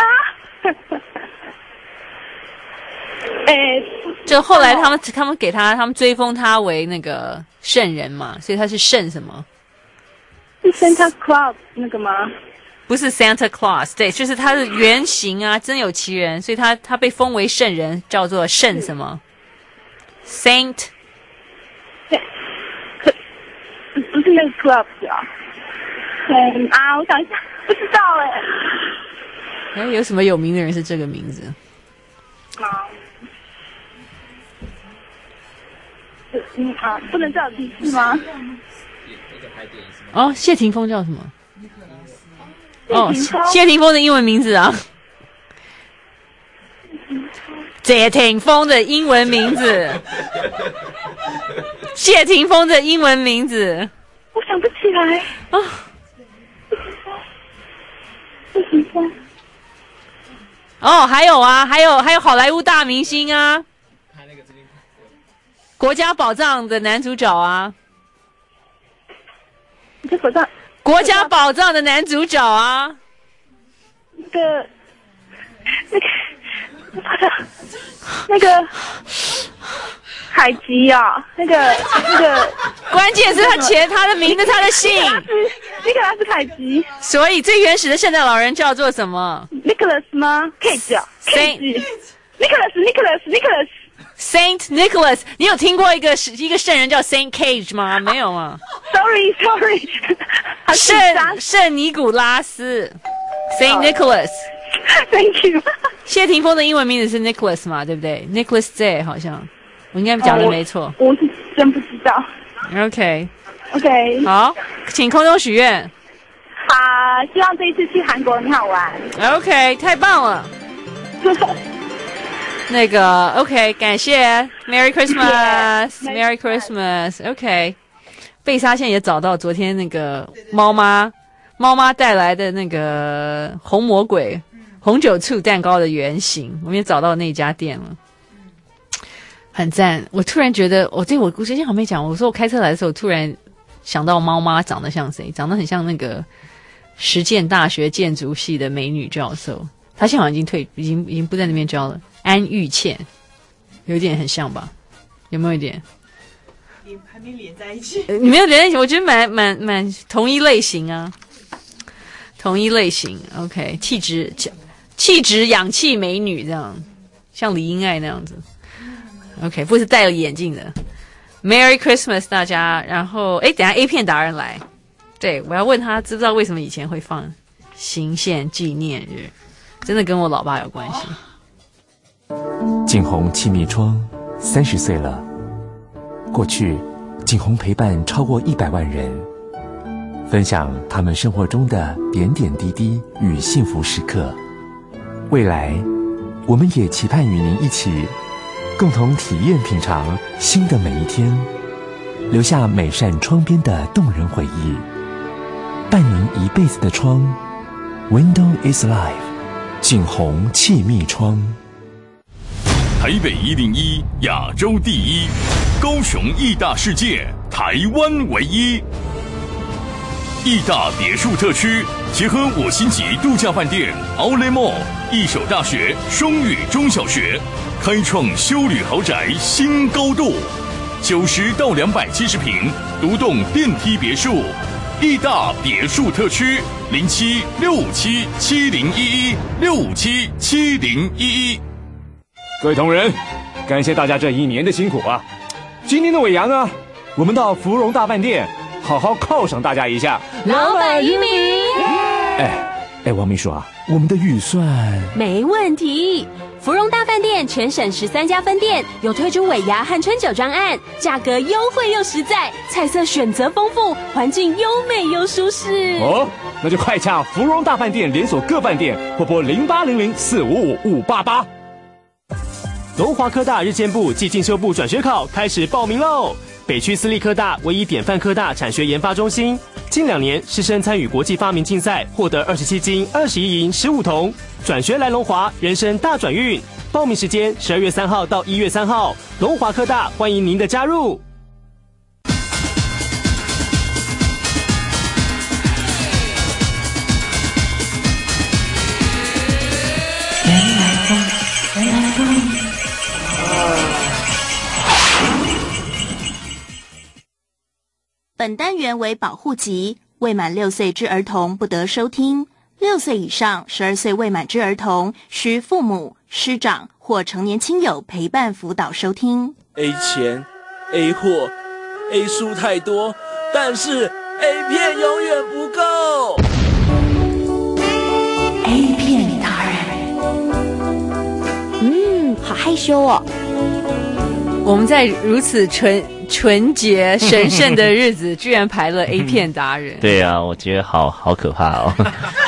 哎， 就后来他们他们给他他们追封他为那个圣人嘛，所以他是圣什么？ 是 Santa Claus 那个吗？ 不是 Santa Claus， 对，就是他的原型啊，真有其人，所以他他被封为圣人，叫做圣什么 ？Saint。 可不是那个 Club 啊？嗯啊，我想一下，不知道哎。 哎，有什么有名的人是这个名字？ 啊，嗯啊，不能叫提示吗？ 哦，谢霆锋叫什么？哦， 谢霆锋谢霆锋的英文名字啊。谢霆锋的英文名字。谢霆锋的英文名字。 我想不起来啊。 谢霆锋。 哦，还有啊，还有还有好莱坞大明星啊，国家宝藏的男主角啊， 这国家国家宝藏的男主角啊， 那个那个那个海吉啊，那个那个， 关键是他前他的名字他的姓， 尼克拉斯凯吉， 所以最原始的圣诞老人叫做什么 ？Nicholas 吗 ？Cage 啊 ，Cage，Nicholas，Nicholas，Nicholas。 Saint Nicholas， 你有听过一个一个圣人叫 Saint Cage 吗？没有啊。 Sorry，Sorry， 圣圣尼古拉斯 ，Saint Nicholas。Thank you。 谢霆锋的英文名字是 Nicholas 嘛，对不对 ？Nicholas J 好像，我应该讲的没错。 我, 我是真不知道。 OK。 OK。 好，请空中许愿。 啊，希望这一次去韩国很好玩。 OK， 太棒了。那个 OK， 感谢 Merry Christmas，Merry Christmas。OK， 贝莎现在也找到昨天那个猫妈猫妈带来的那个红魔鬼红酒醋蛋糕的原型，我们也找到那家店了，很赞。我突然觉得，我这我我之前还没讲，我说我开车来的时候，突然想到猫妈长得像谁？长得很像那个实践大学建筑系的美女教授，她现在好像已经退，已经已经不在那边教了。安玉倩，有点很像吧？有没有一点？ 还没连在一起。 呃、你没有连在一起，我觉得蛮蛮蛮同一类型啊，同一类型。OK， 气质气质氧气美女这样，像李英爱那样子。OK， 不是戴了眼镜的。Merry Christmas 大家，然后哎，等一下 A 片达人来，对我要问他知不知道为什么以前会放行宪纪念日，真的跟我老爸有关系。 景洪气密窗三十岁了，过去景洪陪伴超过一百万人，分享他们生活中的点点滴滴与幸福时刻。未来，我们也期盼与您一起，共同体验品尝新的每一天，留下每扇窗边的动人回忆，伴您一辈子的窗。Window is life， 景洪气密窗。 台北一零一亚洲第一，高雄义大世界，台湾唯一。义大别墅特区结合五星级度假饭店 Outlet Mall、一所大学、双语中小学，开创休旅豪宅新高度。九十到两百七十平独栋电梯别墅，义大别墅特区零七六七七零一一六七七零一一。 各位同仁，感谢大家这一年的辛苦啊！今年的尾牙呢，我们到芙蓉大饭店好好犒赏大家一下。 老板英明。 哎哎，王秘书啊，我们的预算没问题。芙蓉大饭店全省十三家分店有推出尾牙和春酒专案，价格优惠又实在，菜色选择丰富，环境优美又舒适。 哦，那就快洽芙蓉大饭店连锁各饭店，或拨零八零零四五五五八八。 龙华科大日间部暨进修部转学考开始报名喽！北区私立科大唯一典范科大产学研发中心，近两年师生参与国际发明竞赛，获得二十七金、二十一银、十五铜，转学来龙华，人生大转运。报名时间十二月三号到一月三号，龙华科大欢迎您的加入。 原来风，原来风。 本单元为保护级，未满六岁之儿童不得收听。 六岁以上、十二岁未满之儿童，需父母、师长或成年亲友陪伴辅导收听。 A 钱 A 货 A 书太多，但是 A 片永远不够。 A 片达人， 嗯，好害羞哦。 我们在如此纯纯洁神圣的日子，居然排了 A 片达人。 对啊，我觉得好好可怕哦。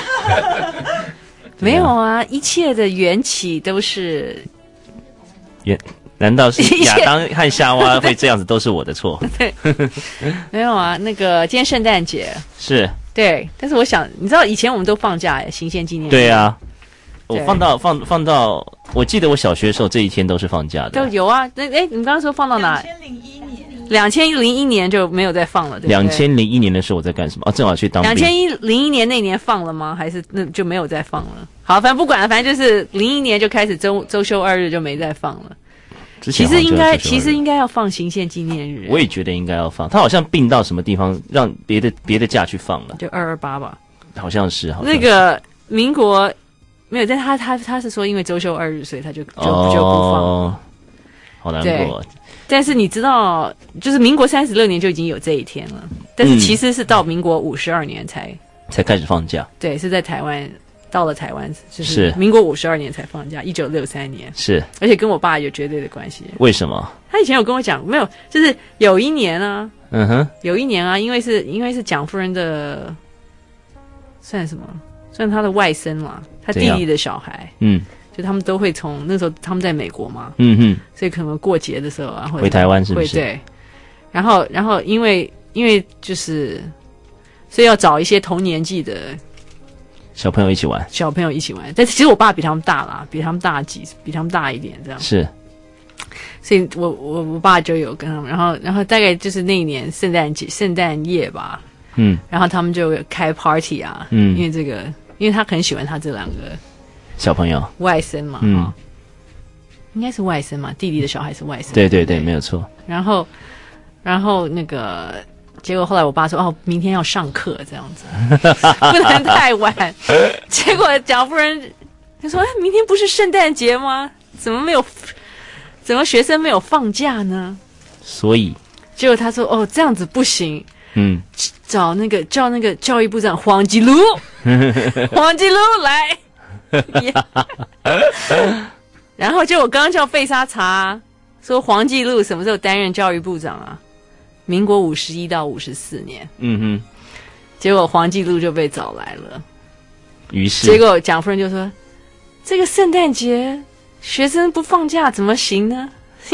没有啊，一切的缘起都是缘。难道是亚当和夏娃会这样子都是我的错？ 对，没有啊。那个今天圣诞节是， 对，但是我想，你知道以前我们都放假耶，行宪纪念日。 对啊，我放到放放到，我记得我小学的时候这一天都是放假的。 都有啊，那哎，你刚刚说放到哪？两千零一年，两千零一年就没有再放了，对不对？ 两千零一年的时候我在干什么？哦，正好去当兵。 两千零一年那年放了吗？还是那就没有再放了？好，反正不管了，反正就是零一年就开始周周休二日就没再放了。其实应该，其实应该要放行宪纪念日。 我也觉得应该要放。他好像并到什么地方，让别的别的假去放了。 就二二八吧， 好像是。好像是那个民国没有，但他他他是说因为周休二日，所以他就就、哦、就不放了。 好难过。 但是你知道，就是民国三十六年就已经有这一天了，但是其实是到民国五十二年才、嗯、 才开始放假。 对，是在台湾。到了台湾就是民国五十二年才放假，一九六三年是， 而且跟我爸有绝对的关系。 为什么？ 他以前有跟我讲，没有，就是有一年啊， 嗯哼， 有一年啊，因为是因为是蒋夫人的，算什么？算他的外甥嘛，他弟弟的小孩， 嗯， 就他们都会从那时候他们在美国嘛， 嗯哼， 所以可能过节的时候啊， 回台湾是不是？ 对，然后然后因为因为就是，所以要找一些同年纪的。 小朋友一起玩， 小朋友一起玩，但其实我爸比他们大啦，比他们大几，比他们大一点，这样是。 所以我我我爸就有跟他们，然后然后大概就是那一年圣诞节圣诞夜吧， 嗯， 然后他们就开 party 啊， 嗯， 因为这个，因为他很喜欢他这两个小朋友外甥嘛， 嗯、 哦，应该是外甥嘛，弟弟的小孩是外甥， 对对对，没有错。 然后然后那个。结果后来我爸说：“哦，明天要上课，这样子不能太晚。”结果蒋夫人就说：“哎，明天不是圣诞节吗？怎么没有？怎么学生没有放假呢？” 所以， 结果他说：“哦，这样子不行。” 嗯， 找那个叫那个教育部长黄吉禄，黄吉禄来。然后就我刚刚叫费沙查说黄吉禄什么时候担任教育部长啊？民国五十一到五十四年， 嗯哼， 结果黄纪禄就被找来了。 于是， 结果蒋夫人就说：“这个圣诞节学生不放假怎么行呢？”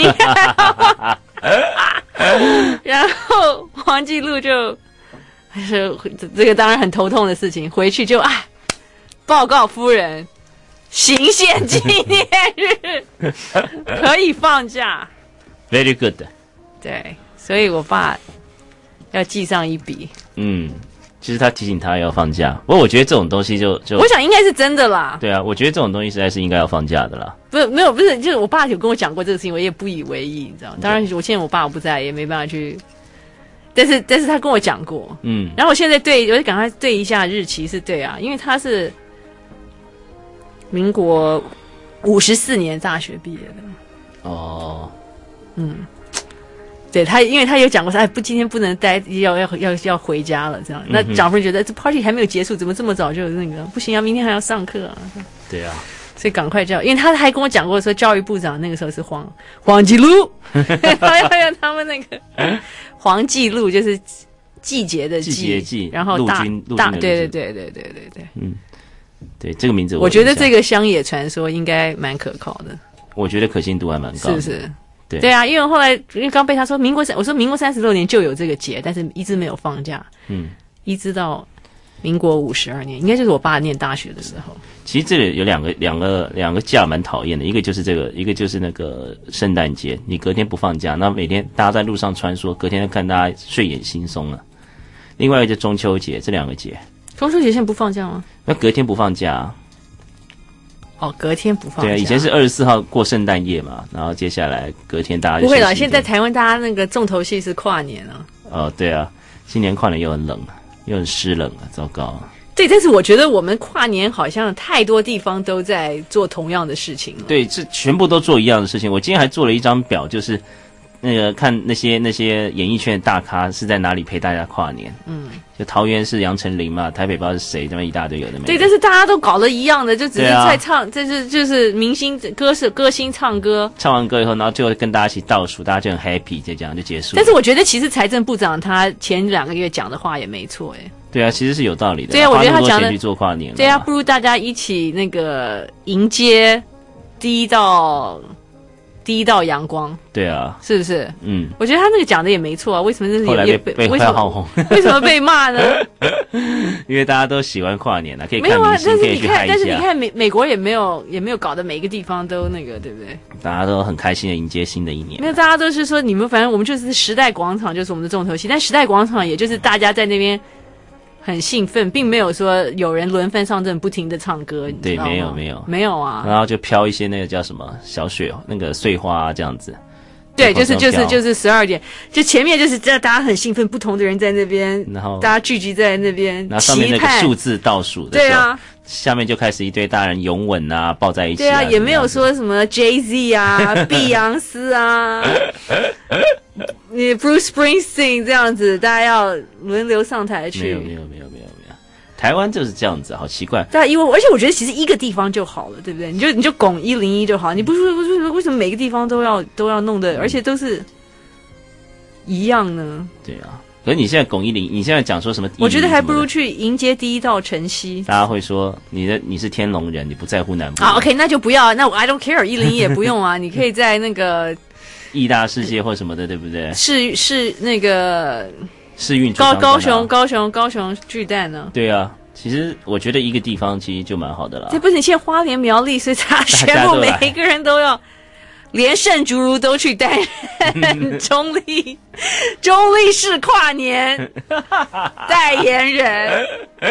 然后黄纪禄就说：“这个当然很头痛的事情，回去就啊，报告夫人，行宪纪念日可以放假。” Very good。 对。所以我爸要记上一笔。 嗯，其实他提醒他要放假，不过我觉得这种东西就就， 我想应该是真的啦。 对啊，我觉得这种东西实在是应该要放假的啦。 不是没有，不是，就是我爸有跟我讲过这个事情，我也不以为意，你知道吗？当然，我现在我爸我不在，也没办法去。但是，但是他跟我讲过， 嗯。 然后我现在对，我就赶快对一下日期，是对啊，因为他是民国五十四年大学毕业的。 哦， 嗯。对他，因为他有讲过说，哎，不，今天不能待，要要要要回家了，这样。那蒋夫人觉得这 party 还没有结束，怎么这么早就那个不行啊？明天还要上课啊。 对啊， 所以赶快叫，因为他还跟我讲过说，教育部长那个时候是黄黄纪禄，他要要他们那个黄纪禄就是季节的季， 季节季， 然后大大，对对对对对对对， 嗯，对这个名字我， 我觉得这个乡野传说应该蛮可靠的， 我觉得可信度还蛮高的， 是不是？ 对, 对啊，因为后来因为刚被他说民国三，我说民国三十六年就有这个节，但是一直没有放假， 嗯， 一直到民国五十二年，应该就是我爸念大学的时候。 其实这里有两个两个两个假蛮讨厌的，一个就是这个，一个就是那个圣诞节，你隔天不放假，那每天大家在路上穿梭，隔天看大家睡眼惺忪了。另外一个就中秋节，这两个节， 中秋节现在不放假吗？ 那隔天不放假、啊。 哦，隔天不放假。 对啊，以前是二十四号过圣诞夜嘛，然后接下来隔天大家就不会啦。现在台湾大家那个重头戏是跨年啊。 哦，对啊，今年跨年又很冷，又很湿冷啊，糟糕啊。 对，但是我觉得我们跨年好像太多地方都在做同样的事情了。 对，这全部都做一样的事情。我今天还做了一张表，就是那个看那些那些演艺圈的大咖是在哪里陪大家跨年。嗯，就桃园是杨丞琳嘛，台北不知道是谁，这么一大堆有的没的。 对，但是大家都搞得一样的，就只是在唱，这、啊、是就是明星歌手歌星唱歌， 唱完歌以后，然后最后跟大家一起倒数，大家就很 happy， 就这样就结束了。 但是我觉得其实财政部长他前两个月讲的话也没错，哎。 对啊，其实是有道理的。 对啊，我觉得他讲的去做跨年。 对啊，不如大家一起那个迎接第一道第一道阳光。 对啊， 是不是？ 嗯， 我觉得他那个讲的也没错啊。为什么这是后来被被被炮轰？ 为什么被骂呢？ 因为大家都喜欢跨年啊，可以看明星， 啊、 但是你看，但是你看美美国也没有也没有搞得每个地方都那个，对不对？ 大家都很开心的迎接新的一年。 没有，大家都是说你们反正我们就是时代广场就是我们的重头戏，但时代广场也就是大家在那边。很兴奋，并没有说有人轮番上阵不停的唱歌，你知道吗？ 对，没有没有没有啊。 然后就飘一些那个叫什么小雪那个碎花、啊、这样子。 对，就是就是就是十二点，就前面就是大家很兴奋，不同的人在那边， 然后大家聚集在那边， 然后上面那个数字倒数的时候， 对啊， 下面就开始一堆大人拥吻啊，抱在一起、啊。 对啊，也没有说什么 Jay Z 啊、碧昂斯啊。你 Bruce Springsteen 这样子，大家要轮流上台去。 没有没有没有没有没有，台湾就是这样子，好奇怪。 对啊，因为而且我觉得其实一个地方就好了，对不对？你就你就拱一零一就好，你不是不是为什么每个地方都要都要弄的，而且都是一样呢？ 对啊，可是你现在拱一零，你现在讲说什么？ 我觉得还不如去迎接第一道晨曦。 大家会说你的你是天龙人，你不在乎南部。 好 ，OK， 那就不要，那我 I don't care， 一零一也不用啊，你可以在那个。 义大世界或什么的，对不对？ 是是那个世运高高雄高雄高雄巨蛋呢？ 对啊，其实我觉得一个地方其实就蛮好的啦。 对，不是你现在花莲苗栗，所以他全部每一个人都要，连胜竹如都去担任中立中立市跨年代言人。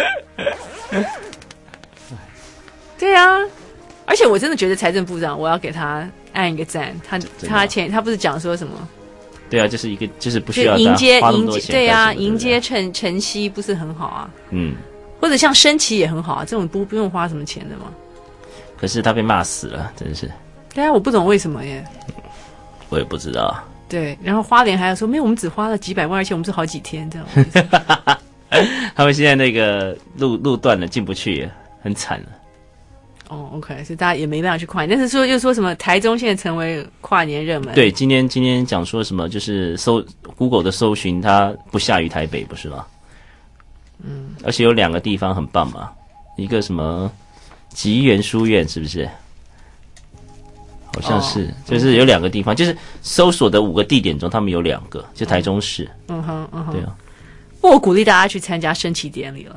对啊，而且我真的觉得财政部长，我要给他。按一个赞，他他前他不是讲说什么？ 对啊，就是一个就是不需要迎接迎接对啊，迎接晨晨曦不是很好啊？ 嗯， 或者像升旗也很好啊，这种不不用花什么钱的嘛。 可是他被骂死了，真是。 对啊，我不懂为什么耶。 我也不知道。 对，然后花莲还要说，没有，我们只花了几百万，而且我们是好几天这样。 他们现在那个路路断了，进不去，很惨了。 哦 ，OK， 所以大家也没办法去跨年，但是说又说什么台中现在成为跨年热门？ 对，今天今天讲说什么，就是搜 Google 的搜寻，它不下于台北，不是吗？嗯，而且有两个地方很棒嘛，一个什么吉园书院，是不是？好像是，哦、就是有两个地方，就是搜索的五个地点中，他们有两个，就台中市。 嗯哼，嗯哼， 对啊。 我鼓励大家去参加升旗典礼了。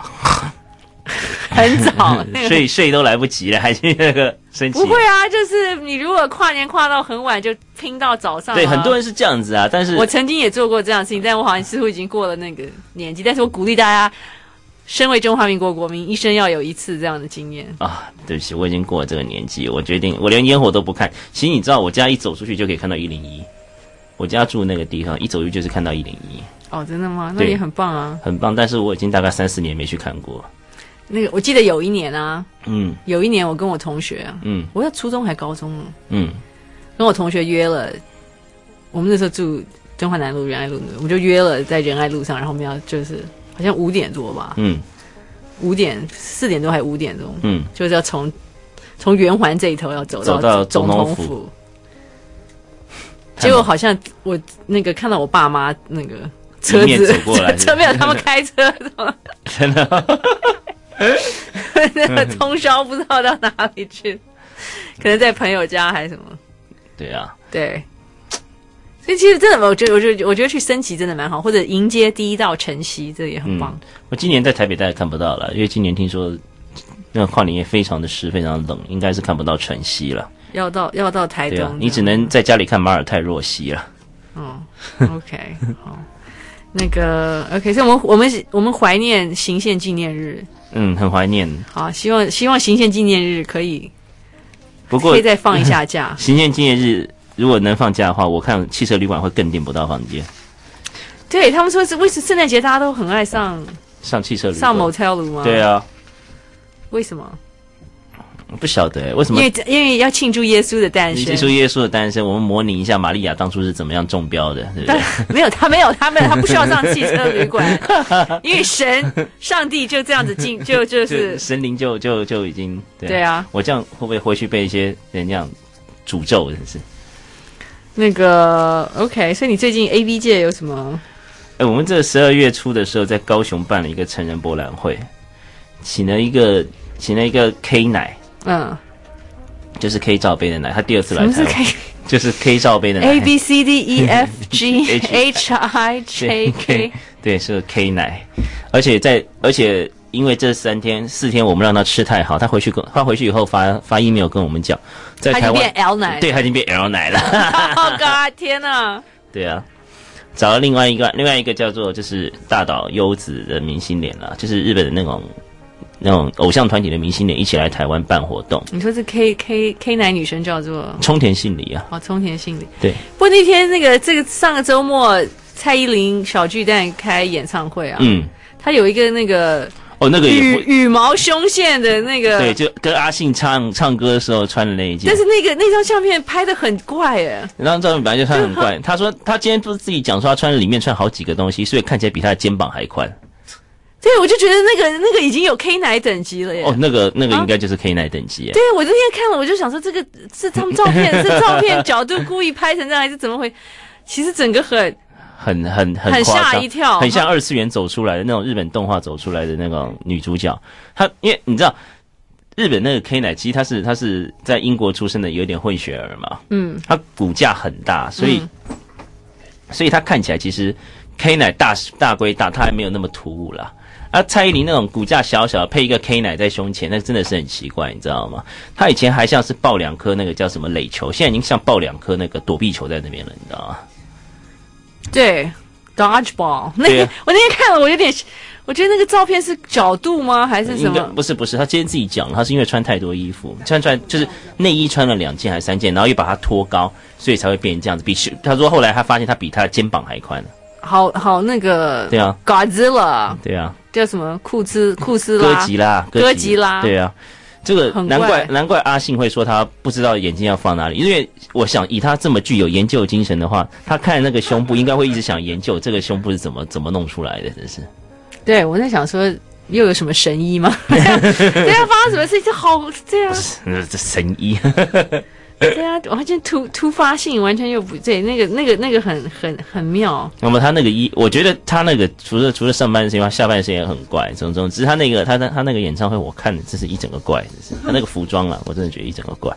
很早，那个、 睡睡都来不及了，还是那个升旗？ 不会啊，就是你如果跨年跨到很晚，就拼到早上、啊。 对，很多人是这样子啊。但是我曾经也做过这样的事情，但我好像似乎已经过了那个年纪。但是我鼓励大家，身为中华民国国民，一生要有一次这样的经验啊。对不起，我已经过了这个年纪，我决定我连烟火都不看。其实你知道，我家一走出去就可以看到一零一，我家住那个地方，一走出去就是看到一零一。 哦，真的吗？那也很棒啊， 很棒。但是我已经大概三四年没去看过。 那个我记得有一年啊， 嗯， 有一年我跟我同学啊， 嗯， 我在初中还高中了， 嗯， 跟我同学约了，我们那时候住中华南路仁爱路，我们就约了在仁爱路上，然后我们要就是好像五点多吧， 嗯， 五点四点多还五点钟， 嗯， 就是要从从圆环这一头要走到走到总统府，府结果好像我那个看到我爸妈那个车子走过来， 车没有他们开车， 真的。 那个通宵不知道到哪里去，可能在朋友家还是什么。 对啊， 对。所以其实真的，我觉得，我觉得，我觉得去升旗真的蛮好，或者迎接第一道晨曦，这也很棒、嗯。 我今年在台北大概看不到了，因为今年听说那个跨年夜非常的湿，非常冷，应该是看不到晨曦了。 要到要到台东、啊， 你只能在家里看马尔泰若曦了。 哦 ，OK， 好。那个 OK， 所以我们我们我们怀念行宪纪念日， 嗯，很怀念。 好，希望希望行宪纪念日可以， 不过可以再放一下假。 行宪纪念日如果能放假的话，我看汽车旅馆会更订不到房间。 对他们说是为什么圣诞节大家都很爱上上汽车旅馆， 上 motel 炉吗？ 对啊， 为什么？ 不晓得、欸、为什么？ 因为因为要庆祝耶稣的诞生。 庆祝耶稣的诞生，我们模拟一下玛利亚当初是怎么样中标的，对不对？ 没有，他没有，他没有，他不需要上汽车旅馆，因为神、上帝就这样子进，就就是就神灵就就就已经 对, 对啊。 我这样会不会回去被一些人这样诅咒？真是。 那个 OK， 所以你最近 A V 界有什么？ 哎、欸，我们这十二月初的时候在高雄办了一个成人博览会，请了一个请了一个 K 奶。嗯，就是 K 罩杯的奶，他第二次来台湾，就是 K 罩杯的奶 ，A B C D E F G H I J K， 对，是 K 奶，而且在而且因为这三天四天我们让他吃太好，他回去跟他回去以后发发 email 跟我们讲，在台湾他已经变 L 奶， 对，他已经变 L 奶了。 Oh God， 天哪！ 对啊，找了另外一个另外一个叫做就是大岛优子的明星脸啦，就是日本的那种。那种偶像团体的明星脸一起来台湾办活动。 你说是 K K K 男女生叫做冲田杏里啊？ 哦，冲田杏里。 对。 不过那天那个这个上个周末蔡依林小巨蛋开演唱会啊，嗯，他有一个那个哦那个羽羽毛胸线的那个， 对，就跟阿信唱唱歌的时候穿的那一件。 但是那个那张相片拍得很怪哎， 那张照片本来就穿很怪。他说他今天不是自己讲说他穿里面穿好几个东西，所以看起来比他的肩膀还宽。 对，我就觉得那个那个已经有 K 奶等级了耶。 哦，那个那个应该就是 K 奶等级耶。 对，我那天看了，我就想说，这个是他们照片，是照片角度故意拍成这样，还是怎么回？其实整个很很很很很吓一跳， 很像二次元走出来的那种日本动画走出来的那种女主角。她因为你知道，日本那个 K 奶其实她是她是在英国出生的，有点混血儿嘛。嗯，她骨架很大，所以、嗯、所以她看起来其实 K 奶大大归大，她还没有那么突兀啦。啊，蔡依林那种骨架小小配一个 K 奶在胸前，那真的是很奇怪，你知道吗？她以前还像是抱两颗那个叫什么垒球，现在已经像抱两颗那个躲避球在那边了，你知道吗？ 对 ，dodgeball。那个、啊、我那天看了，我有点，我觉得那个照片是角度吗？还是什么？ 不是不是，他今天自己讲，他是因为穿太多衣服，穿穿就是内衣穿了两件还是三件，然后又把它拖高，所以才会变成这样子。比他说后来他发现他比他的肩膀还宽。 好好那个对啊 ，Godzilla 对啊， 叫什么库兹库斯拉哥吉拉哥吉拉对啊，这个难怪难怪阿信会说他不知道眼睛要放哪里，因为我想以他这么具有研究精神的话，他看那个胸部应该会一直想研究这个胸部是怎么怎么弄出来的，真是。 对，我在想说又有什么神医吗？对啊，发生什么事情？这好这样， 这神医。 对啊，完全突突发性，完全又不对，那个那个那个很很很妙。 那么他那个一，我觉得他那个除了除了上半身以外，下半身也很怪，种种。只是他那个他他他那个演唱会，我看的真是一整个怪，真是他那个服装啊，我真的觉得一整个怪。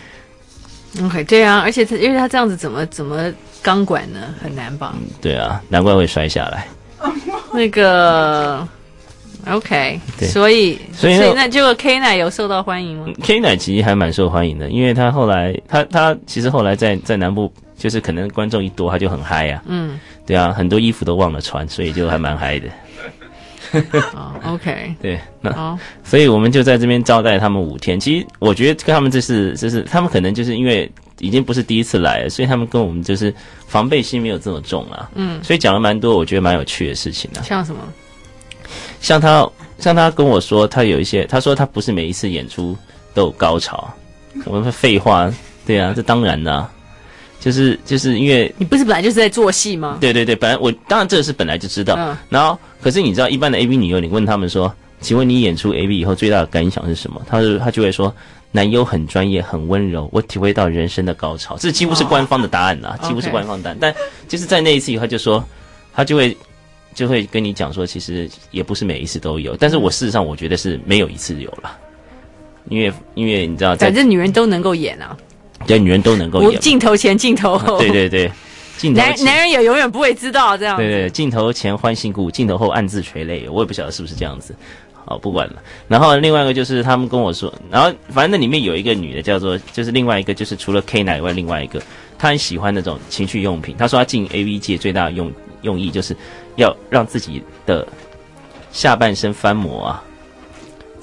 OK， 对啊，而且他因为他这样子怎么怎么钢管呢？很难吧？ 嗯，对啊，难怪会摔下来。 那个。OK， 所以所以那结果 K 奶有受到欢迎吗 ？K 奶其实还蛮受欢迎的，因为他后来他他其实后来在在南部，就是可能观众一多，他就很嗨啊。嗯，对啊，很多衣服都忘了穿，所以就还蛮嗨的。 哦 ，OK， 对，那、哦、所以我们就在这边招待他们五天。其实我觉得跟他们这是就是他们可能就是因为已经不是第一次来了，所以他们跟我们就是防备心没有这么重啊。嗯，所以讲了蛮多我觉得蛮有趣的事情啊。 像什么？ 像他，像他跟我说，他有一些，他说他不是每一次演出都有高潮。我说废话，对啊，这当然的、啊，就是就是因为你不是本来就是在做戏吗？ 对对对，本来我当然这个是本来就知道，嗯、然后可是你知道一般的 A V 女优，你问他们说，请问你演出 A V 以后最大的感想是什么？他就他就会说，男优很专业，很温柔，我体会到人生的高潮，这几乎是官方的答案啦，哦、几乎是官方答案。Okay. 但就是在那一次以后，他就说，他就会。就会跟你讲说，其实也不是每一次都有，但是我事实上我觉得是没有一次有了，因为因为你知道， 反正女人都能够演啊， 对，女人都能够演， 镜头前镜头后， 啊、对对对，镜头男男人也永远不会知道这样子， 对对，镜头前欢欣鼓舞，镜头后暗自垂泪，我也不晓得是不是这样子，好不管了。然后另外一个就是他们跟我说，然后反正那里面有一个女的叫做，就是另外一个就是除了 K 奶以外，另外一个她很喜欢那种情趣用品，她说她进 A V 界最大的用用意就是要让自己的下半身翻模啊，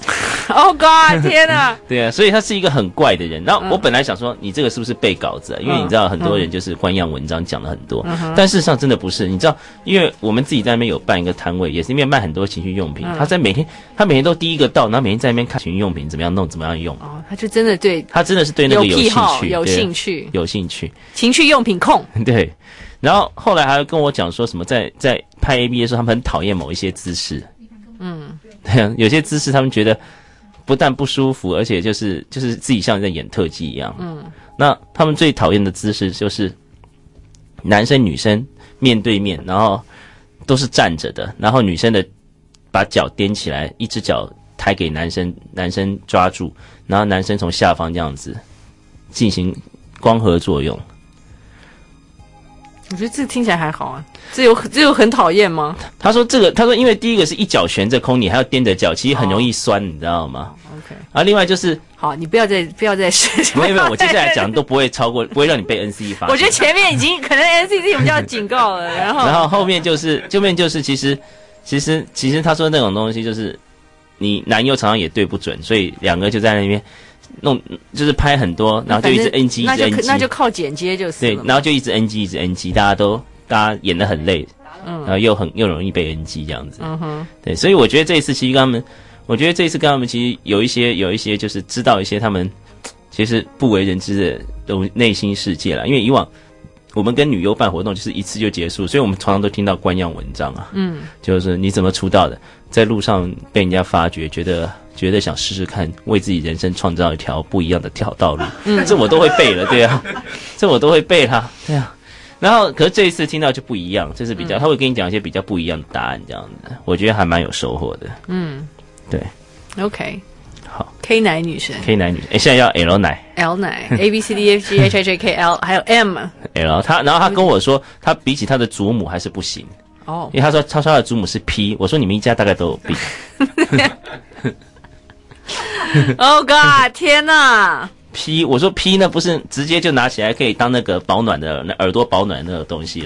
Oh God！ 天哪！ 对啊，所以他是一个很怪的人。然后我本来想说，你这个是不是背稿子啊？因为你知道很多人就是官样文章讲了很多， 嗯、 但事实上真的不是。你知道，因为我们自己在那边有办一个摊位，也是因为卖很多情趣用品。嗯、他在每天，他每天都第一个到，然后每天在那边看情趣用品怎么样弄，怎么样用。 哦，他就真的对， 他真的是对那个有兴趣， 有兴趣， 有兴趣， 情趣用品控。 对。然后后来还跟我讲说什么在，在在拍 A B 的时候，他们很讨厌某一些姿势。嗯，对啊，有些姿势他们觉得不但不舒服，而且就是就是自己像在演特技一样。嗯，那他们最讨厌的姿势就是男生女生面对面，然后都是站着的，然后女生的把脚踮起来，一只脚抬给男生，男生抓住，然后男生从下方这样子进行光合作用。 我觉得这听起来还好啊，这有这有很讨厌吗？ 他说这个，他说因为第一个是一脚悬着空，你还要踮着脚，其实很容易酸，哦、你知道吗 ？OK。 啊，另外就是好，你不要再不要再试。 没有没有，我接下来讲都不会超过，不会让你被 N C 罚。 我觉得前面已经可能 N C C 我们就要警告了，然后然后后面就是后面就是其实其实其实他说那种东西就是你男优常常也对不准，所以两个就在那边。弄就是拍很多，然后就一直 N G， 一直 N G， 那就靠剪接就是对，然后就一直 N G， 一直 N G， 大家都大家演得很累，嗯，然后又很又容易被 N G 这样子，嗯哼，对，所以我觉得这一次其实跟他们，我觉得这一次跟他们其实有一些有一些就是知道一些他们其实不为人知的内心世界啦，因为以往我们跟女优办活动就是一次就结束，所以我们常常都听到官样文章啊，嗯，就是你怎么出道的，在路上被人家发掘，觉得。觉得想试试看，为自己人生创造一条不一样的条道路，嗯，这我都会背了，对啊，这我都会背啦，对啊。然后，可是这一次听到就不一样，这是比较，嗯、他会跟你讲一些比较不一样的答案，这样子，我觉得还蛮有收获的。嗯，对 ，OK， 好 ，K 奶女神 ，K 奶女神，哎，现在要 L 奶 ，L 奶 ，A B C D E F G H I J K L， 还有 M，L， 他，然后他跟我说，他比起他的祖母还是不行，哦，因为他说他说他的祖母是 P， 我说你们一家大概都有病。 Oh God！ 天哪 ！P， 我说 P 呢，不是直接就拿起来可以当那个保暖的、那耳朵保暖的那个东西了。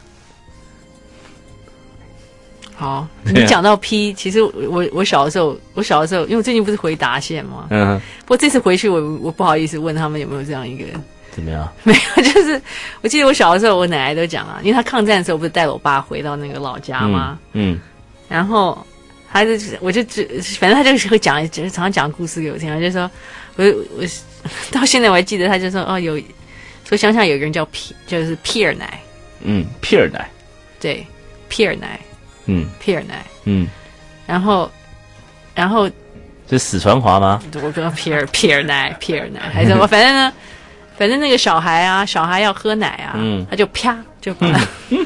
好，你讲到 P， 其实我我小的时候，我小的时候，因为我最近不是回答线嘛，嗯，不过这次回去我我不好意思问他们有没有这样一个怎么样？ 没有，就是我记得我小的时候，我奶奶都讲啊，因为她抗战的时候不是带了我爸回到那个老家吗？嗯，嗯然后。他就我就只反正他就是会讲，常常讲故事给我听。他就说，我我到现在我还记得，他就说哦，有说乡下有个人叫皮，就是皮尔奶， 嗯，皮尔奶， 对，皮尔奶，嗯，皮尔奶， 嗯， 然后然后是死传华吗？ 我跟皮尔皮尔奶皮尔奶还是什么，反正呢，反正那个小孩啊，小孩要喝奶啊，嗯，他就啪就把、嗯、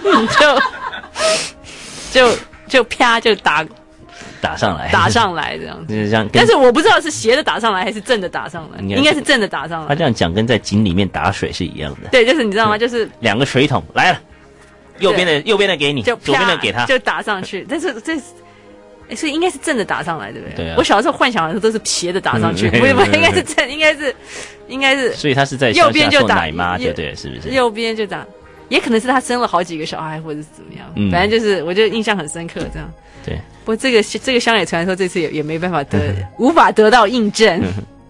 就就就啪就打。 打上来， 打上来这样子， 就是这样。 但是我不知道是斜的打上来还是正的打上来，应该是正的打上来。 他这样讲跟在井里面打水是一样的。 对，就是你知道吗？就是两个水桶来了，右边的右边的给你， 就左边的给他， 就打上去。但是这，欸、所以应该是正的打上来，对不对？ 对啊。 我小时候幻想的时候都是斜的打上去，不、嗯、不，应该是正，应该是应该是。 所以他是在右边就打奶妈，对对，是不是？ 右边就打，也可能是他生了好几个小孩，或者是怎么样。嗯，反正就是我就印象很深刻，这样。 对。 不过这个这个乡野传说这次也也没办法得无法得到印证。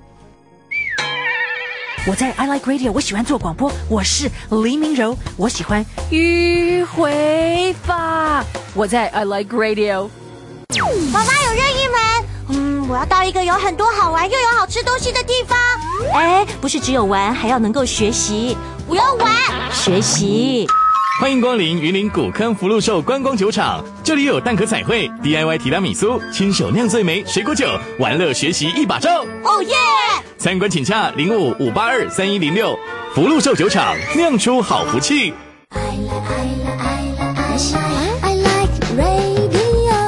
我在 I Like Radio， 我喜欢做广播，我是黎明柔，我喜欢迂回法。我在 I Like Radio。 妈妈有任意门，嗯，我要到一个有很多好玩又有好吃东西的地方。 哎，不是只有玩，还要能够学习。 我要玩， 学习。 欢迎光临云林古坑福禄寿观光酒厂，这里有蛋壳彩绘、D I Y 提拉米苏、亲手酿最美水果酒，玩乐学习一把照。 哦耶！ 参观请洽零五五八二三一零六，福禄寿酒厂酿出好福气。I like, I like, I like, I like radio。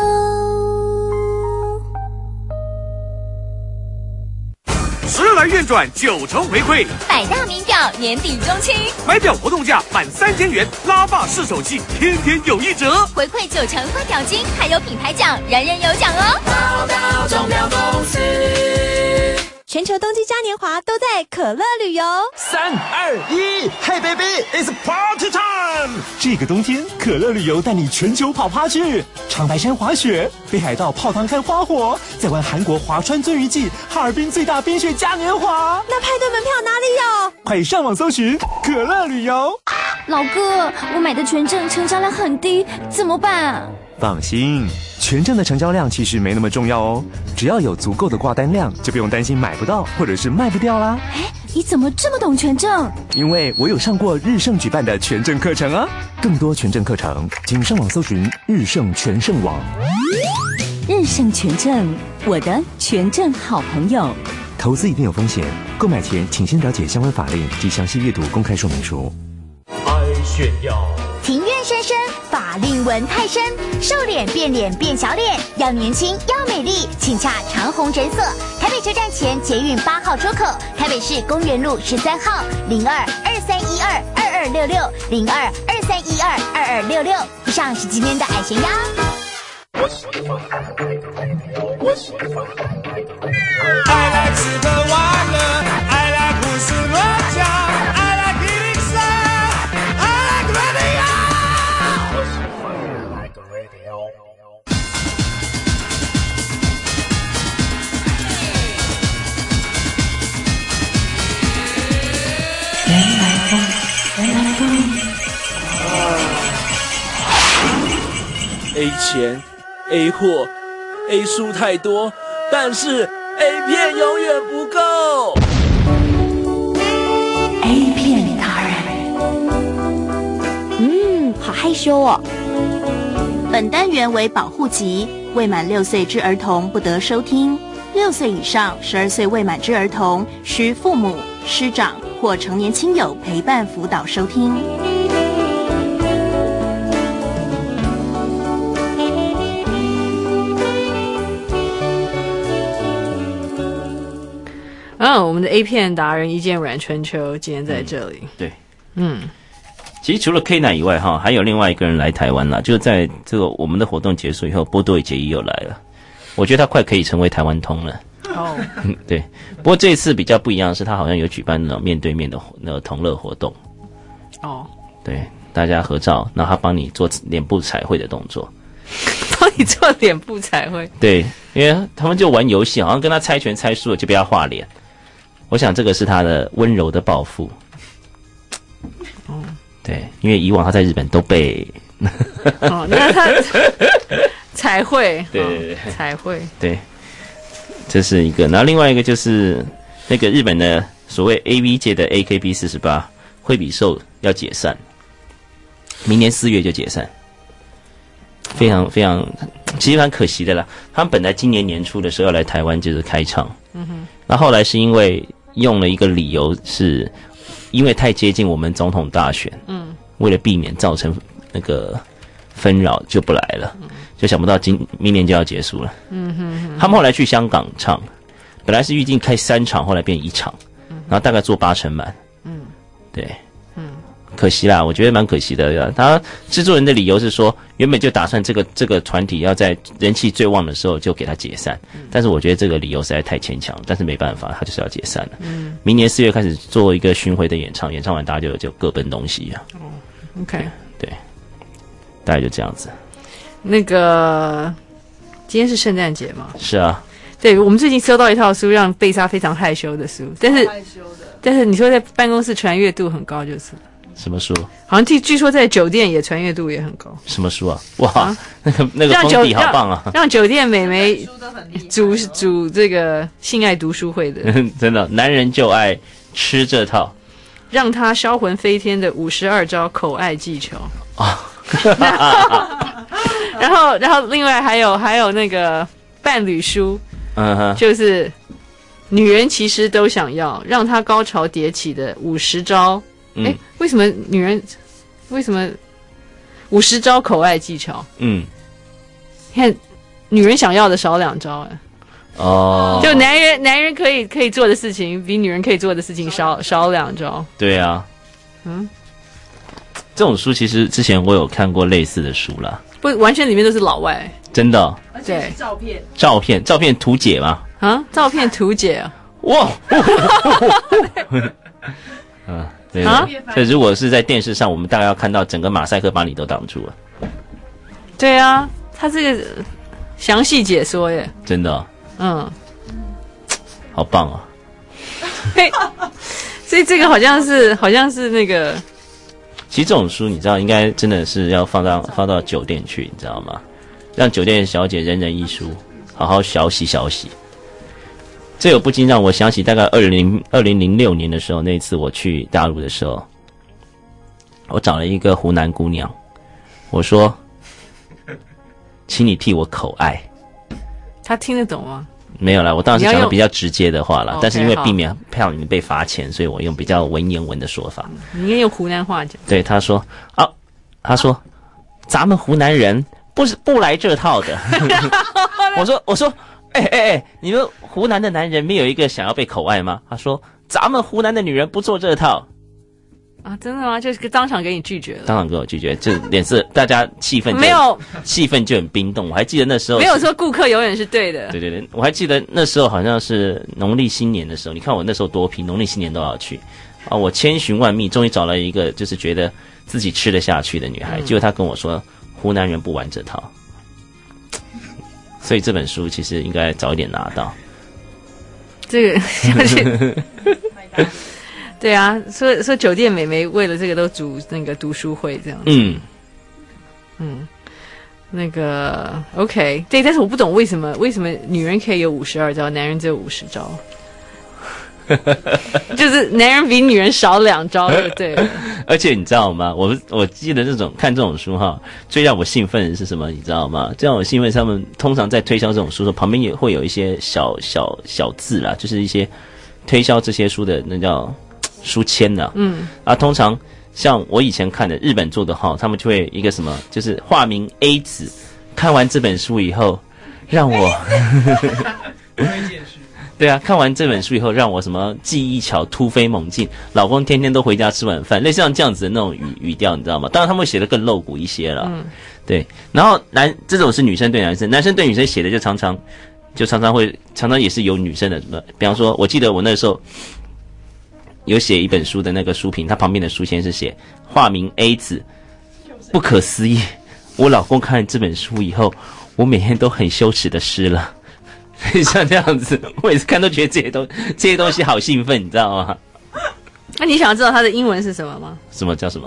时来运转，九成回馈， 百大名表年底中清， 买表活动价满三千元，拉霸式手气，天天有一折， 回馈九成发表金，还有品牌奖，人人有奖哦！ 报到钟表公司。 全球冬季嘉年华都在可乐旅游。 三二一 ，Hey baby, it's party time！ 这个冬天，可乐旅游带你全球跑趴去，长白山滑雪，北海道泡汤看花火，再玩韩国滑川鳟鱼季，哈尔滨最大冰雪嘉年华。 那派对门票哪里有？ 快上网搜寻可乐旅游。 老哥，我买的全证成交量很低，怎么办啊？ 放心，全证的成交量其实没那么重要哦，只要有足够的挂单量，就不用担心买不到或者是卖不掉啦。 哎，你怎么这么懂全证？ 因为我有上过日盛举办的全证课程啊。更多全证课程，请上网搜寻日盛全证网。 日盛全证，我的全证好朋友。 投资一定有风险，购买前请先了解相关法令及详细阅读公开说明书。 爱炫耀。 庭院深深，法令纹太深，瘦脸变脸变小脸，要年轻要美丽，请洽长虹诊所。台北车站前捷运八号出口，台北市公园路十三号零二二三一二二二六六零二二三一二二二六六。以上是今天的爱炫耀。 I like 吃喝玩乐 I like 胡思乱想 I like 一零三 I like radio 原来风，原来风。 A 钱 A 货 A 书太多，但是 A 片永远不够。 A 片达人， 嗯，好害羞哦。本单元为保护级，未满六岁之儿童不得收听。六岁以上、十二岁未满之儿童，需父母、师长或成年亲友陪伴辅导收听。 嗯，我们的 A 片达人一见阮春秋今天在这里。 嗯、对， 嗯， 其实除了 K 奶以外，哈，还有另外一个人来台湾了，就在这个我们的活动结束以后，波多野结衣又来了。我觉得他快可以成为台湾通了。 哦， 嗯，对。不过这一次比较不一样的是，他好像有举办那种面对面的那个同乐活动。 哦， 对，大家合照，然后他帮你做脸部彩绘的动作。 帮你做脸部彩绘？ 对，因为他们就玩游戏，好像跟他猜拳猜输了就被他画脸。我想这个是他的温柔的报复。 哦， 对，因为以往他在日本都被哦，那他彩绘， 对对对， 彩绘， 对，这是一个。然后另外一个就是那个日本的所谓 A V 界的 A K B 四十八惠比寿要解散，明年四月就解散，非常非常，其实蛮可惜的啦。他们本来今年年初的时候要来台湾就是开唱， 嗯哼， 然后后来是因为用了一个理由，是因为太接近我们总统大选， 嗯， 为了避免造成那个纷扰，就不来了，嗯、就想不到今明年就要结束了。 嗯哼哼， 他们后来去香港唱，本来是预定开三场，后来变一场，嗯、然后大概做八成满。 嗯， 对， 嗯， 可惜啦，我觉得蛮可惜的。他制作人的理由是说，原本就打算这个这个团体要在人气最旺的时候就给他解散，嗯、但是我觉得这个理由实在太牵强，但是没办法，他就是要解散了。 嗯， 明年四月开始做一个巡回的演唱，演唱完大家就就各奔东西啊。 哦 ，OK， 对，对，大概就这样子。 那个今天是圣诞节嘛？ 是啊。 对，我们最近收到一套书，让贝莎非常害羞的书，但是但是你说在办公室传阅度很高，就是什么书？ 好像据据说在酒店也传阅度也很高。 什么书啊？哇，啊、那个那个封底好棒啊！ 让, 让酒店美眉组组这个性爱读书会的， 真的，男人就爱吃这套， 让他销魂飞天的五十二招口爱技巧啊。 然后然后另外还有还有那个伴侣书。 嗯哼， 就是女人其实都想要让她高潮迭起的五十招。哎、嗯，为什么女人为什么五十招口爱技巧？ 嗯， 你看女人想要的少两招哎。 哦， 就男人男人可以可以做的事情比女人可以做的事情少少两招。 对啊， 嗯， 这种书其实之前我有看过类似的书啦， 不完全里面都是老外。 真的、哦， 而且是照片， 照片，照片图解吗？ 啊，照片图解啊！ 哇！啊，对啊所以如果是在电视上，我们大概要看到整个马赛克把你都挡住了。 对啊，他这个详细解说耶， 真的、哦， 嗯， 好棒哦！ 嘿，所以这个好像是好像是那个， 其实这种书你知道，应该真的是要放到放到酒店去，你知道吗？让酒店小姐人人一书，好好小洗小洗。这有不禁让我想起大概二零二零零六年的时候，那一次我去大陆的时候，我找了一个湖南姑娘，我说，请你替我口爱。 他听得懂吗？ 没有啦，我当然是讲的比较直接的话啦，但是因为好避免怕你被罚钱，所以我用比较文言文的说法。 你应该用湖南话讲。 对，他说啊，他说咱们湖南人不是不来这套的。我说我说，哎哎哎，你们湖南的男人没有一个想要被口爱吗？他说咱们湖南的女人不做这套。 啊，真的吗？就是当场给你拒绝了。 当场给我拒绝，就脸色，大家气氛就没有， 气氛就很冰冻。我还记得那时候没有说顾客永远是对的。 对对对，我还记得那时候好像是农历新年的时候，你看我那时候多拼，农历新年都要去啊！我千寻万觅，终于找了一个就是觉得自己吃得下去的女孩， 嗯、 结果她跟我说，湖南人不玩这套。所以这本书其实应该早一点拿到。 这个相信。对啊，说说酒店美眉为了这个都组那个读书会这样子。 嗯嗯，那个 OK， 对，但是我不懂为什么为什么女人可以有五十二招，男人只有五十招，就是男人比女人少两招就对了。 而且你知道吗？我我记得这种看这种书哈，最让我兴奋的是什么？你知道吗？最让我兴奋，他们通常在推销这种书的时候，旁边也会有一些小小小字啦，就是一些推销这些书的那叫。书签呢、啊？嗯啊，通常像我以前看的日本做的哈，他们就会一个什么，就是化名 A 子，看完这本书以后，让我，对啊，看完这本书以后，让我什么技艺巧突飞猛进，老公天天都回家吃晚饭，类似像这样子的那种语语调，你知道吗？当然他们会写得更露骨一些了，嗯，对。然后男这种是女生对男生，男生对女生写的就常常就常常会常常也是有女生的什么，比方说，我记得我那时候。有写一本书的那个书评，他旁边的书签是写化名 A 子，不可思议！我老公看了这本书以后，我每天都很羞耻的湿了。像这样子，我每次看都觉得这些东这些东西好兴奋，你知道吗？ 那你想知道它的英文是什么吗？ 什么叫什么？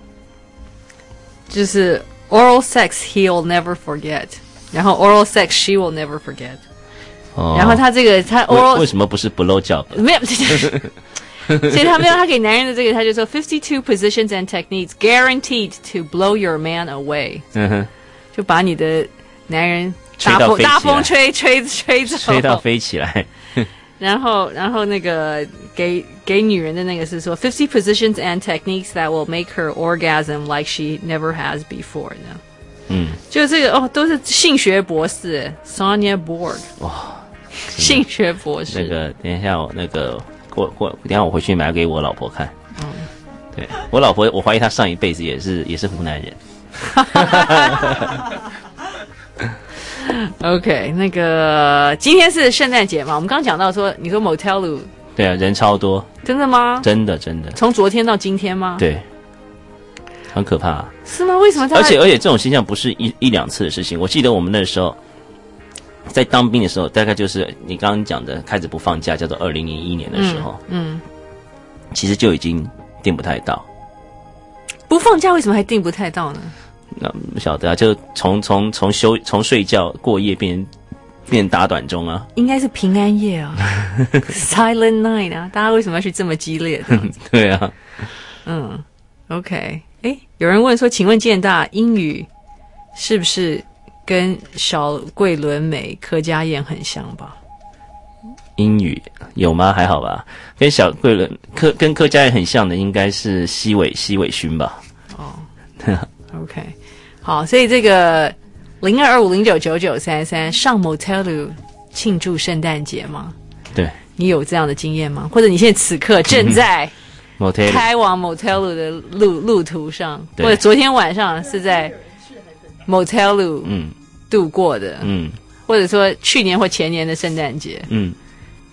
就是 oral sex he will never forget， 然后 oral sex she will never forget。哦、然后他这个他 oral 为什么不是 blow job？ 没有。所以他没有，他给男人的这个，他就说 fifty-two positions and techniques guaranteed to blow your man away。嗯哼，就把你的男人大风大风吹吹吹走， 吹到飞起来。 然后，然后那个给给女人的那个是说 fifty positions and techniques that will make her orgasm like she never has before 呢。嗯，就这个哦，都是性学博士 Sonia Borg。哇，性学博士。 那个，等一下我那个。我我等一下我回去买给我老婆看。嗯，对我老婆，我怀疑她上一辈子也是也是湖南人。 OK， 那个今天是圣诞节嘛？我们刚刚讲到说，你说 Motel 对啊，人超多。 真的吗？ 真的真的。 从昨天到今天吗？ 对，很可怕、啊。 是吗？为什么？ 而且而且这种现象不是一一两次的事情。我记得我们那时候。在当兵的时候，大概就是你刚刚讲的开始不放假，叫做二零零一年的时候，嗯，嗯其实就已经订不太到。 不放假为什么还订不太到呢？ 那不晓得啊，就从从从休从睡觉过夜变变打短钟啊， 应该是平安夜啊，Silent Night 啊，大家为什么要去这么激烈的？ 对啊， 嗯 ，OK， 哎，有人问说，请问建大英语是不是？跟小桂纶镁、柯佳燕很像吧？ 英语有吗？还好吧。跟小桂纶柯跟柯佳燕很像的，应该是西尾西尾勋吧？哦 ，OK， 好，所以这个零二二五零九九九三三上 Motel 庆祝圣诞节吗？ 对， 你有这样的经验吗？或者你现在此刻正在 Motel 开往 Motel 的路路途上，或者昨天晚上是在 Motel 嗯度过的，嗯，或者说去年或前年的圣诞节，嗯，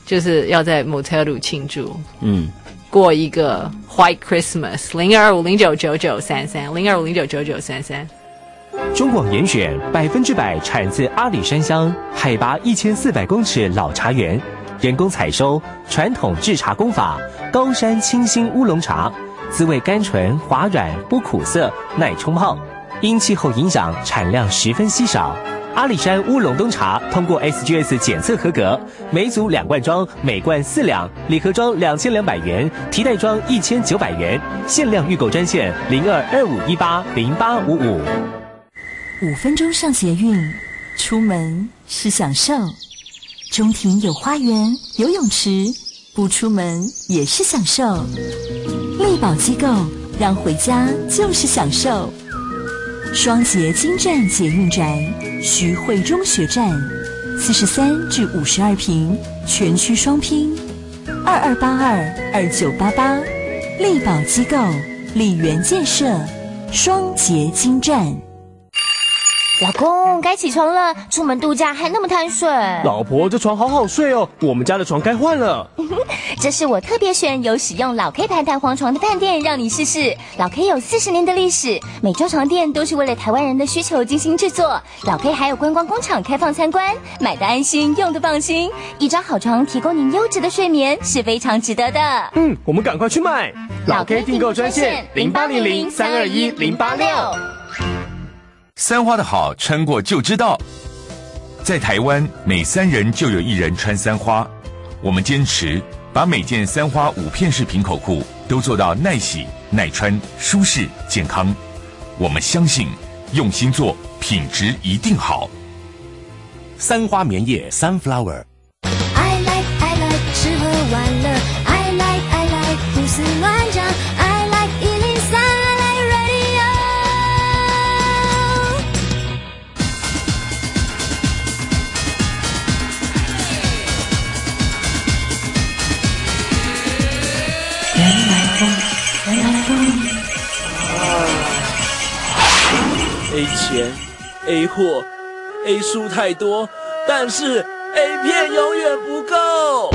就是要在 Motel 庆祝， 嗯， 过一个 White Christmas。零二五零九九九三三，零二五零九九九三三。 中广严选百分之百产自阿里山乡，海拔一千四百公尺老茶园，人工采收，传统制茶工法，高山清新乌龙茶，滋味甘醇滑软，不苦涩，耐冲泡。因气候影响，产量十分稀少。阿里山乌龙冬茶通过 S G S 检测合格，每组两罐装，每罐四两，礼盒装两千两百元，提袋装一千九百元，限量预购专线零二二五一八零八五五。 五分钟上捷运，出门是享受。中庭有花园、游泳池，不出门也是享受。力宝机构让回家就是享受。双捷金站捷运站，徐汇中学站，四十三至五十二平，全区双拼，二二八二二九八八。力宝机构，力源建设，双捷金站。 老公，该起床了，出门度假还那么贪睡。 老婆，这床好好睡哦，我们家的床该换了。 这是我特别选有使用老 K 牌弹簧床的饭店，让你试试。老 K 有四十年的历史，每周床垫都是为了台湾人的需求精心制作。老 K 还有观光工厂开放参观，买的安心，用的放心。一张好床提供您优质的睡眠，是非常值得的。 嗯，我们赶快去买。 老 K 订购专线零八零零三二一零八六。 三花的好穿过就知道，在台湾每三人就有一人穿三花。我们坚持把每件三花五片式平口裤都做到耐洗、耐穿、舒适、健康。我们相信用心做，品质一定好。 三花棉叶 Sunflower。 I like I like 吃喝玩乐 I like I like 胡思乱想 I like 一零三 I like radio。 原来风，原来风。 A 钱 A 货 A 书太多，但是 A 片永远不够。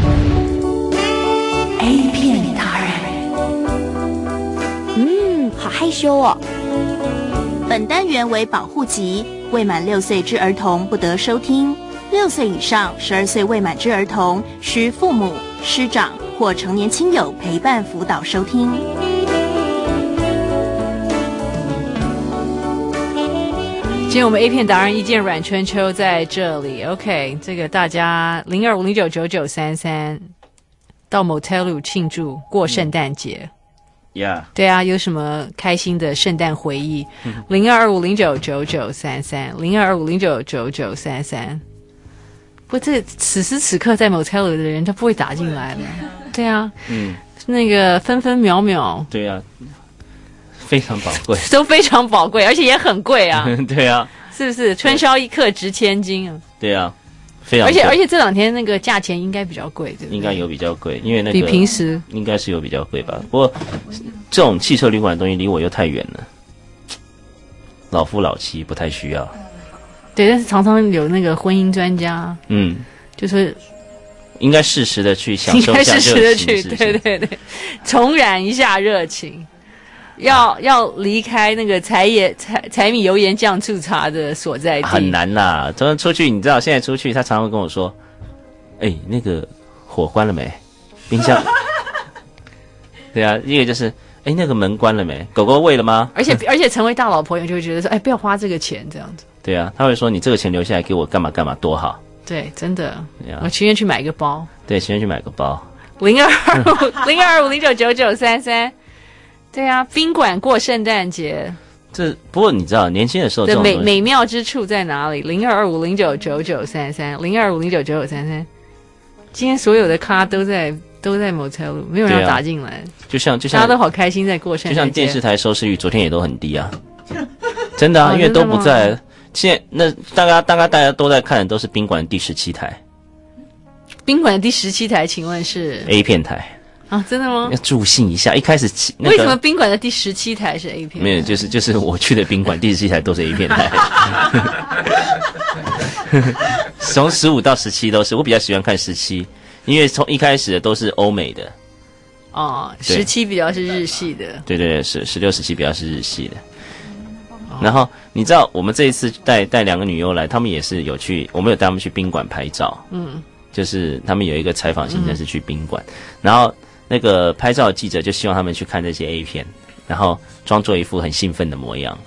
A 片达人， 嗯，好害羞哦。本单元为保护级，未满六岁之儿童不得收听。六岁以上、十二岁未满之儿童，需父母、师长或成年亲友陪伴辅导收听。 今天我们 A 片达人一见阮春秋在这里 ，OK， 这个大家零二五零九九九三三到 Motel 庆祝过圣诞节。 Yeah， 对啊，有什么开心的圣诞回忆？零二二五零九九九三三，零二二五零九九九三三。不，这此时此刻在 Motel 的人，他不会打进来了。对啊， 嗯， 那个分分秒秒， 对啊，非常宝贵， 都非常宝贵，而且也很贵啊。 对啊， 是不是？春宵一刻值千金啊。 对啊。非常贵， 而且而且这两天那个价钱应该比较贵，对不对？ 应该有比较贵，因为那个比平时应该是有比较贵吧。不过这种汽车旅馆的东西离我又太远了，老夫老妻不太需要。 对，但是常常有那个婚姻专家， 嗯， 就是应该适时的去享受一下热情， 适时的去， 是不是对对对，重燃一下热情。要要离开那个柴盐柴柴米油盐酱醋茶的所在地很难啦。昨天出去，你知道现在出去，他常常会跟我说：“哎、欸，那个火关了没？冰箱？”对啊，一个就是：“哎、欸，那个门关了没？狗狗喂了吗？” 而且而且成为大老婆友就会觉得说：“哎，不要花这个钱这样子。” 对啊，他会说：“你这个钱留下来给我干嘛干嘛多好。” 对，真的， 啊、 我情愿去买个包。 对，情愿去买个包。 零二五零二五零九九九三三。对啊，宾馆过圣诞节， 这不过你知道，年轻的时候这的种美美妙之处在哪里？零二二五零九九九三三，零二五零九九九三三。今天所有的咖都在都在 Motel， 没有人要打进来， 啊、就像就像大家都好开心在过圣诞节， 就像电视台收视率昨天也都很低啊，真的啊，哦、因为都不在。现在那大概大概大家都在看的都是宾馆第十七台， 宾馆的第十七台，请问是 A 片台。 啊，真的吗？ 要助兴一下。一开始、那个、 为什么宾馆的第十七台是 A 片？ 没有，就是就是我去的宾馆第十七台都是 A 片台，从十五到十七都是。我比较喜欢看十七，因因为从一开始的都是欧美的。 哦，十七比较是日系的。 对对对，是十六、十七比较是日系的。然后你知道，我们这一次带带两个女优来，她们也是有去，我们有带她们去宾馆拍照。嗯，就是他们有一个采访行程是去宾馆，嗯、然后那个拍照的记者就希望他们去看这些 A 片，然后装作一副很兴奋的模样。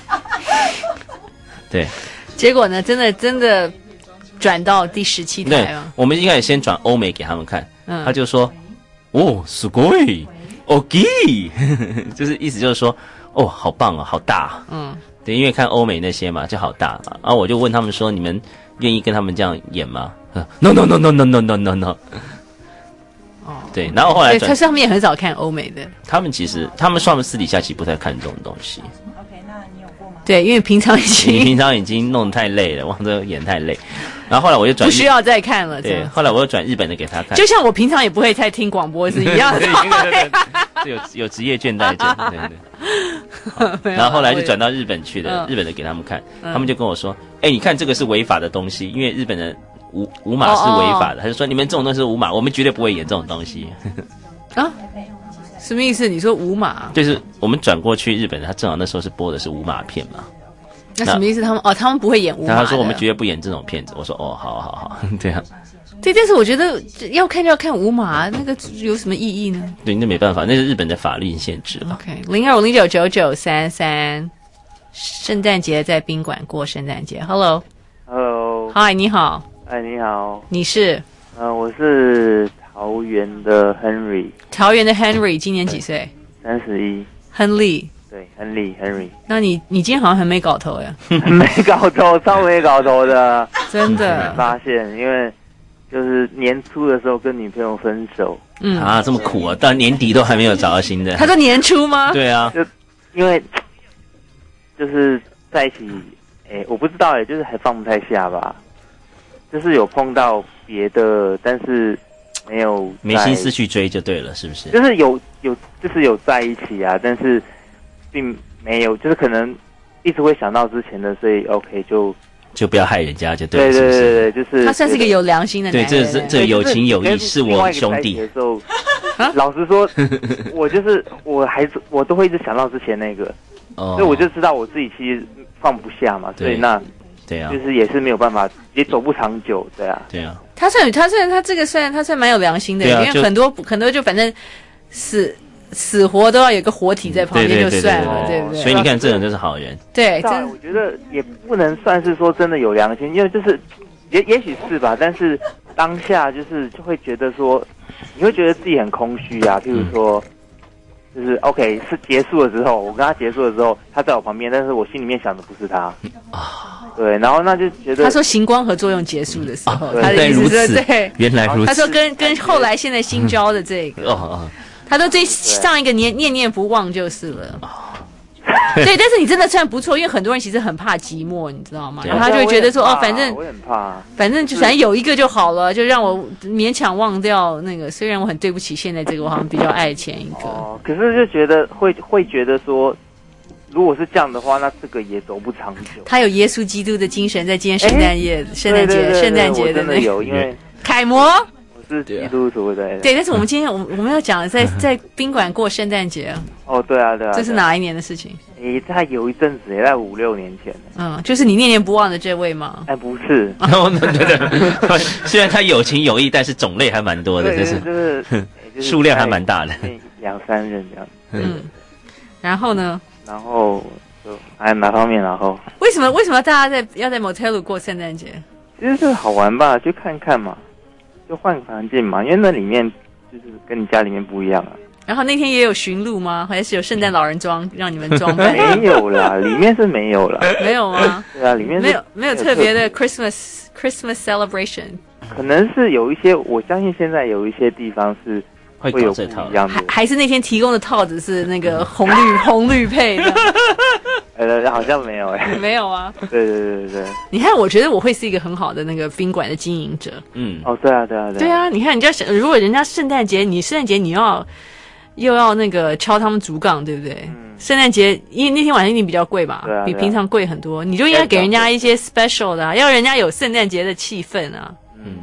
对， 结果呢，真的真的转到第十七台了。 我们应该也先转欧美给他们看， 嗯、 他就说。哦，すごい ，OK， 就是意思就是说，哦，好棒哦，好大，嗯，对，因为看欧美那些嘛，就好大，然后我就问他们说，你们愿意跟他们这样演吗 ？No No No No No No No No No。哦，对，然后后来他上面也很少看欧美的， 他们其实他们说他们私底下其实不太看这种东西。 OK， 那你有过吗？ 对，因为平常已经你平常已经弄得太累了，往这演太累。然后后来我就转不需要再看了。 对，后来我又转日本的给他看。 就像我平常也不会再听广播是一样的。 对对对对，有有职业倦怠症。对对。然后后来就转到日本去的，日本的给他们看，他们就跟我说：“哎，你看这个是违法的东西，因为日本的无无码是违法的。”他就说：“你们这种东西是无码，我们绝对不会演这种东西。” 啊？什么意思？你说无码？ 就是我们转过去日本，他正好那时候是播的是无码片嘛。 那什么意思？他们哦，他们不会演无码的。 他说我们绝对不演这种片子。我说哦，好好好，对啊。 对，但是我觉得要看就要看无码，那个有什么意义呢？ 对，那没办法，那是日本的法律限制了。 OK， 零二五零九九九三三，圣诞节在宾馆过圣诞节。Hello，Hello， 嗨，你好。 哎，你好。 你是？ 呃，我是桃园的 Henry。 桃园的 Henry 今年几岁？ 三十一。 亨利。 对，亨利 Henry。 那你你今天好像很没搞头呀？ 没搞头，超没搞头的。 真的。 发现，因为就是年初的时候跟女朋友分手。 嗯啊，这么苦啊！到年底都还没有找到新的。 他说年初吗？ 对啊。 就因为就是在一起，哎，我不知道哎，就是还放不太下吧。就是有碰到别的，但是没有没心思去追就对了，是不是？ 就是有有就是有在一起啊，但是并没有，就是可能一直会想到之前的，所以 OK 就就不要害人家就对了， 对对是不是？ 对对，就是他算是个有良心的男人。 对，这这这有情有义，是我兄弟。 的时候，老实说，我就是我还是我都会一直想到之前那个，所以我就知道我自己其实放不下嘛，所以那。 对啊， 就是也是没有办法，也走不长久，对啊， 对啊。 他算他算他这个算他算蛮有良心的， 啊、 因为很多很多就反正死死活都要有个活体在旁边就算了，对不对？ 所以你看，这种就是好人。 对， 真我觉得也不能算是说真的有良心，因为就是也也许是吧，但是当下就是就会觉得说，你会觉得自己很空虚啊，譬如说。嗯就是 OK， 是结束了之后，我跟他结束了之后，他在我旁边，但是我心里面想的不是他啊。对，然后那就觉得他说行光合作用结束的时候， 啊、 他的意思是对，原来如此。 他说跟跟后来现在新交的这个，哦、他说这上一个念念念不忘就是了。对，但是你真的算不错，因为很多人其实很怕寂寞，你知道吗？然后他就会觉得说，哦，反正我很怕， 反正就反正有一个就好了，就让我勉强忘掉那个。虽然我很对不起现在这个，我好像比较爱前一个。 哦，可是就觉得会会觉得说，如果是这样的话，那这个也走不长久。 他有耶稣基督的精神，在今天圣诞夜、圣诞节、圣诞节的那有，因为楷模。 是基督徒的， 对，但是我们今天我们我们要讲在在宾馆过圣诞节哦，对啊，对啊， 这是哪一年的事情？ 诶，他有一阵子，也在五六年前。 嗯，就是你念念不忘的这位吗？ 哎，不是， 对对对，虽然他有情有义，但是种类还蛮多的，就是就是数量还蛮大的， 两三人这样。 嗯，然后呢？ 然后就哎哪方面？然后为什么为什么大家在要在 motel 过圣诞节？ 其实就是好玩吧，去看看嘛。就换个环境嘛，因为那里面就是跟你家里面不一样啊。 然后那天也有驯鹿吗？还是有圣诞老人装让你们装扮？ 没有啦，里面是没有啦。 没有吗？ 对啊，里面没有没有特别的 Christmas Christmas celebration。 可能是有一些，我相信现在有一些地方是会有不一样的。 还还是那天提供的套子是那个红绿红绿配的。 呃，好像没有哎、欸， 没有啊。 对对对对对， 你看，我觉得我会是一个很好的那个宾馆的经营者。 嗯， 哦，对啊，对啊，对啊。 对啊，你看，你就要想，如果人家圣诞节，你圣诞节你要又要那个敲他们竹杠，对不对？嗯。圣诞节，因为那天晚上一定比较贵吧， 对啊， 比平常贵很多，你就应该给人家一些 special 的、啊，要人家有圣诞节的气氛啊。 嗯。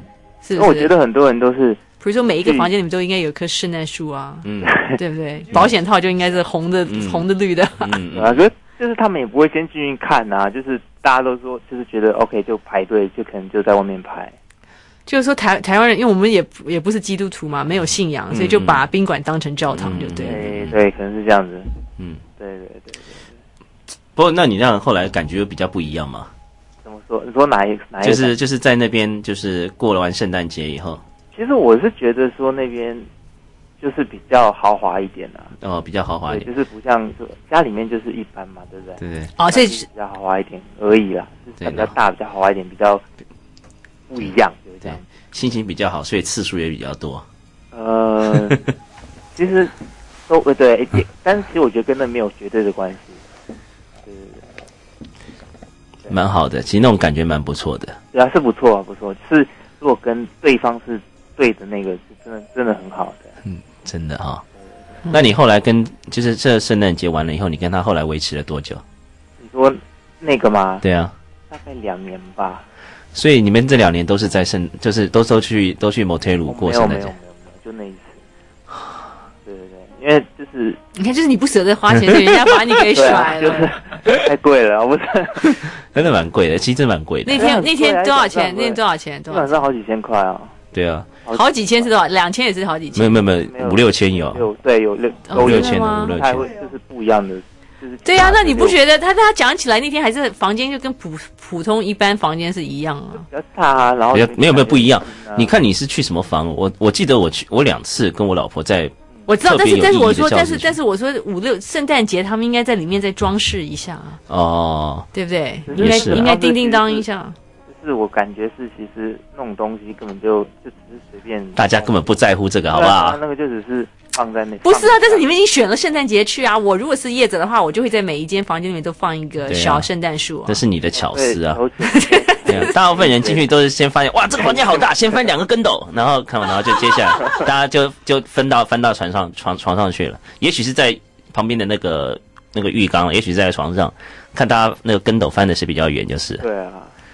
是不是？ 因为我觉得很多人都是， 比如说每一个房间里面都应该有一棵圣诞树啊， 嗯， 对不对？保险套就应该是红的、 嗯、 红的、绿的。 嗯啊，可是就是他们也不会先进去看啊，就是大家都说，就是觉得 OK 就排队，就可能就在外面排。 就是说台台湾人，因为我们也也不是基督徒嘛，没有信仰， 嗯、 所以就把宾馆当成教堂，就对。 对对，可能是这样子。 嗯， 对对对对。 不过，那你这样后来感觉比较不一样吗？ 怎么说？你说哪一哪一个？ 就是就是在那边，就是过了完圣诞节以后。 其实我是觉得说那边就是比较豪华一点啊。 哦，比较豪华一点， 就是不像说家里面就是一般嘛，对不对？ 对对。 哦，所以比较豪华一点而已啦，是比较大、比较豪华一点，比较不一样，就是这样。 心情比较好，所以次数也比较多。 呃，其实都呃对，但是其实我觉得跟那没有绝对的关系。对对对，蛮好的，其实那种感觉蛮不错的。 对啊，是不错啊，不错。是如果跟对方是对的那个，是真的真的很好的。 嗯，真的哈、哦。那你后来跟就是这圣诞节完了以后，你跟他后来维持了多久？ 你说那个吗？ 对啊， 大概两年吧。 所以你们这两年都是在圣，就是都都去都去 motel 过圣诞节？ 没有没有没有没有，就那一次。对对对，因为就是你看，就是你不舍得花钱，所以人家把你给甩了， 啊、就是太贵了，不是？ 真的蛮贵的，其实真蛮贵的。 那天那天多少钱？那天多少钱？ 基本上好几千块啊。 对啊， 好几千是多少？两千也是好几千。 没有没有没有，五六千有。 有对有六五六千的五六千， 就是不一样的。 对呀、啊，那你不觉得他他讲起来那天还是房间就跟普普通一般房间是一样啊？ 比较大啊，然后没有没有不一样。你看你是去什么房？我我记得我去我两次跟我老婆在， 我知道，但是但是我说，但是但是我说五六圣诞节他们应该在里面再装饰一下啊。 哦， 对不对？应该应该叮叮当一下。 就是我感觉是，其实那种东西根本就就只是随便， 大家根本不在乎这个，好不好？ 那个就只是放在那。 不是啊，但是你们已经选了圣诞节去啊。我如果是业者的话，我就会在每一间房间里面都放一个小圣诞树、啊。 这是你的巧思啊！对啊，大部分人进去都是先发现哇，这个房间好大，先翻两个跟斗，然后看完，然后就接下来大家就就分到翻到床上床床上去了。也许是在旁边的那个那个浴缸，也许是在床上，看大家那个跟斗翻的是比较远，就是。 对啊。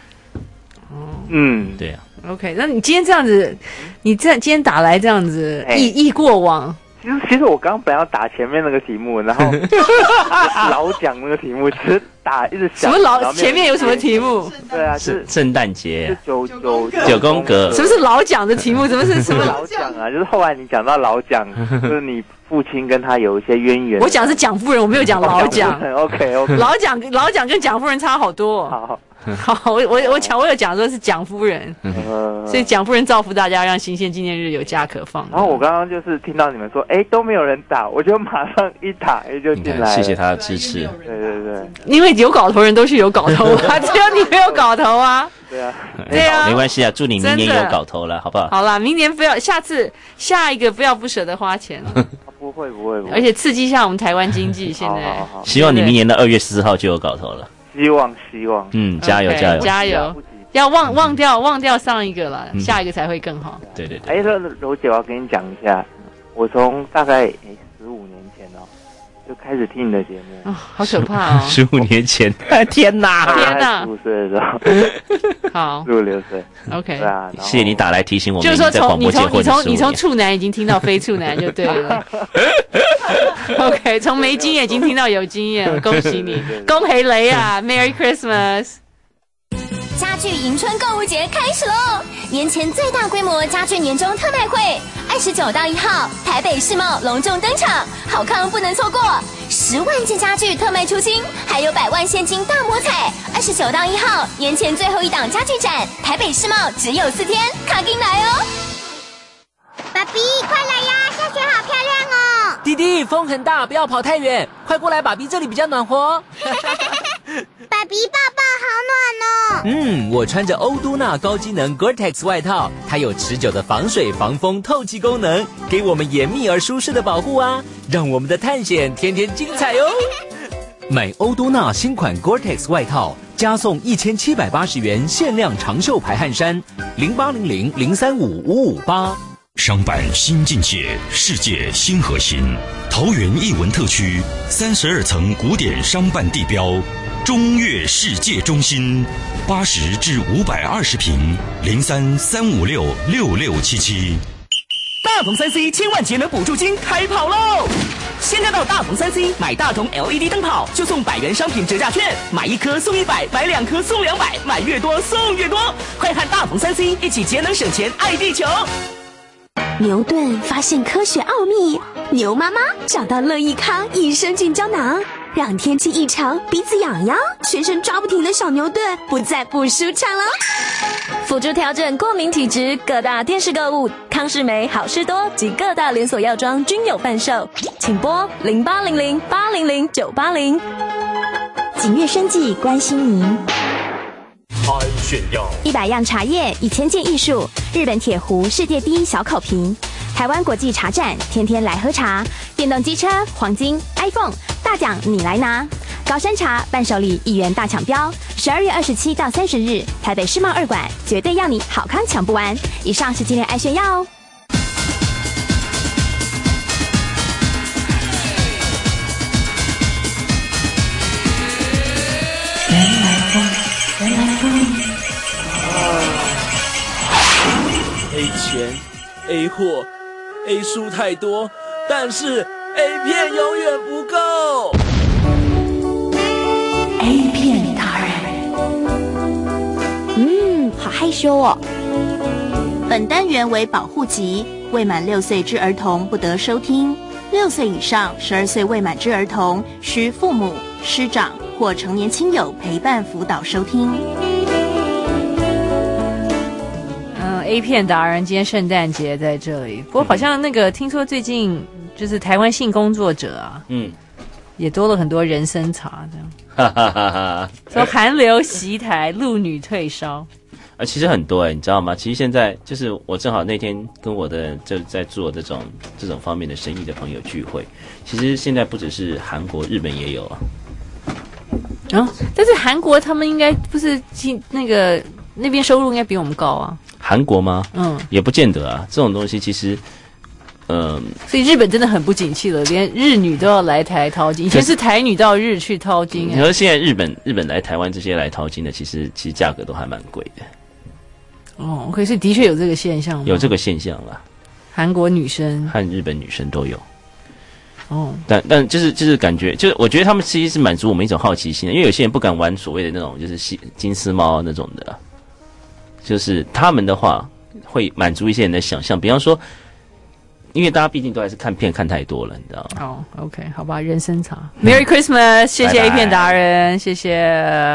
嗯， 对啊。 OK， 那你今天这样子，你这今天打来这样子，忆忆过往。 其实其实我刚刚本来要打前面那个题目，然后老讲那个题目，其实打一直想。 什么老前面有什么题目？ 对啊， 是圣诞节。 九九九宫格。 什么是老讲的题目？什么是什么老讲啊？就是后来你讲到老讲，就是你父亲跟他有一些渊源。 我讲是蒋夫人，我没有讲老蒋。 OK OK。 老蒋老蒋跟蒋夫人差好多。 好。 好，我我我讲，我有讲说是蒋夫人， 嗯、 所以蒋夫人造福大家，让新鲜纪念日有假可放。 然后我刚刚就是听到你们说，哎，都没有人打，我就马上一打，哎就进来。 谢谢他的支持。 对对对， 因为有搞头人都是有搞头啊，只有你没有搞头啊。 对啊， 对啊， 没关系啊，祝你明年有搞头了，好不好？ 好啦，明年不要，下次下一个不要不舍得花钱。 不会不会不会， 而且刺激一下我们台湾经济，现在。 好好好， 希望你明年的二月十四号就有搞头了。 希望希望， 嗯，加油、okay, 加油加油！要忘忘掉忘掉上一个了，嗯、下一个才会更好。 对对对。 哎，柔柔姐，我要跟你讲一下，我从大概哎十五年前哦，就开始听你的节目。 哦，好可怕哦！ 十五年前，天哪！ 天哪！ 十五岁的时候， 好， 十五六岁。 OK， 对啊， 谢谢你打来提醒我们。 就是说，从你从你从你从处男已经听到非处男就对了。OK， 从没经验已经听到有经验，恭喜你，恭喜雷啊 ！Merry Christmas！ 家具迎春购物节开始喽！年前最大规模家具年终特卖会，二十九到一号，台北世贸隆重登场，好康不能错过！十万件家具特卖出清，还有百万现金大魔彩！二十九到一号，年前最后一档家具展，台北世贸只有四天，卡进来哦！ 爸比，快来呀！下雪好漂亮哦！ 弟弟，风很大，不要跑太远，快过来，爸比这里比较暖和。 爸比抱抱，好暖哦！ 嗯，我穿着欧都娜高机能 Gore-Tex 外套，它有持久的防水、防风、透气功能，给我们严密而舒适的保护啊，让我们的探险天天精彩哦！ 买欧都娜新款 Gore-Tex 外套，加送一千七百八十元限量长袖排汗衫，零八零零零三五五五八。 商办新境界，世界新核心。 桃园艺文特区三十二层古典商办地标中越世界中心，八十至五百二十平，零三三五六六六七七。 大同三 C 千万节能补助金开跑喽！现在到大同三 C 买大同 L E D 灯泡，就送百元商品折价券，买一颗送一百，买两颗送两百，买越多送越多，快和大同三 C 一起节能省钱爱地球。 牛顿发现科学奥秘，牛妈妈找到乐益康益生菌胶囊，让天气异常、鼻子痒痒、全身抓不停的小牛顿不再不舒畅了。 辅助调整过敏体质，各大电视购物、康士美、好事多及各大连锁药妆均有贩售，请拨零八零零八零零九八零。 景悦生技关心您。 安炫耀一百样茶叶，一千件艺术。日本铁壶世界第一小口瓶，台湾国际茶展，天天来喝茶。电动机车、黄金、iPhone 大奖你来拿。高山茶伴手礼一元大抢标，十二月二十七到三十日，台北世贸二馆绝对要你好康抢不完。以上是今天爱炫耀哦。 原来风，原来风。 A 钱 A 货 A 数太多，但是 A 片永远不够。 A 片达人， 嗯，好害羞哦。 本单元为保护级，未满六岁之儿童不得收听。六岁以上、十二岁未满之儿童，需父母、师长或成年亲友陪伴辅导收听。 嗯 ，A 片达人今天圣诞节在这里，不过好像那个听说最近就是台湾性工作者啊，嗯，也多了很多人参茶这样。哈哈哈哈！说韩流袭台，陆女退烧。 啊，其实很多哎、欸，你知道吗？其实现在就是我正好那天跟我的就在做这种这种方面的生意的朋友聚会，其实现在不只是韩国，日本也有啊。 啊，但是韩国他们应该不是那个那边收入应该比我们高啊？ 韩国吗？ 嗯， 也不见得啊。这种东西其实。嗯， 所以日本真的很不景气了，连日女都要来台淘金。以前是台女到日去淘金、欸。 你说现在日本日本来台湾这些来淘金的，其实其实价格都还蛮贵的。 哦 ，OK， 所以的确有这个现象吗？ 有这个现象啦。 韩国女生和日本女生都有。 哦， 但但就是就是感觉，就是我觉得他们其实是满足我们一种好奇心的，因为有些人不敢玩所谓的那种就是金丝猫那种的，就是他们的话会满足一些人的想象，比方说。因为大家毕竟都还是看片看太多了，你知道吗？ 哦、oh, ，OK， 好吧，人参茶 ，Merry Christmas， 谢谢 A 片达人，谢谢。